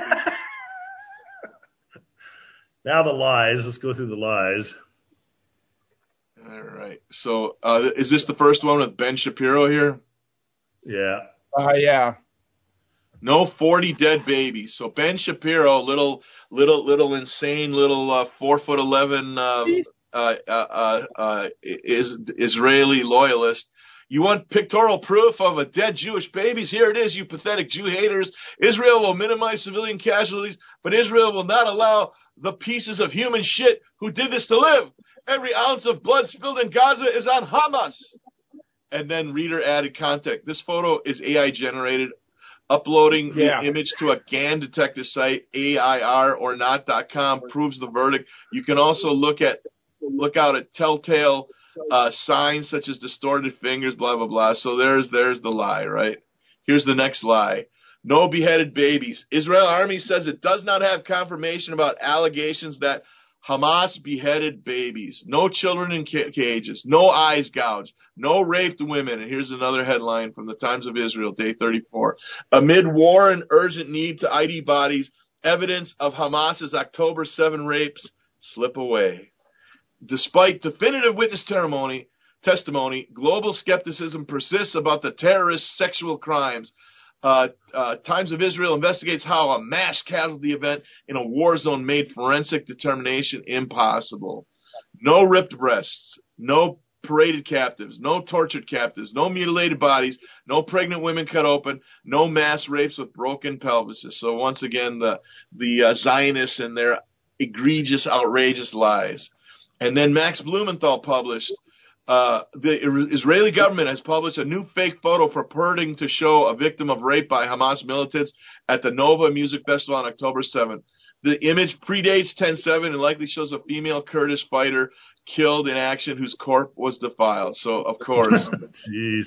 Speaker 5: Now the lies. Let's go through the lies.
Speaker 3: All right. So uh, is this the first one with Ben Shapiro here?
Speaker 5: Yeah.
Speaker 4: Uh, yeah.
Speaker 3: No forty dead babies. So Ben Shapiro, little, little, little insane, little uh, four foot eleven uh, uh, uh, uh, uh, is Israeli loyalist. You want pictorial proof of a dead Jewish babies? Here it is, you pathetic Jew haters. Israel will minimize civilian casualties, but Israel will not allow the pieces of human shit who did this to live. Every ounce of blood spilled in Gaza is on Hamas. And then reader added context. This photo is A I generated. Uploading
Speaker 4: Yeah.
Speaker 3: the image to a GAN detector site, A I R or not dot com, proves the verdict. You can also look at look out at telltale uh, signs such as distorted fingers, blah blah blah. So there's there's the lie, right? Here's the next lie. No beheaded babies. Israel Army says it does not have confirmation about allegations that Hamas beheaded babies. No children in ca- cages. No eyes gouged. No raped women. And here's another headline from the Times of Israel, day thirty-four. Amid war and urgent need to I D bodies, evidence of Hamas's October seventh rapes slip away. Despite definitive witness testimony, testimony, global skepticism persists about the terrorist sexual crimes. Uh, uh, Times of Israel investigates how a mass casualty event in a war zone made forensic determination impossible. No ripped breasts, no paraded captives, no tortured captives, no mutilated bodies, no pregnant women cut open, no mass rapes with broken pelvises. So once again, the the uh, Zionists and their egregious, outrageous lies. And then Max Blumenthal published, uh, the Israeli government has published a new fake photo purporting to show a victim of rape by Hamas militants at the Nova Music Festival on October seventh. The image predates ten seven and likely shows a female Kurdish fighter killed in action whose corpse was defiled. So, of course.
Speaker 5: Jeez.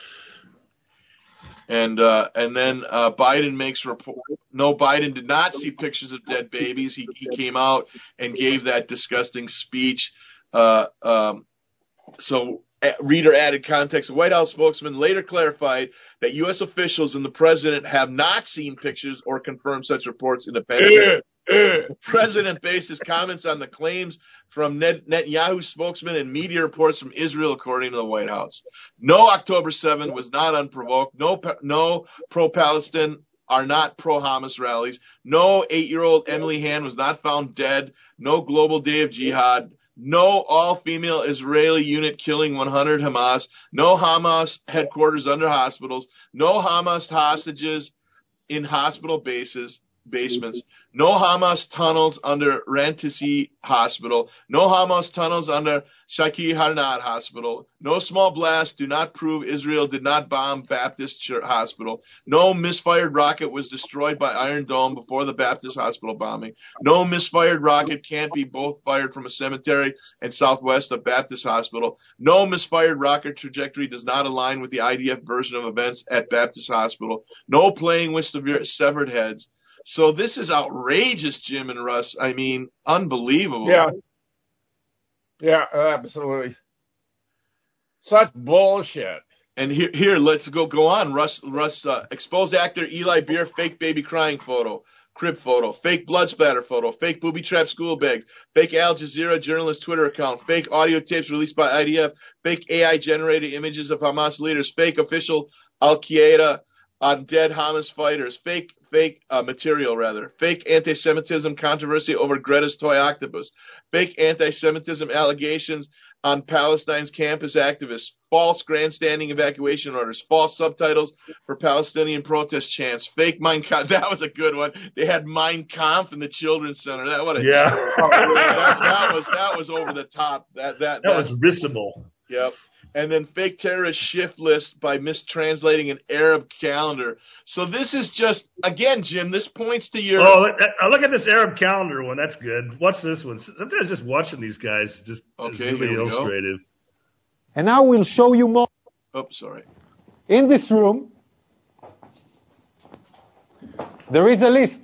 Speaker 3: And uh, and then uh, Biden makes report. No, Biden did not see pictures of dead babies. He he came out and gave that disgusting speech. Uh, um, so, uh, reader added context. The White House spokesman later clarified that U S officials and the president have not seen pictures or confirmed such reports independently. The president based his comments on the claims from Net- Netanyahu spokesman and media reports from Israel, according to the White House. No, October seventh was not unprovoked. No, no pro-Palestine are not pro-Hamas rallies. No eight-year-old Emily Hand was not found dead. No global day of jihad. No all-female Israeli unit killing one hundred Hamas. No Hamas headquarters under hospitals. No Hamas hostages in hospital bases. basements, no Hamas tunnels under Rantisi Hospital, no Hamas tunnels under Shaki Harnad Hospital, no small blasts do not prove Israel did not bomb Baptist Church Hospital, no misfired rocket was destroyed by Iron Dome before the Baptist Hospital bombing, no misfired rocket can't be both fired from a cemetery and southwest of Baptist Hospital, no misfired rocket trajectory does not align with the I D F version of events at Baptist Hospital, no playing with severe severed heads. So this is outrageous, Jim and Russ. I mean, unbelievable.
Speaker 4: Yeah. Yeah, absolutely. Such bullshit.
Speaker 3: And here, here, let's go go on. Russ, Russ, uh, exposed actor Eli Beer, fake baby crying photo, crib photo, fake blood splatter photo, fake booby trap school bags, fake Al Jazeera journalist Twitter account, fake audio tapes released by I D F, fake A I generated images of Hamas leaders, fake official Al Qaeda on dead Hamas fighters, fake fake uh, material rather, fake anti-Semitism controversy over Greta's toy octopus, fake anti-Semitism allegations on Palestine's campus activists, false grandstanding evacuation orders, false subtitles for Palestinian protest chants, fake Mein Kampf. That was a good one. They had Mein Kampf in the Children's Center. That what a
Speaker 5: yeah.
Speaker 3: oh, that, that was that was over the top. That that
Speaker 5: that was risible.
Speaker 3: Yep. And then fake terrorist shift list by mistranslating an Arab calendar. So this is just, again, Jim, this points to your...
Speaker 5: Oh, look at this Arab calendar one. That's good. Watch this one. Sometimes just watching these guys just
Speaker 3: okay,
Speaker 5: is really illustrative.
Speaker 20: Go. And now we'll show you more.
Speaker 3: Oh, sorry.
Speaker 20: In this room, there is a list.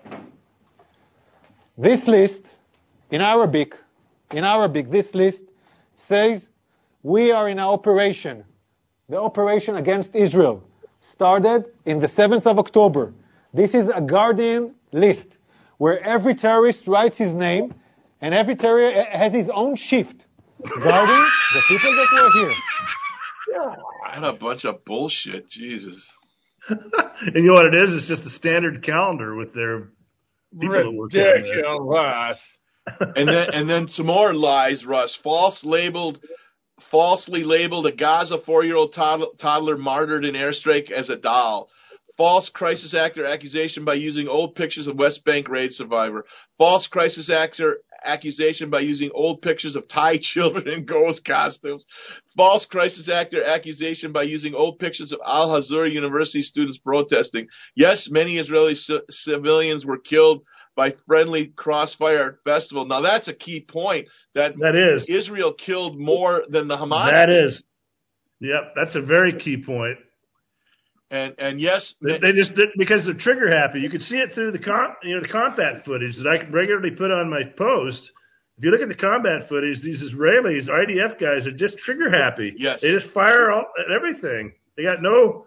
Speaker 20: This list, in Arabic, in Arabic, this list says... We are in an operation. The operation against Israel started in the seventh of October. This is a Guardian list where every terrorist writes his name and every terrorist has his own shift guarding the people that were here.
Speaker 3: What a bunch of bullshit, Jesus.
Speaker 5: And you know what it is? It's just a standard calendar with their people that work there.
Speaker 4: Ridiculous.
Speaker 3: And then, and then some more lies, Russ. False labeled... Falsely labeled a Gaza four-year-old toddler, toddler martyred in airstrike as a doll. False crisis actor accusation by using old pictures of West Bank raid survivor. False crisis actor accusation by using old pictures of Thai children in ghost costumes. False crisis actor accusation by using old pictures of Al-Hazur University students protesting. Yes, many Israeli c- civilians were killed by friendly crossfire festival. Now that's a key point. That,
Speaker 5: that is.
Speaker 3: Israel killed more than the Hamas.
Speaker 5: That is. Yep, that's a very key point.
Speaker 3: And and yes,
Speaker 5: they, they just did, because they're trigger happy. You can see it through the com, you know the combat footage that I regularly put on my post. If you look at the combat footage, these Israelis, I D F guys, are just trigger happy.
Speaker 3: Yes,
Speaker 5: they just fire all, at everything. They got no,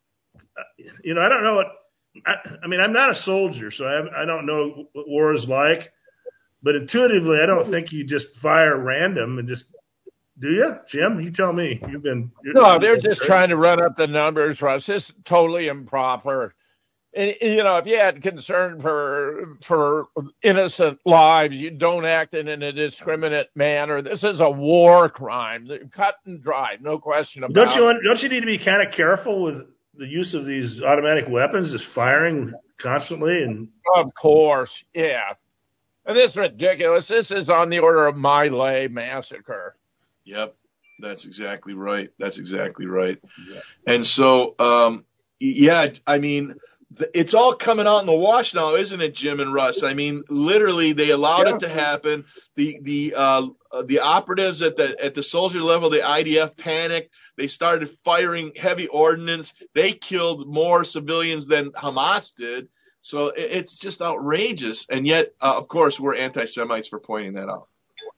Speaker 5: you know, I don't know what. I, I mean, I'm not a soldier, so I I don't know what war is like. But intuitively, I don't think you just fire random and just. Do you, Jim? You tell me. You've been.
Speaker 4: No, they're just great. Trying to run up the numbers, Russ. This is totally improper. And, you know, if you had concern for for innocent lives, you don't act in a indiscriminate manner. This is a war crime, cut and dry, no question about
Speaker 5: don't you,
Speaker 4: it.
Speaker 5: Don't you need to be kind of careful with the use of these automatic weapons, just firing constantly? And
Speaker 4: of course, yeah. And this is ridiculous. This is on the order of My Lai massacre.
Speaker 3: Yep, that's exactly right. That's exactly right. Yeah. And so, um, yeah, I mean, it's all coming out in the wash now, isn't it, Jim and Russ? I mean, literally, they allowed yeah. it to happen. The the uh, the operatives at the at the soldier level, the I D F panicked. They started firing heavy ordnance. They killed more civilians than Hamas did. So it's just outrageous. And yet, uh, of course, we're anti-Semites for pointing that out.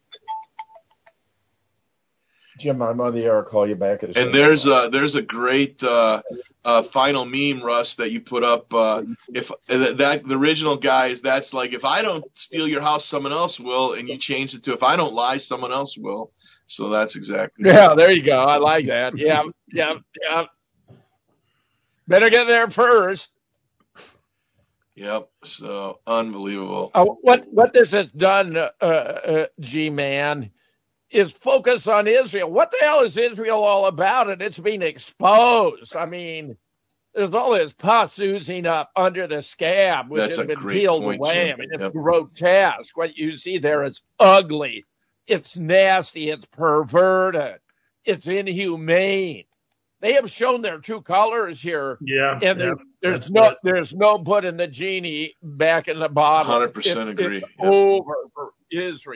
Speaker 4: Jim, I'm on the air. I'll call you back. At
Speaker 3: and there's a, there's a great uh, uh, final meme, Russ, that you put up. Uh, if uh, that the original guy is that's like, if I don't steal your house, someone else will. And you changed it to, if I don't lie, someone else will. So that's exactly.
Speaker 4: Yeah, right. There you go. I like that. Yeah, yeah, yeah. Better get there first.
Speaker 3: Yep. So unbelievable.
Speaker 4: Uh, what what this has done, uh, uh, G-Man, is focus on Israel. What the hell is Israel all about? And it's being exposed. I mean, there's all this pus oozing up under the scab, which
Speaker 3: That's
Speaker 4: has been
Speaker 3: great
Speaker 4: peeled
Speaker 3: point,
Speaker 4: away.
Speaker 3: Jim.
Speaker 4: I mean, it's
Speaker 3: yep.
Speaker 4: grotesque. What you see there is ugly. It's nasty. It's perverted. It's inhumane. They have shown their true colors here.
Speaker 5: Yeah.
Speaker 4: And
Speaker 5: yeah,
Speaker 4: there's no right. there's no putting the genie back in the bottle.
Speaker 3: one hundred percent
Speaker 4: it's,
Speaker 3: agree.
Speaker 4: It's
Speaker 3: yep.
Speaker 4: over for Israel.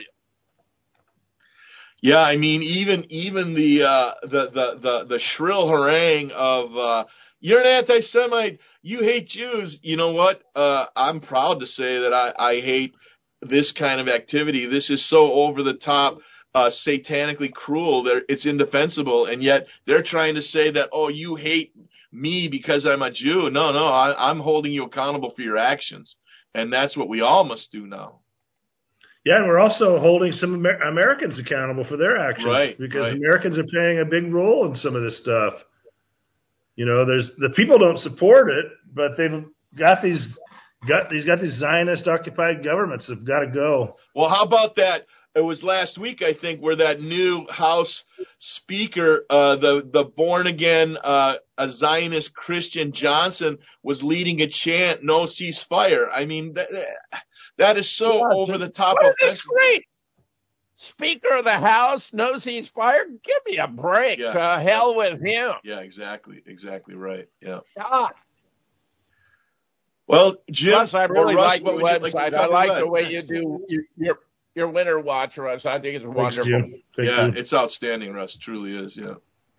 Speaker 3: Yeah, I mean, even even the uh, the, the the the shrill harangue of uh, you're an anti-Semite, you hate Jews. You know what? Uh, I'm proud to say that I, I hate this kind of activity. This is so over the top. Uh, satanically cruel. They're, it's indefensible, and yet they're trying to say that, oh, you hate me because I'm a Jew. No, no, I, I'm holding you accountable for your actions, and that's what we all must do now.
Speaker 5: Yeah, and we're also holding some Amer- Americans accountable for their actions,
Speaker 3: right?
Speaker 5: Because
Speaker 3: right.
Speaker 5: Americans are playing a big role in some of this stuff. You know, there's the people don't support it, but they've got these got these got these Zionist occupied governments that've got to go.
Speaker 3: Well, how about that? It was last week, I think, where that new House Speaker, uh, the the born again uh, a Zionist Christian Johnson, was leading a chant, "No ceasefire." I mean, that, that is so yeah, over the top.
Speaker 4: What is this great? Speaker of the House, no ceasefire. Give me a break.
Speaker 3: Yeah.
Speaker 4: Uh, hell with him.
Speaker 3: Yeah, exactly, exactly right. Yeah.
Speaker 4: God.
Speaker 3: Well, Jim,
Speaker 4: Russ, I really
Speaker 3: Russ,
Speaker 4: like the website.
Speaker 3: Like
Speaker 4: I like
Speaker 3: that?
Speaker 4: the way you do your. your Your winter watch, Russ. I think it's wonderful.
Speaker 5: Thanks,
Speaker 3: yeah,
Speaker 5: you.
Speaker 3: It's outstanding, Russ. Truly is. Yeah.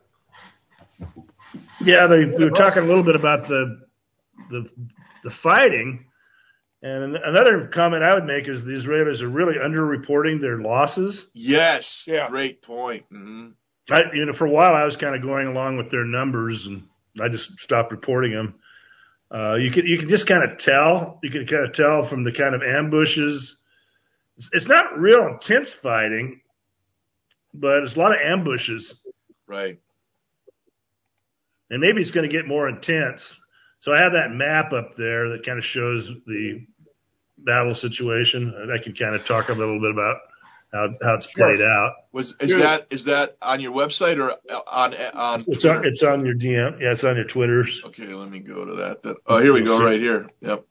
Speaker 5: Yeah, they, we were talking a little bit about the the the fighting, and another comment I would make is the Israelis are really underreporting their losses.
Speaker 3: Yes.
Speaker 4: Yeah.
Speaker 3: Great point. Mm-hmm.
Speaker 5: I, you know, for a while I was kind of going along with their numbers, and I just stopped reporting them. Uh, you can you can just kind of tell. You can kind of tell from the kind of ambushes. It's not real intense fighting, but it's a lot of ambushes.
Speaker 3: Right.
Speaker 5: And maybe it's going to get more intense. So I have that map up there that kind of shows the battle situation. And I can kind of talk a little bit about how how it's played sure. out.
Speaker 3: Was is Dude. that is that on your website or on on?
Speaker 5: It's on it's on your D M. Yeah, it's on your Twitters.
Speaker 3: Okay, let me go to that. Then. Oh, here we go, right here. Yep.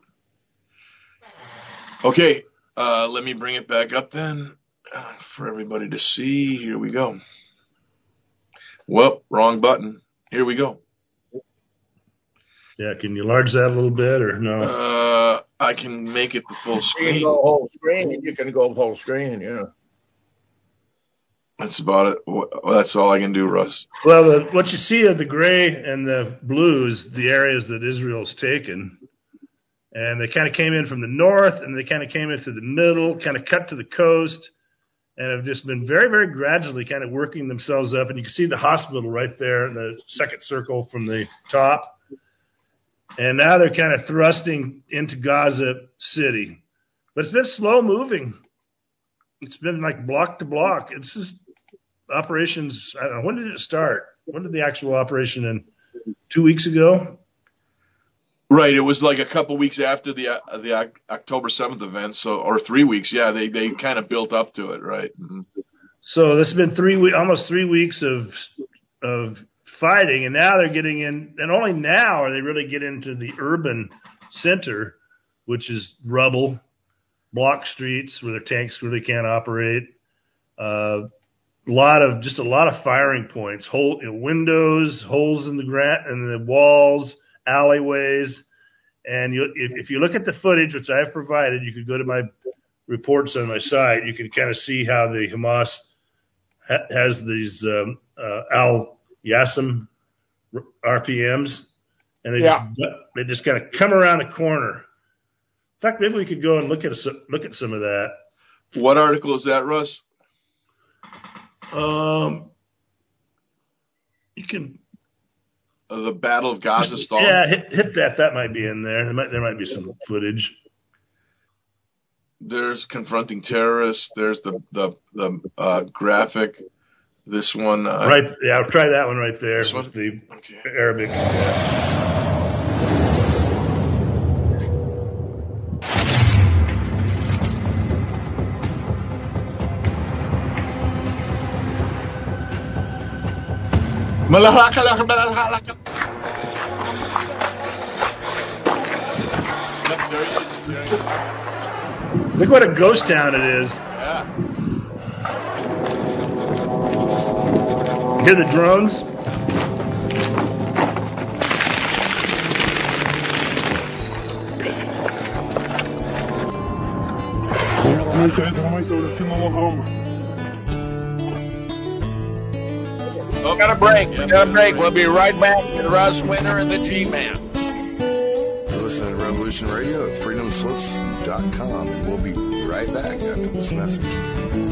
Speaker 3: Okay. Uh, let me bring it back up then uh, for everybody to see. Here we go. Well, wrong button. Here we go.
Speaker 5: Yeah, can you enlarge that a little bit or no?
Speaker 3: Uh, I can make it the full screen.
Speaker 4: You can go whole screen. You can go whole screen, yeah.
Speaker 3: That's about it. Well, that's all I can do, Russ.
Speaker 5: Well, the, what you see of the gray and the blues, the areas that Israel's taken. And they kind of came in from the north, and they kind of came in through the middle, kind of cut to the coast, and have just been very, very gradually kind of working themselves up. And you can see the hospital right there in the second circle from the top. And now they're kind of thrusting into Gaza City. But it's been slow moving. It's been like block to block. It's just operations. I don't know. When did it start? When did the actual operation end? Two weeks ago?
Speaker 3: Right, it was like a couple weeks after the uh, the October seventh event, so or three weeks. Yeah, they they kind of built up to it, right? Mm-hmm.
Speaker 5: So this has been three we- almost three weeks of of fighting, and now they're getting in. And only now are they really getting into the urban center, which is rubble. block streets where their tanks really can't operate. Uh, a lot of just a lot of firing points, hole, you know, windows, holes in the gra- in the walls, alleyways. And you, if, if you look at the footage, which I've provided, you could go to my reports on my site. You can kind of see how the Hamas ha- has these um, uh, Al Yassim R P Ms, and they
Speaker 4: yeah.
Speaker 5: just they just kind of come around the corner. In fact, maybe we could go and look at a, look at some of that.
Speaker 3: What article is that, Russ?
Speaker 5: Um, you can.
Speaker 3: Uh, the Battle of Gaza Storm.
Speaker 5: Yeah, hit, hit that. That might be in there. There might there might be some footage.
Speaker 3: There's confronting terrorists. There's the the the uh, graphic. This one. Uh,
Speaker 5: right. Yeah, I'll try that one right there
Speaker 3: this
Speaker 5: with
Speaker 3: one?
Speaker 5: the
Speaker 3: Okay.
Speaker 5: Arabic. Yeah. Look what a ghost town it is.
Speaker 3: Yeah.
Speaker 5: Hear the drones?
Speaker 4: Oh, got a break. We got a break. We'll be right back with Russ Winter and the G-Man.
Speaker 1: You're listening to Revolution Radio at freedom slips dot com, and we'll be right back after this message.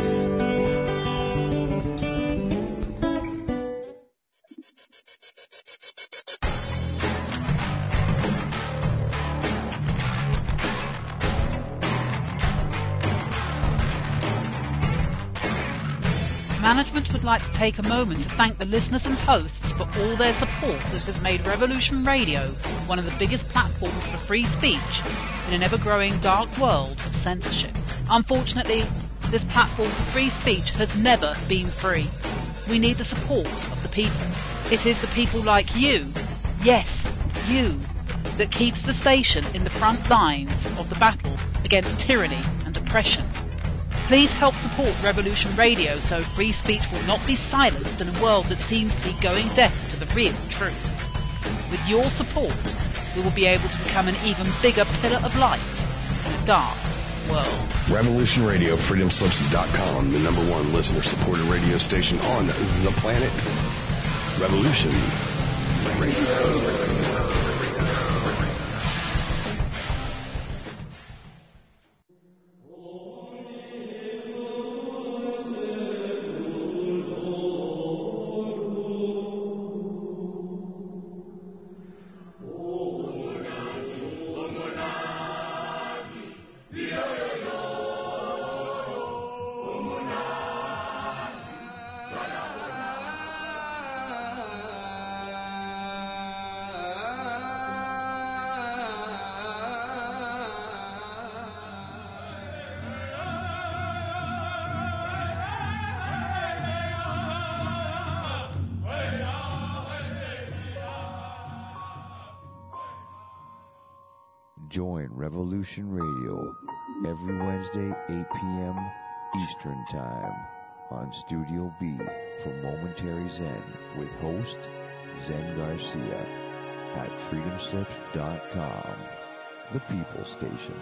Speaker 7: Management would like to take a moment to thank the listeners and hosts for all their support that has made Revolution Radio one of the biggest platforms for free speech in an ever-growing dark world of censorship. Unfortunately, this platform for free speech has never been free. We need the support of the people. It is the people like you, yes, you, that keeps the station in the front lines of the battle against tyranny and oppression. Please help support Revolution Radio so free speech will not be silenced in a world that seems to be going deaf to the real truth. With your support, we will be able to become an even bigger pillar of light in a dark world.
Speaker 1: Revolution Radio, freedom slips dot com, the number one listener-supported radio station on the planet. Revolution Radio.
Speaker 9: Join Revolution Radio every Wednesday, eight p.m. Eastern Time on Studio B for Momentary Zen with host Zen Garcia at freedom slips dot com, the People Station.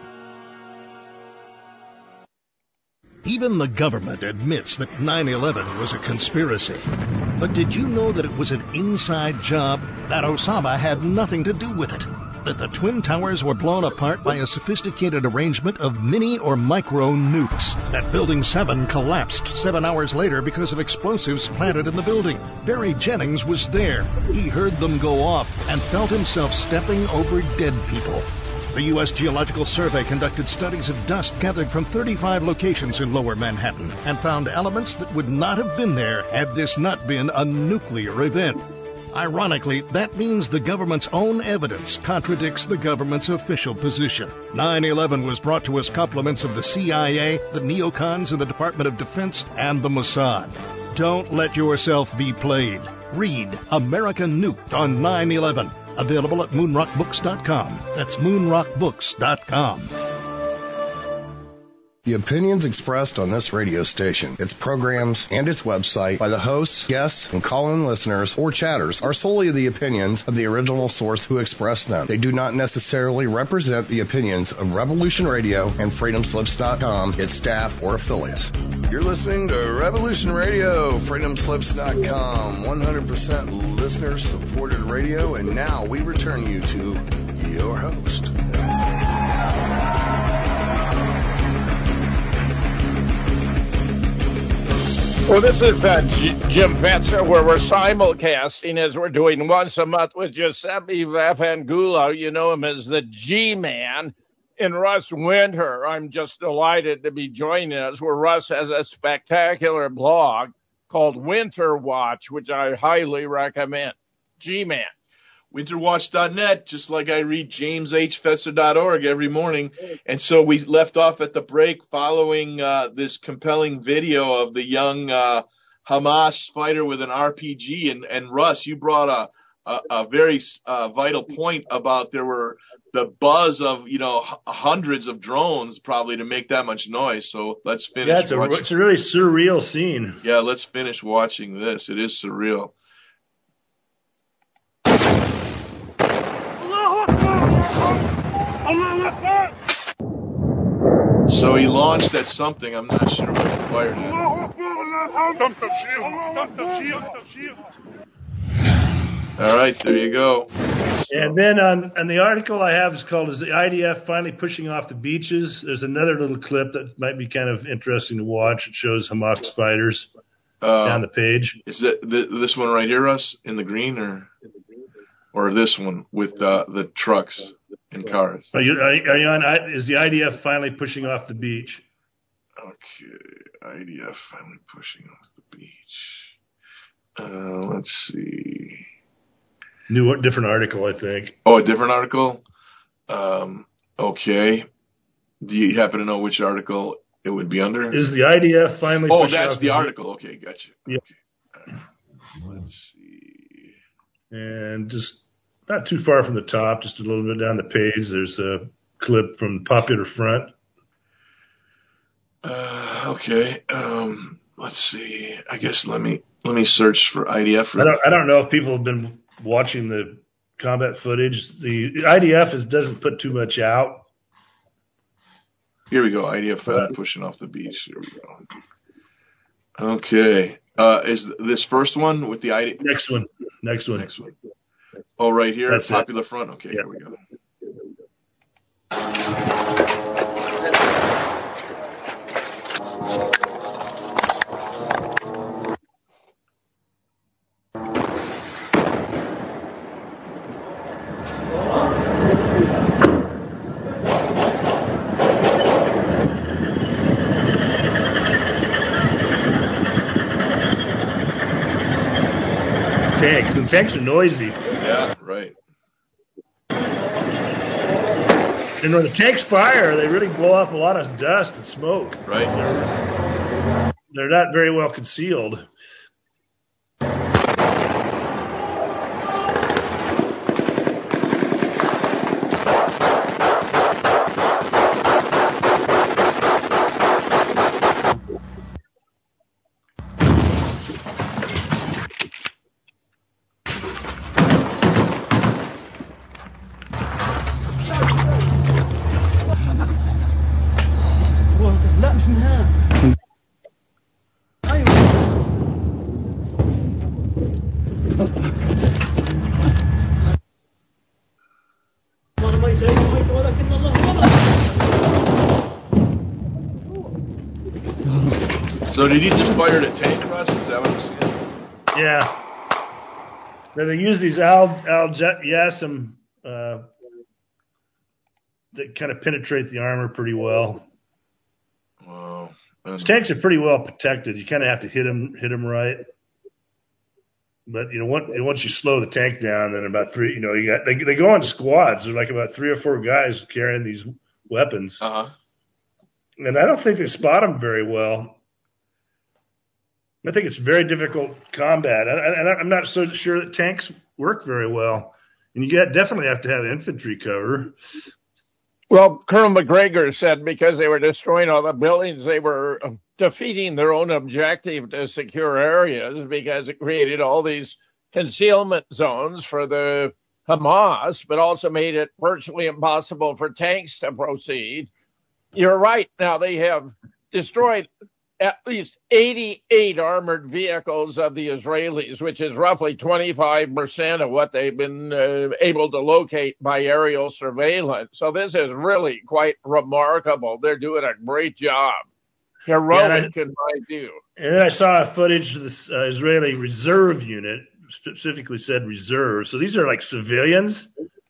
Speaker 17: Even the government admits that nine eleven was a conspiracy. But did you know that it was an inside job? That Osama had nothing to do with it? That the Twin Towers were blown apart by a sophisticated arrangement of mini or micro nukes? That Building seven collapsed seven hours later because of explosives planted in the building? Barry Jennings was there. He heard them go off and felt himself stepping over dead people. The U S Geological Survey conducted studies of dust gathered from thirty-five locations in Lower Manhattan and found elements that would not have been there had this not been a nuclear event. Ironically, that means the government's own evidence contradicts the government's official position. nine eleven was brought to us compliments of the C I A, the neocons in the Department of Defense, and the Mossad. Don't let yourself be played. Read America Nuked on nine eleven. Available at moonrock books dot com. That's moonrock books dot com.
Speaker 1: The opinions expressed on this radio station, its programs, and its website by the hosts, guests, and call-in listeners or chatters are solely the opinions of the original source who expressed them. They do not necessarily represent the opinions of Revolution Radio and freedom slips dot com, its staff, or affiliates. You're listening to Revolution Radio, freedom slips dot com, one hundred percent listener-supported radio, and now we return you to your host.
Speaker 4: Well, this is uh, G- Jim Fetzer, where we're simulcasting as we're doing once a month with Giuseppe Vafangula. You know him as the G-Man. And Russ Winter. I'm just delighted to be joining us, where Russ has a spectacular blog called Winter Watch, which I highly recommend. G-Man.
Speaker 3: winter watch dot net, just like I read james h fetzer dot org every morning. And so we left off at the break following uh, this compelling video of the young uh, Hamas fighter with an R P G. And, and Russ, you brought a, a, a very uh, vital point about there were the buzz of, you know, h- hundreds of drones probably to make that much noise. So let's finish.
Speaker 5: Yeah, it's a,
Speaker 3: watching.
Speaker 5: it's a really surreal scene.
Speaker 3: Yeah, let's finish watching this. It is surreal. So he launched at something. I'm not sure what he fired at. All right, there you go. So.
Speaker 5: And then on, on the article I have is called "Is the I D F Finally Pushing Off the Beaches?" There's another little clip that might be kind of interesting to watch. It shows Hamas fighters uh, down the page.
Speaker 3: Is it th- this one right here, Russ, in the green, or or this one with uh, the trucks and cars?
Speaker 5: Are you, are you on? Is the I D F finally pushing off the beach?
Speaker 3: Okay, I D F finally pushing off the beach. Uh, let's see.
Speaker 5: New, different article, I think.
Speaker 3: Oh, a different article? Um, okay. Do you happen to know which article it would be under?
Speaker 5: Is the I D F finally
Speaker 3: Oh,
Speaker 5: pushing
Speaker 3: that's
Speaker 5: off
Speaker 3: the
Speaker 5: the
Speaker 3: article. Okay, gotcha.
Speaker 5: Yeah.
Speaker 3: Okay. Right. Let's see.
Speaker 5: And just not too far from the top, just a little bit down the page, there's a clip from Popular Front.
Speaker 3: Uh, okay. Um, let's see. I guess let me let me search for I D F.
Speaker 5: I don't, I don't know if people have been watching the combat footage. The I D F is, doesn't put too much out.
Speaker 3: Here we go. I D F uh, pushing off the beach. Here we go. Okay. Uh, is this first one with the I D F?
Speaker 5: Next one. Next one.
Speaker 3: Next one. Oh, right here.
Speaker 5: That's
Speaker 3: Popular
Speaker 5: it.
Speaker 3: Front. Okay,
Speaker 5: yeah.
Speaker 3: Here we go.
Speaker 5: Tanks. The tanks are noisy.
Speaker 3: Yeah, right.
Speaker 5: And when the tanks fire, they really blow off a lot of dust and smoke.
Speaker 3: Right.
Speaker 5: They're, they're not very well concealed.
Speaker 3: So did he just fire at a tank, Russ? Is that what I'm saying?
Speaker 5: Yeah. Now they use these Al Al Yassim uh, that kind of penetrate the armor pretty well.
Speaker 3: Wow.
Speaker 5: These tanks are pretty well protected. You kind of have to hit them, hit them right. But you know, once, once you slow the tank down, then about three, you know, you got they they go in squads. They're like about three or four guys carrying these weapons.
Speaker 3: Uh huh.
Speaker 5: And I don't think they spot them very well. I think it's very difficult combat, and I'm not so sure that tanks work very well. And you got, definitely have to have infantry cover.
Speaker 4: Well, Colonel McGregor said because they were destroying all the buildings, they were defeating their own objective to secure areas because it created all these concealment zones for the Hamas, but also made it virtually impossible for tanks to proceed. You're right. Now they have destroyed at least eighty-eight armored vehicles of the Israelis, which is roughly twenty-five percent of what they've been uh, able to locate by aerial surveillance. So this is really quite remarkable. They're doing a great job. Heroic
Speaker 5: yeah,
Speaker 4: in my view.
Speaker 5: And then I saw footage of this uh, Israeli reserve unit, specifically said reserve. So these are like civilians.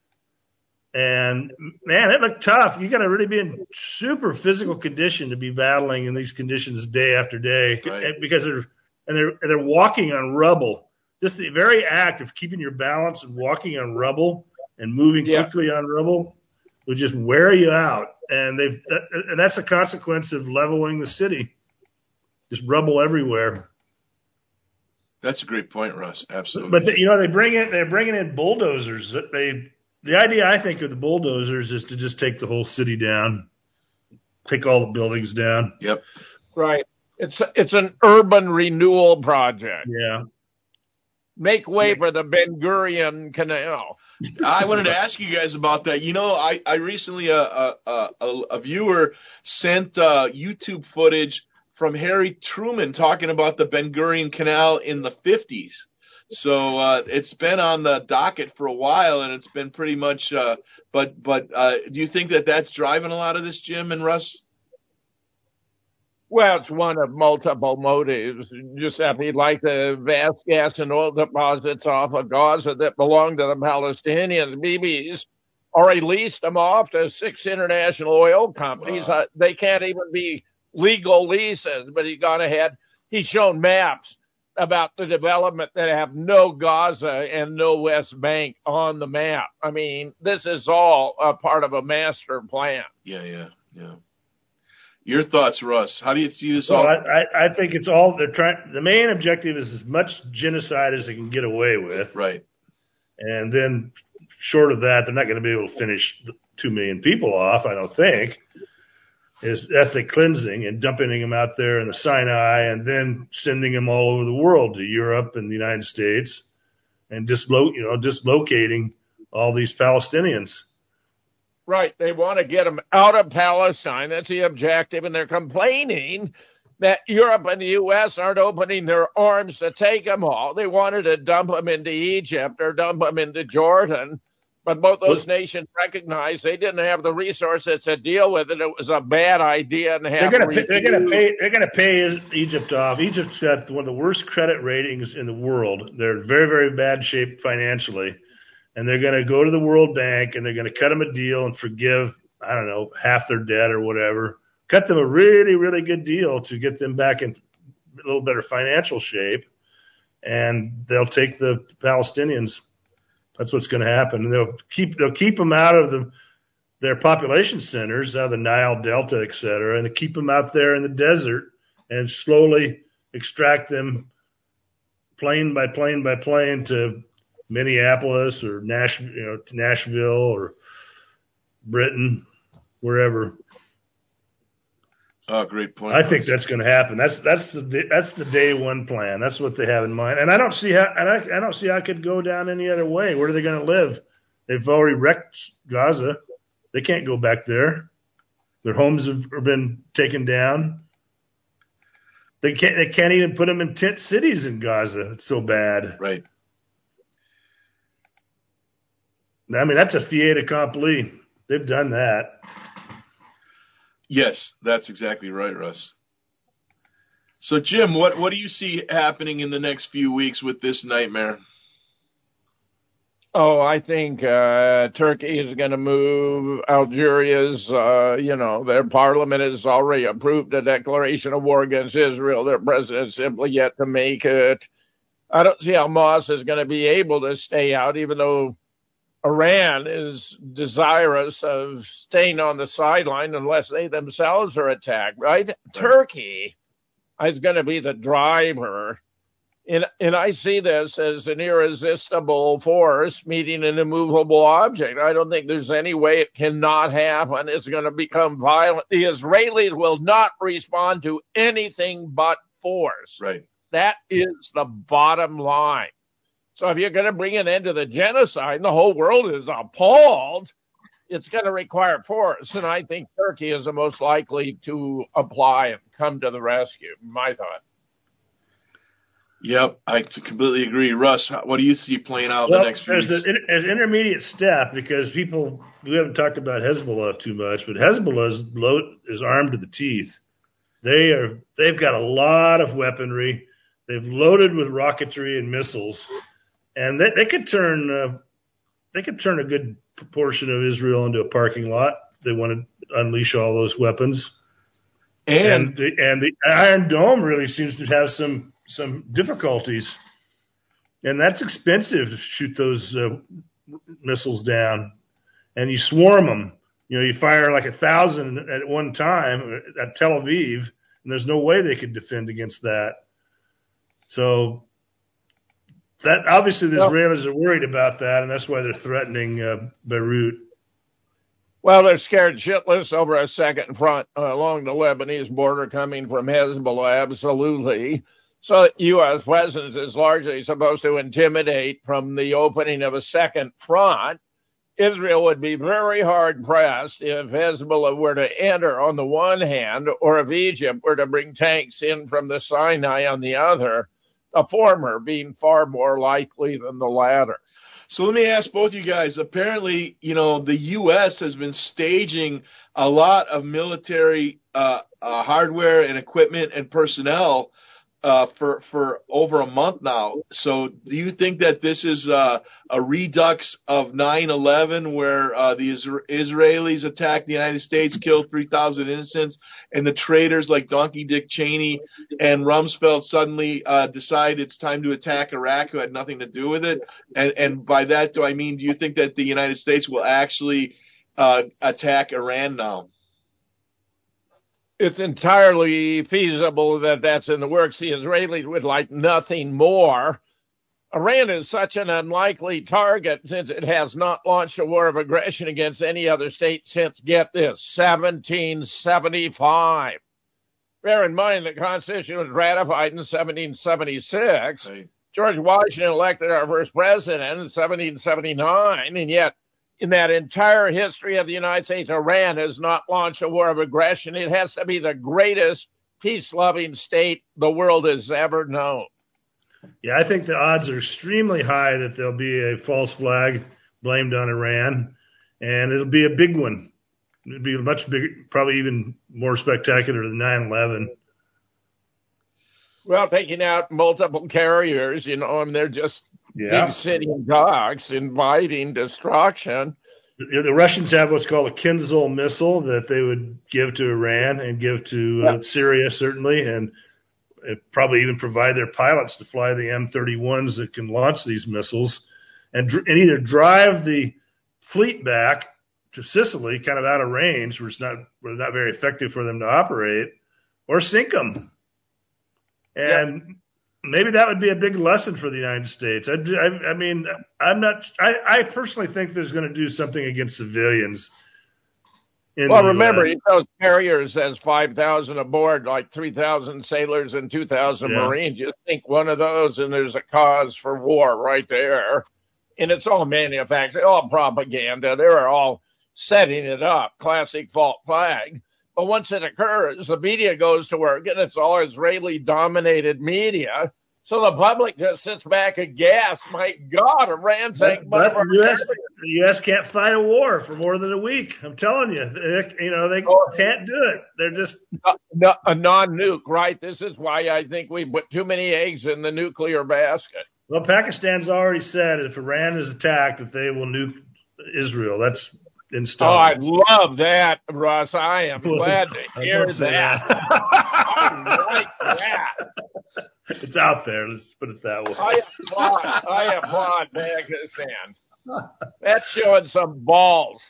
Speaker 5: And man, it looked tough. You got to really be in super physical condition to be battling in these conditions day after day, right. because they're and they're and they're walking on rubble. Just the very act of keeping your balance and walking on rubble and moving yeah. quickly on rubble would just wear you out. And they've and that's a consequence of leveling the city. Just rubble everywhere.
Speaker 3: That's a great point, Russ. Absolutely.
Speaker 5: But the, you know they bring in they're bringing in bulldozers. That they. The idea, I think, of the bulldozers is to just take the whole city down, take all the buildings down.
Speaker 3: Yep.
Speaker 4: Right. It's it's an urban renewal project.
Speaker 5: Yeah.
Speaker 3: make way for the Ben Gurion Canal. I wanted to ask you guys about that. You know, I, I recently, uh, uh, uh, a, a viewer sent uh, YouTube footage from Harry Truman talking about the Ben Gurion Canal in the fifties. So uh, it's been on the docket for a while, and it's been pretty much uh, – but but uh, do you think that that's driving a lot of this, Jim and Russ?
Speaker 4: Well, it's one of multiple motives. Giuseppe, like the vast gas and oil deposits off of Gaza that belong to the Palestinians, B B's already leased them off to six international oil companies. Wow. Uh, they can't even be legal leases, but he gone ahead. He's shown maps about the development that have no Gaza and no West Bank on the map. I mean, this is all a part of a master plan.
Speaker 3: Yeah, yeah, yeah. Your thoughts, Russ? How do you see this
Speaker 5: well,
Speaker 3: all?
Speaker 5: I, I think it's all they're trying. The main objective is as much genocide as they can get away with.
Speaker 3: Right.
Speaker 5: And then, short of that, they're not going to be able to finish the two million people off, I don't think. Is ethnic cleansing and dumping them out there in the Sinai and then sending them all over the world to Europe and the United States and dislo- you know, dislocating all these Palestinians.
Speaker 4: Right. They want to get them out of Palestine. That's the objective. And they're complaining that Europe and the U S aren't opening their arms to take them all. They wanted to dump them into Egypt or dump them into Jordan. But both those nations recognized they didn't have the resources to deal with it. It was a bad idea. And
Speaker 5: they're going to they're going to pay they're going to pay Egypt off. Egypt's got one of the worst credit ratings in the world. They're in very very bad shape financially, and they're going to go to the World Bank and they're going to cut them a deal and forgive I don't know half their debt or whatever. Cut them a really really good deal to get them back in a little better financial shape, and they'll take the Palestinians. That's what's going to happen. And they'll keep they'll keep them out of the their population centers, out of the Nile Delta, et cetera, and they keep them out there in the desert and slowly extract them plane by plane by plane to Minneapolis or Nash, you know, to Nashville or Britain, wherever.
Speaker 3: Oh, great point.
Speaker 5: I think that's going to happen. That's that's the that's the day one plan. That's what they have in mind. And I don't see how and I, I don't see how it could go down any other way. Where are they going to live? They've already wrecked Gaza. They can't go back there. Their homes have been taken down. They can't. They can't even put them in tent cities in Gaza. It's so bad.
Speaker 3: Right.
Speaker 5: I mean, that's a fait accompli. They've done that.
Speaker 3: Yes, that's exactly right, Russ. So, Jim, what, what do you see happening in the next few weeks with this nightmare?
Speaker 4: Oh, I think uh, Turkey is going to move. Algeria's, uh, you know, their parliament has already approved a declaration of war against Israel. Their president simply yet to make it. I don't see how Hamas is going to be able to stay out, even though Iran is desirous of staying on the sideline unless they themselves are attacked, right? Turkey is going to be the driver And, and I see this as an irresistible force meeting an immovable object. I don't think there's any way it cannot happen. It's going to become violent. The Israelis will not respond to anything but force.
Speaker 3: Right.
Speaker 4: That is the bottom line. So if you're going to bring an end to the genocide, and the whole world is appalled, it's going to require force. And I think Turkey is the most likely to apply and come to the rescue, my thought.
Speaker 3: Yep, I completely agree. Russ, what do you see playing out
Speaker 5: well,
Speaker 3: the next few
Speaker 5: there's
Speaker 3: weeks?
Speaker 5: An, an intermediate step, because people, we haven't talked about Hezbollah too much, but Hezbollah is, load, is armed to the teeth. They are, they've got a lot of weaponry. They've loaded with rocketry and missiles, and they, they could turn, uh, they could turn a good proportion of Israel into a parking lot. They want to unleash all those weapons. And, and the, and the Iron Dome really seems to have some, some difficulties, and that's expensive to shoot those uh, missiles down. And you swarm them. You know, you fire like a thousand at one time at Tel Aviv, and there's no way they could defend against that. So that obviously the Israelis are worried about that, and that's why they're threatening uh, Beirut.
Speaker 4: Well, they're scared shitless over a second front uh, along the Lebanese border coming from Hezbollah, absolutely. So U S presence is largely supposed to intimidate from the opening of a second front. Israel would be very hard-pressed if Hezbollah were to enter on the one hand, or if Egypt were to bring tanks in from the Sinai on the other, the former being far more likely than the latter.
Speaker 3: So let me ask both you guys. Apparently, you know, the U S has been staging a lot of military uh, uh, hardware and equipment and personnel uh, for for over a month now. So do you think that this is uh, a redux of nine eleven, where uh, the Isra- Israelis attacked the United States, killed three thousand innocents, and the traitors like Donkey Dick Cheney and Rumsfeld suddenly uh, decide it's time to attack Iraq, who had nothing to do with it? And, and by that, do I mean, do you think that the United States will actually uh, attack Iran now?
Speaker 4: It's entirely feasible that that's in the works. The Israelis would like nothing more. Iran is such an unlikely target since it has not launched a war of aggression against any other state since, get this, seventeen seventy-five. Bear in mind the Constitution was ratified in seventeen seventy-six. Right. George Washington elected our first president in seventeen seventy-nine, and yet in that entire history of the United States, Iran has not launched a war of aggression. It has to be the greatest peace-loving state the world has ever known.
Speaker 5: Yeah, I think the odds are extremely high that there'll be a false flag blamed on Iran, and it'll be a big one. It'll be much bigger, probably even more spectacular than nine eleven.
Speaker 4: Well, taking out multiple carriers, you know, and they're just yeah. big sitting ducks inviting destruction.
Speaker 5: The, the Russians have what's called a Kinzhal missile that they would give to Iran and give to uh, yeah. Syria, certainly, and probably even provide their pilots to fly the M thirty-ones that can launch these missiles, and, and either drive the fleet back to Sicily, kind of out of range, where it's not, where it's not very effective for them to operate, or sink them. And yeah. maybe that would be a big lesson for the United States. I, I, I mean, I'm not. I, I personally think there's going to do something against civilians.
Speaker 4: Well, remember, those carriers has five thousand aboard, like three thousand sailors and two thousand yeah. Marines. You think one of those, and there's a cause for war right there. And it's all manufactured, all propaganda. They're all setting it up. Classic false flag. But once it occurs, the media goes to work, and it's all Israeli-dominated media. So the public just sits back aghast. My God, Iran's taking
Speaker 5: but, but the U S, the U S can't fight a war for more than a week. I'm telling you, they, you know, they oh, can't do it. They're just
Speaker 4: no, no, a non-nuke, right? This is why I think we put too many eggs in the nuclear basket.
Speaker 5: Well, Pakistan's already said if Iran is attacked, that they will nuke Israel. That's installed.
Speaker 4: Oh, I love that, Russ. I am glad to hear that. that. I like that.
Speaker 5: It's out there. Let's put it that way.
Speaker 4: I applaud. I applaud Pakistan. That's showing some balls.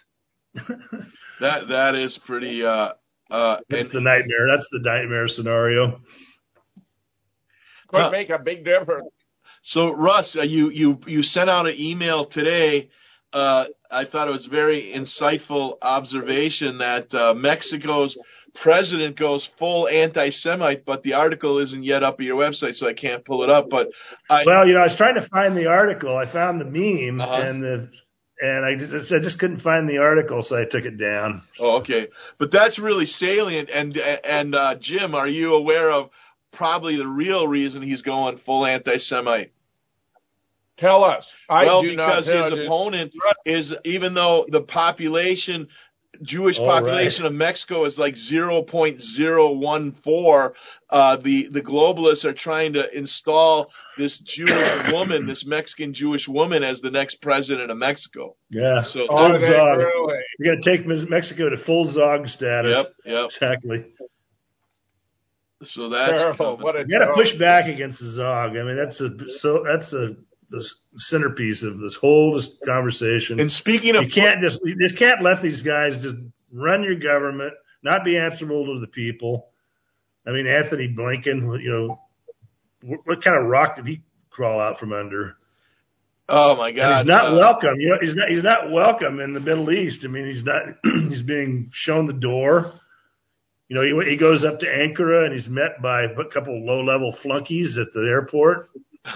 Speaker 3: That that is pretty. Uh, uh,
Speaker 5: That's and, the nightmare. That's the nightmare scenario.
Speaker 4: could
Speaker 3: Huh.
Speaker 4: make a big difference.
Speaker 3: So, Russ, uh, you, you, you sent out an email today. Uh, I thought it was a very insightful observation that uh, Mexico's president goes full anti-Semite, but the article isn't yet up at your website, so I can't pull it up. But I,
Speaker 5: well, you know, I was trying to find the article. I found the meme,
Speaker 3: Uh-huh.
Speaker 5: and the and I just, I just couldn't find the article, so I took it down.
Speaker 3: Oh, okay. But that's really salient. And and uh, Jim, are you aware of probably the real reason he's going full anti-Semite?
Speaker 4: Tell us. I
Speaker 3: well,
Speaker 4: do
Speaker 3: because
Speaker 4: not
Speaker 3: his
Speaker 4: know.
Speaker 3: opponent is, even though the population, Jewish
Speaker 5: All
Speaker 3: population of Mexico is like zero point zero one four, uh, the, the globalists are trying to install this Jewish woman, this Mexican Jewish woman, as the next president of Mexico.
Speaker 5: Yeah.
Speaker 3: So
Speaker 5: full
Speaker 3: that's-
Speaker 5: Zog.
Speaker 4: really?
Speaker 5: You're going to take Mexico to full Zog status.
Speaker 3: Yep, yep.
Speaker 5: Exactly.
Speaker 3: So that's
Speaker 4: Terrible.
Speaker 3: coming.
Speaker 4: What a
Speaker 5: You got to
Speaker 4: joke.
Speaker 5: push back against the Zog. I mean, that's a so that's a the centerpiece of this whole this conversation.
Speaker 3: And speaking of,
Speaker 5: you can't just you just can't let these guys just run your government, not be answerable to the people. I mean, Anthony Blinken, you know, what, what kind of rock did he crawl out from under?
Speaker 3: oh my God,
Speaker 5: And he's not
Speaker 3: uh,
Speaker 5: welcome. You know, he's not he's not welcome in the Middle East. I mean, he's not he's being shown the door. You know, he, he goes up to Ankara and he's met by a couple of low-level flunkies at the airport.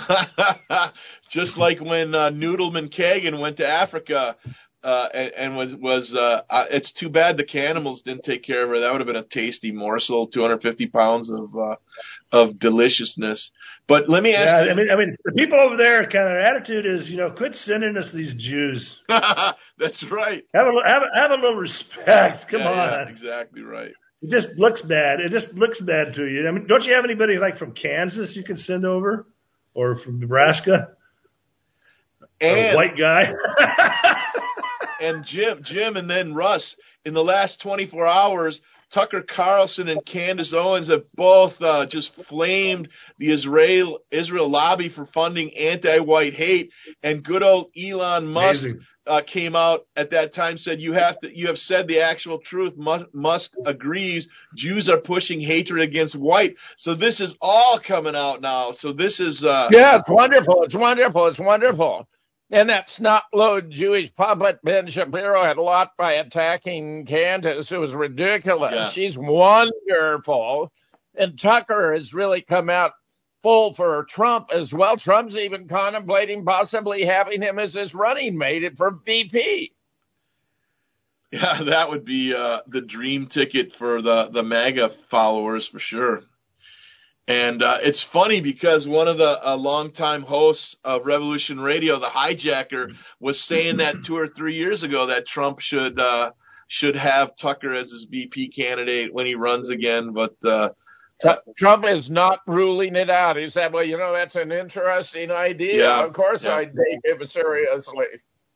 Speaker 3: Just like when uh, Noodleman Kagan went to Africa uh, and, and was was uh, uh, it's too bad the cannibals didn't take care of her. That would have been a tasty morsel, two hundred fifty pounds of uh, of deliciousness. But let me ask
Speaker 5: Yeah,
Speaker 3: you.
Speaker 5: I mean, I mean, the people over there, kind of attitude is, you know, quit sending us these Jews.
Speaker 3: That's right.
Speaker 5: Have a have a, have a little respect. Come
Speaker 3: Yeah,
Speaker 5: on.
Speaker 3: yeah, exactly right.
Speaker 5: It just looks bad. It just looks bad to you. I mean, don't you have anybody like from Kansas you can send over, or from Nebraska?
Speaker 3: And
Speaker 5: or a white guy.
Speaker 3: and Jim, Jim, and then Russ. In the last twenty-four hours, Tucker Carlson and Candace Owens have both uh, just flamed the Israel Israel lobby for funding anti-white hate. And good old Elon Musk uh, came out at that time, said you have to you have said the actual truth. Musk, Musk agrees. Jews are pushing hatred against white. So this is all coming out now. So this is uh,
Speaker 4: Yeah, it's wonderful. It's wonderful. It's wonderful. And that snot-load Jewish puppet Ben Shapiro had a lot by attacking Candace. It was ridiculous.
Speaker 3: Yeah.
Speaker 4: She's wonderful. And Tucker has really come out full for Trump as well. Trump's even contemplating possibly having him as his running mate for V P.
Speaker 3: Yeah, that would be uh, the dream ticket for the, the MAGA followers for sure. And uh, it's funny because one of the uh, longtime hosts of Revolution Radio, the hijacker, was saying that two or three years ago that Trump should uh, should have Tucker as his V P candidate when he runs again. But uh,
Speaker 4: Trump is not ruling it out. He said, well, you know, that's an interesting idea.
Speaker 3: Yeah,
Speaker 4: Of course
Speaker 3: yeah.
Speaker 4: I'd take him seriously.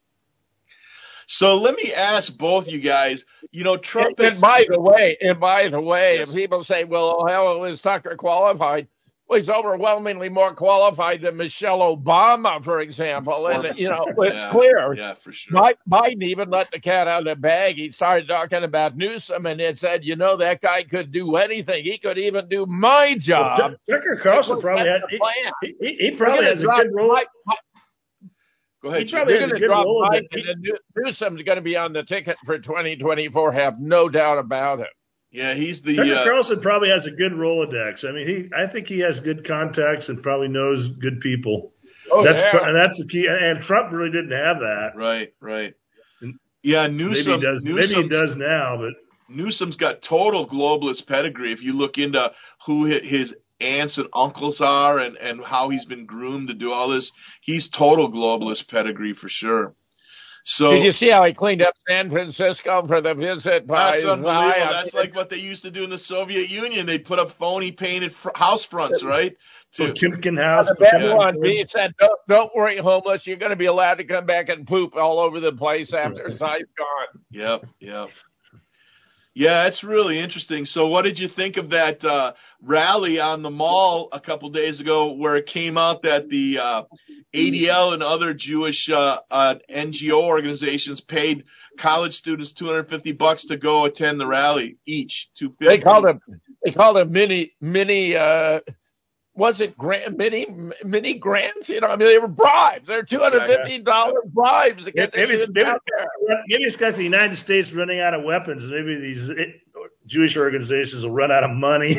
Speaker 3: so let me ask both you guys. You know, Trump.
Speaker 4: And,
Speaker 3: is,
Speaker 4: and by the way, and by the way,
Speaker 3: Yes.
Speaker 4: if people say, well, how is Tucker qualified? Well, he's overwhelmingly more qualified than Michelle Obama, for example. And, you know, it's
Speaker 3: yeah,
Speaker 4: clear.
Speaker 3: Yeah, for sure.
Speaker 4: Bi- Biden even let the cat out of the bag. He started talking about Newsom and it said, you know, that guy could do anything. He could even do my job.
Speaker 5: Well, Tucker Carlson probably had,
Speaker 4: That's the plan.
Speaker 5: he, he, he probably
Speaker 4: We're
Speaker 5: has a
Speaker 4: gonna
Speaker 5: good
Speaker 4: drop
Speaker 5: role.
Speaker 4: Mike-
Speaker 3: Go ahead,
Speaker 5: he
Speaker 3: Jim.
Speaker 5: probably
Speaker 4: They're
Speaker 5: has a
Speaker 4: going to
Speaker 5: good
Speaker 4: drop
Speaker 5: role.
Speaker 4: Biden,
Speaker 5: He-
Speaker 4: and New- Newsom's going to be on the ticket for twenty twenty-four. Have no doubt about it.
Speaker 3: Yeah, he's the.
Speaker 5: Tucker
Speaker 3: Uh,
Speaker 5: Carlson probably has a good Rolodex. I mean, he I think he has good contacts and probably knows good people.
Speaker 4: Oh,
Speaker 5: that's
Speaker 4: yeah.
Speaker 5: pro- and that's the key. And Trump really didn't have that.
Speaker 3: right, right. Yeah, Newsom.
Speaker 5: Maybe he does. Maybe he
Speaker 3: Newsom's-
Speaker 5: does now, but
Speaker 3: Newsom's got total globalist pedigree. If you look into who hi- his aunts and uncles are and, and how he's been groomed to do all this, he's total globalist pedigree for sure. So
Speaker 4: Did you see how he cleaned up San Francisco for the visit by
Speaker 3: that's unbelievable.
Speaker 4: Zion?
Speaker 3: That's like what they used to do in the Soviet Union. They put up phony painted fr- house fronts, right?
Speaker 5: so
Speaker 3: To,
Speaker 5: Timken House.
Speaker 4: The bad one, he said, don't, don't worry, homeless. You're going to be allowed to come back and poop all over the place after Zion's gone.
Speaker 3: Yep, yep. Yeah, it's really interesting. So what did you think of that uh, rally on the mall a couple days ago where it came out that the uh, A D L and other Jewish uh, uh, N G O organizations paid college students two hundred fifty bucks to go attend the rally each, two hundred fifty.
Speaker 4: They called him, they called him mini, mini, uh, was it grant, mini, mini grants? You know, I mean, they were bribes. They're two hundred fifty dollars bribes to get
Speaker 5: maybe,
Speaker 4: this
Speaker 5: it's, maybe,
Speaker 4: out there.
Speaker 5: maybe it's got the United States running out of weapons. Maybe these it, Jewish organizations will run out of money.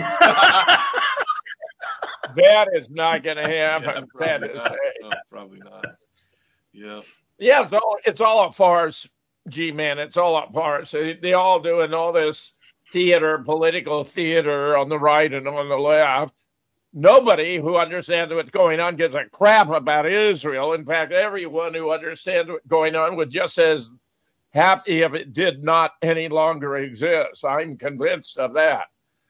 Speaker 4: That is not going to happen.
Speaker 3: Yeah,
Speaker 4: that is
Speaker 3: not. No, probably not. Yeah.
Speaker 4: Yeah, it's all, it's all a farce, G-Man. It's all a farce. They, they all doing all this theater, political theater on the right and on the left. Nobody who understands what's going on gives a crap about Israel. In fact, everyone who understands what's going on would just as happy if it did not any longer exist. I'm convinced of that.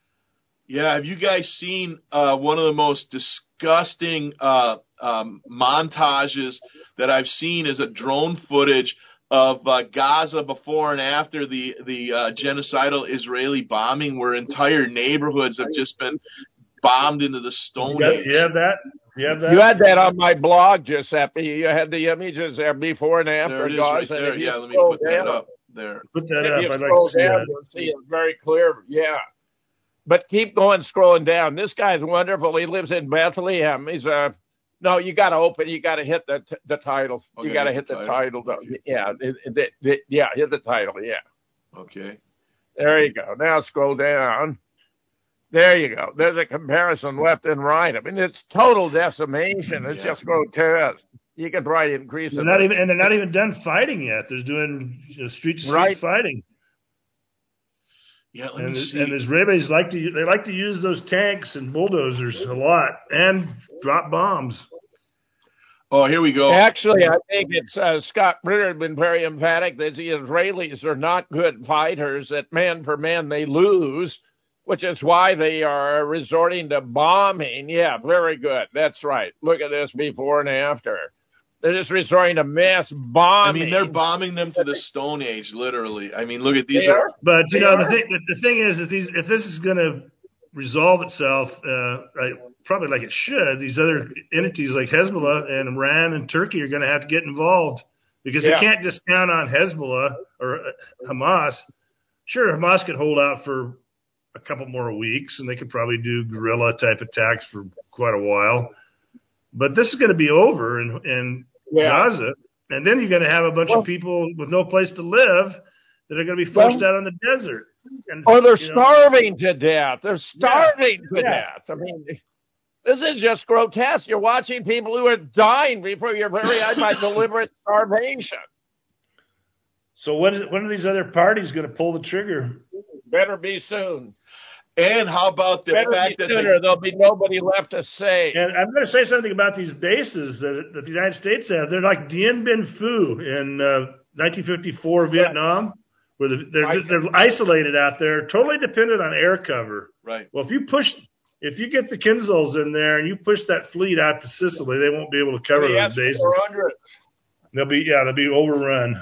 Speaker 3: Yeah, have you guys seen uh, one of the most disgusting uh, um, montages that I've seen is a drone footage of uh, Gaza before and after the, the uh, genocidal Israeli bombing where entire neighborhoods have just been bombed into the Stone Age.
Speaker 5: You have that? You have that?
Speaker 4: You had that on my blog, Giuseppe. You had the images there before and after
Speaker 3: There it is
Speaker 4: Gaza.
Speaker 3: right there.
Speaker 4: And if you
Speaker 3: Yeah, let me
Speaker 4: scroll
Speaker 3: put that
Speaker 4: down-
Speaker 3: up there.
Speaker 5: Put that
Speaker 4: If
Speaker 5: up.
Speaker 4: you
Speaker 5: I'd like
Speaker 4: scroll
Speaker 5: to see
Speaker 4: down,
Speaker 5: that.
Speaker 4: you'll see it very clear. Yeah. But keep going, scrolling down. This guy's wonderful. He lives in Bethlehem. He's a, no, you got to open. You got to hit the the title.
Speaker 3: Okay,
Speaker 4: you got to
Speaker 3: hit
Speaker 4: hit
Speaker 3: the
Speaker 4: the
Speaker 3: title.
Speaker 4: title. though. Yeah, it, it, it, yeah, hit the title. Yeah.
Speaker 3: Okay.
Speaker 4: There you go. Now scroll down. There you go. There's a comparison left and right. I mean, it's total decimation. It's
Speaker 3: Yeah.
Speaker 4: just grotesque. You can probably increase
Speaker 5: They're
Speaker 4: it.
Speaker 5: not even, and they're not even done fighting yet. They're doing you know, street to street
Speaker 4: Right.
Speaker 5: fighting.
Speaker 3: Yeah, let
Speaker 5: And,
Speaker 3: me
Speaker 5: the-
Speaker 3: see.
Speaker 5: and the Israelis like to they like to use those tanks and bulldozers a lot and drop bombs.
Speaker 3: Oh, here we go.
Speaker 4: Actually, I think it's uh, Scott Ritter has been very emphatic that the Israelis are not good fighters, that man for man they lose, which is why they are resorting to bombing. Yeah, very good. That's right. Look at this before and after. They're just resorting to mass
Speaker 3: I
Speaker 4: bombing.
Speaker 3: mean, they're bombing them to the Stone Age, literally. I mean, look at these.
Speaker 4: They
Speaker 3: Are,
Speaker 4: are.
Speaker 5: But you
Speaker 4: They
Speaker 5: know
Speaker 4: are.
Speaker 5: the thing the, the thing is that these if this is going to resolve itself, uh, right, probably like it should, these other entities like Hezbollah and Iran and Turkey are going to have to get involved because
Speaker 4: Yeah.
Speaker 5: they can't just count on Hezbollah or uh, Hamas. Sure, Hamas could hold out for a couple more weeks and they could probably do guerrilla type attacks for quite a while. But this is going to be over in, in
Speaker 4: Yeah.
Speaker 5: Gaza. And then you're going to have a bunch
Speaker 4: Well-
Speaker 5: of people with no place to live that are going to be forced
Speaker 4: Well-
Speaker 5: out on the desert. And,
Speaker 4: Or they're
Speaker 5: you know,
Speaker 4: starving to death. They're starving to
Speaker 5: Yeah.
Speaker 4: death. I mean, this is just grotesque. You're watching people who are dying before your very eyes by deliberate starvation.
Speaker 5: So when is when are these other parties going to pull the trigger?
Speaker 4: Better be soon.
Speaker 3: and how about the
Speaker 4: Better
Speaker 3: fact
Speaker 4: be
Speaker 3: that
Speaker 4: sooner.
Speaker 3: they,
Speaker 4: There'll be nobody left to say.
Speaker 5: And I'm going to say something about these bases that, that the United States have. They're like Dien Bien Phu in uh, nineteen fifty-four Vietnam, where the, they're just, they're isolated out there, totally dependent on air cover.
Speaker 3: right?
Speaker 5: Well, if you push, if you get the Kinzels in there and you push that fleet out to Sicily, they won't be able to cover
Speaker 4: The
Speaker 5: those bases.
Speaker 4: S four hundred.
Speaker 5: They'll be yeah, they'll be overrun.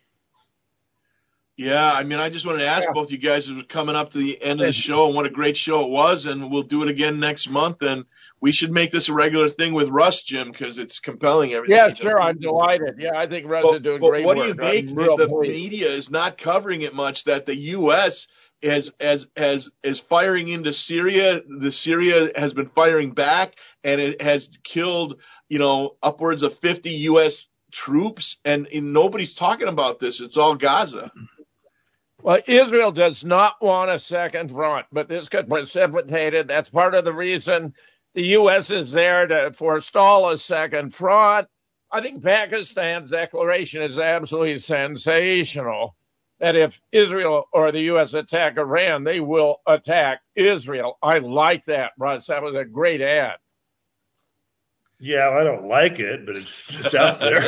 Speaker 3: Yeah, I mean, I just wanted to ask
Speaker 4: Yeah.
Speaker 3: both you guys as we're coming up to the end of the show, and what a great show it was, and we'll do it again next month, and we should make this a regular thing with Russ, Jim, because it's compelling. Everything.
Speaker 4: Yeah,
Speaker 3: he
Speaker 4: sure.
Speaker 3: does.
Speaker 4: I'm delighted. Yeah, I think Russ
Speaker 3: But,
Speaker 4: is doing
Speaker 3: but
Speaker 4: great
Speaker 3: what
Speaker 4: work.
Speaker 3: do you make
Speaker 4: I'm
Speaker 3: that
Speaker 4: real
Speaker 3: the
Speaker 4: pleased.
Speaker 3: media is not covering it much? That the U S as as as is firing into Syria, the Syria has been firing back, and it has killed, you know, upwards of fifty U S troops, and, and nobody's talking about this. It's all Gaza.
Speaker 4: Well, Israel does not want a second front, but this could precipitate it. That's part of the reason the U S is there to forestall a second front. I think Pakistan's declaration is absolutely sensational, that if Israel or the U S attack Iran, they will attack Israel. I like that, Russ. That was a great ad.
Speaker 5: Yeah, well, I don't like it, but it's it's out there.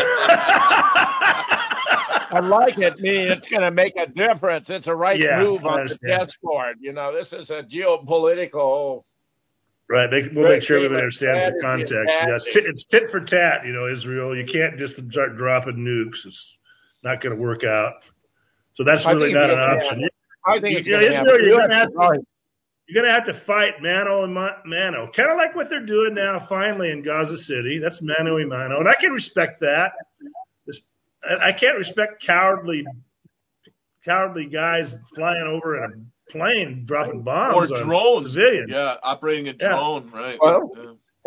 Speaker 4: I like it, meaning it's going to make a difference. It's a right
Speaker 5: Yeah,
Speaker 4: move
Speaker 5: I
Speaker 4: on the
Speaker 5: understand.
Speaker 4: chessboard. You know, this is a geopolitical.
Speaker 5: Right, make, we'll
Speaker 4: Great
Speaker 5: make sure everybody
Speaker 4: statement.
Speaker 5: understands the
Speaker 4: That is
Speaker 5: context. Yeah, it's,
Speaker 4: fantastic.
Speaker 5: tit, it's tit for tat, you know, Israel. You can't just start dropping nukes. It's not going to work out. So that's
Speaker 4: I
Speaker 5: really
Speaker 4: think
Speaker 5: not
Speaker 4: it's
Speaker 5: an
Speaker 4: gonna
Speaker 5: option.
Speaker 4: happen. I think it's
Speaker 5: You know,
Speaker 4: going to
Speaker 5: Israel,
Speaker 4: happen.
Speaker 5: you're
Speaker 4: You
Speaker 5: going to
Speaker 4: have
Speaker 5: have
Speaker 4: to-
Speaker 5: to, you're going to have to fight mano and ma- mano, kind of like what they're doing now. Finally in Gaza City, that's mano y mano, and I can respect that. This, I I can't respect cowardly, cowardly guys flying over in a plane dropping bombs
Speaker 3: Or
Speaker 5: on
Speaker 3: drones.
Speaker 5: civilians.
Speaker 3: Yeah, operating a
Speaker 5: Yeah.
Speaker 3: drone, right.
Speaker 4: Well,
Speaker 3: Yeah.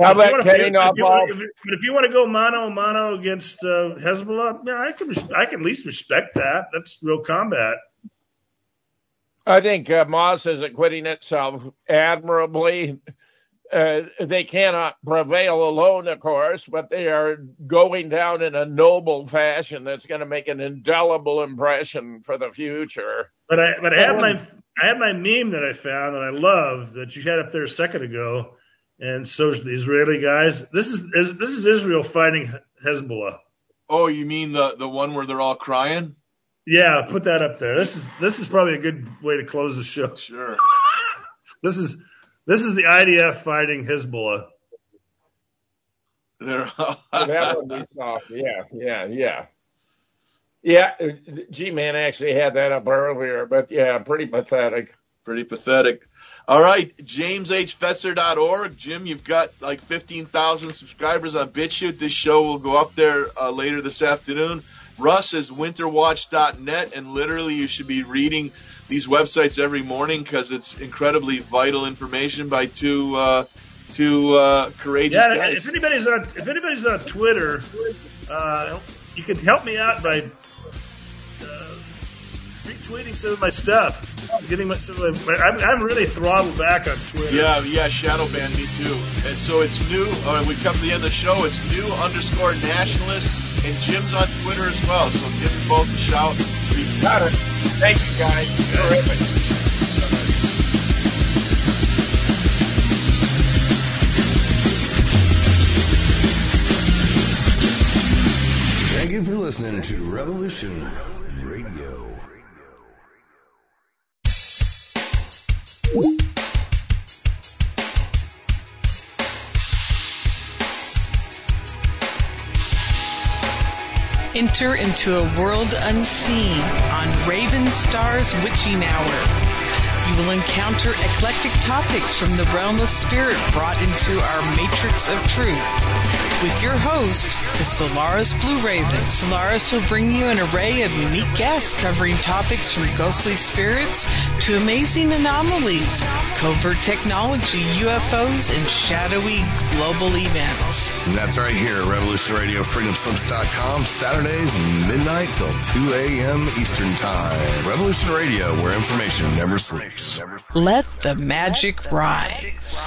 Speaker 4: How about getting off all?
Speaker 5: But if you want to go mano a mano against uh, Hezbollah, yeah, I can I can at least respect that. That's real combat.
Speaker 4: I think uh, Moss is acquitting itself admirably. Uh, they cannot prevail alone, of course, but they are going down in a noble fashion that's going to make an indelible impression for the future.
Speaker 5: But I but I have my I have my meme that I found that I love that you had up there a second ago, and so the Israeli guys. This is this is Israel fighting Hezbollah.
Speaker 3: Oh, you mean the the one where they're all crying?
Speaker 5: Yeah, put that up there. This is this is probably a good way to close the show.
Speaker 3: Sure.
Speaker 5: This is this is the I D F fighting Hezbollah.
Speaker 4: They're that would be soft. Yeah, yeah, yeah. Yeah, G-Man actually had that up earlier, but yeah, pretty pathetic.
Speaker 3: Pretty pathetic. All right, james h fetzer dot org. Jim, you've got like fifteen thousand subscribers on BitChute. This show will go up there uh, later this afternoon. Russ is winterwatch dot net, and literally you should be reading these websites every morning because it's incredibly vital information by two uh, two uh, courageous
Speaker 5: yeah,
Speaker 3: guys.
Speaker 5: If anybody's on if anybody's on Twitter, uh, you can help me out by uh, retweeting some of my stuff. Getting my, some of my, I'm, I'm really throttled back on Twitter.
Speaker 3: Yeah, yeah, shadow ban me too. And so it's new. Uh, we come to the end of the show. It's new underscore nationalist, and Jim's on Twitter as well. So give them both a shout.
Speaker 4: We got it. Thank you, guys. Terrific.
Speaker 1: Thank you for listening to Revolution Radio.
Speaker 21: Enter into a world unseen on Raven Star's Witching Hour. You will encounter eclectic topics from the realm of spirit brought into our matrix of truth. With your host, the Solaris Blue Raven. Solaris will bring you an array of unique guests covering topics from ghostly spirits to amazing anomalies, covert technology, U F Os, and shadowy global events.
Speaker 1: And that's right here, Revolution Radio, freedom slips dot com, Saturdays midnight till two a.m. Eastern Time. Revolution Radio, where information never sleeps.
Speaker 21: Let the magic rise.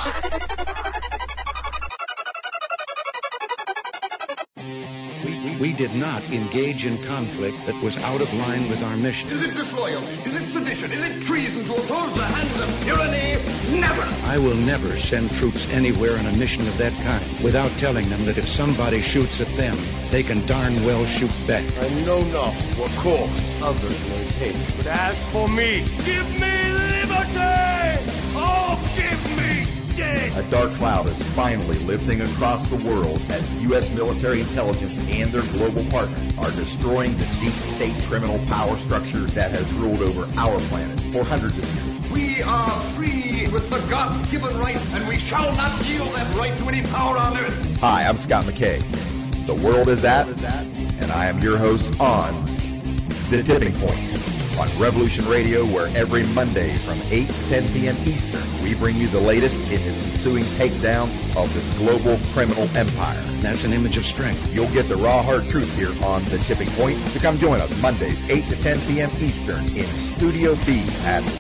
Speaker 22: We did not engage in conflict that was out of line with our mission.
Speaker 2: Is it disloyalty? Is it sedition? Is it treason to oppose the hands of tyranny? Never!
Speaker 22: I will never send troops anywhere on a mission of that kind without telling them that if somebody shoots at them, they can darn well shoot back.
Speaker 2: I know not what course others may take, but as for me, give me liberty! Oh, give me death!
Speaker 23: A dark cloud is finally lifting across the world as U S military intelligence and their global partners are destroying the deep state criminal power structure that has ruled over our planet for hundreds of years.
Speaker 2: We are free with the God-given right, and we shall not yield that right to any power on earth.
Speaker 23: Hi, I'm Scott McKay. The world is at, and I am your host on The Tipping Point on Revolution Radio, where every Monday from eight to ten p.m. Eastern, we bring you the latest in this ensuing takedown of this global criminal empire.
Speaker 22: That's an image of strength.
Speaker 23: You'll get the raw, hard truth here on The Tipping Point. So come join us Mondays, eight to ten p.m. Eastern in Studio B at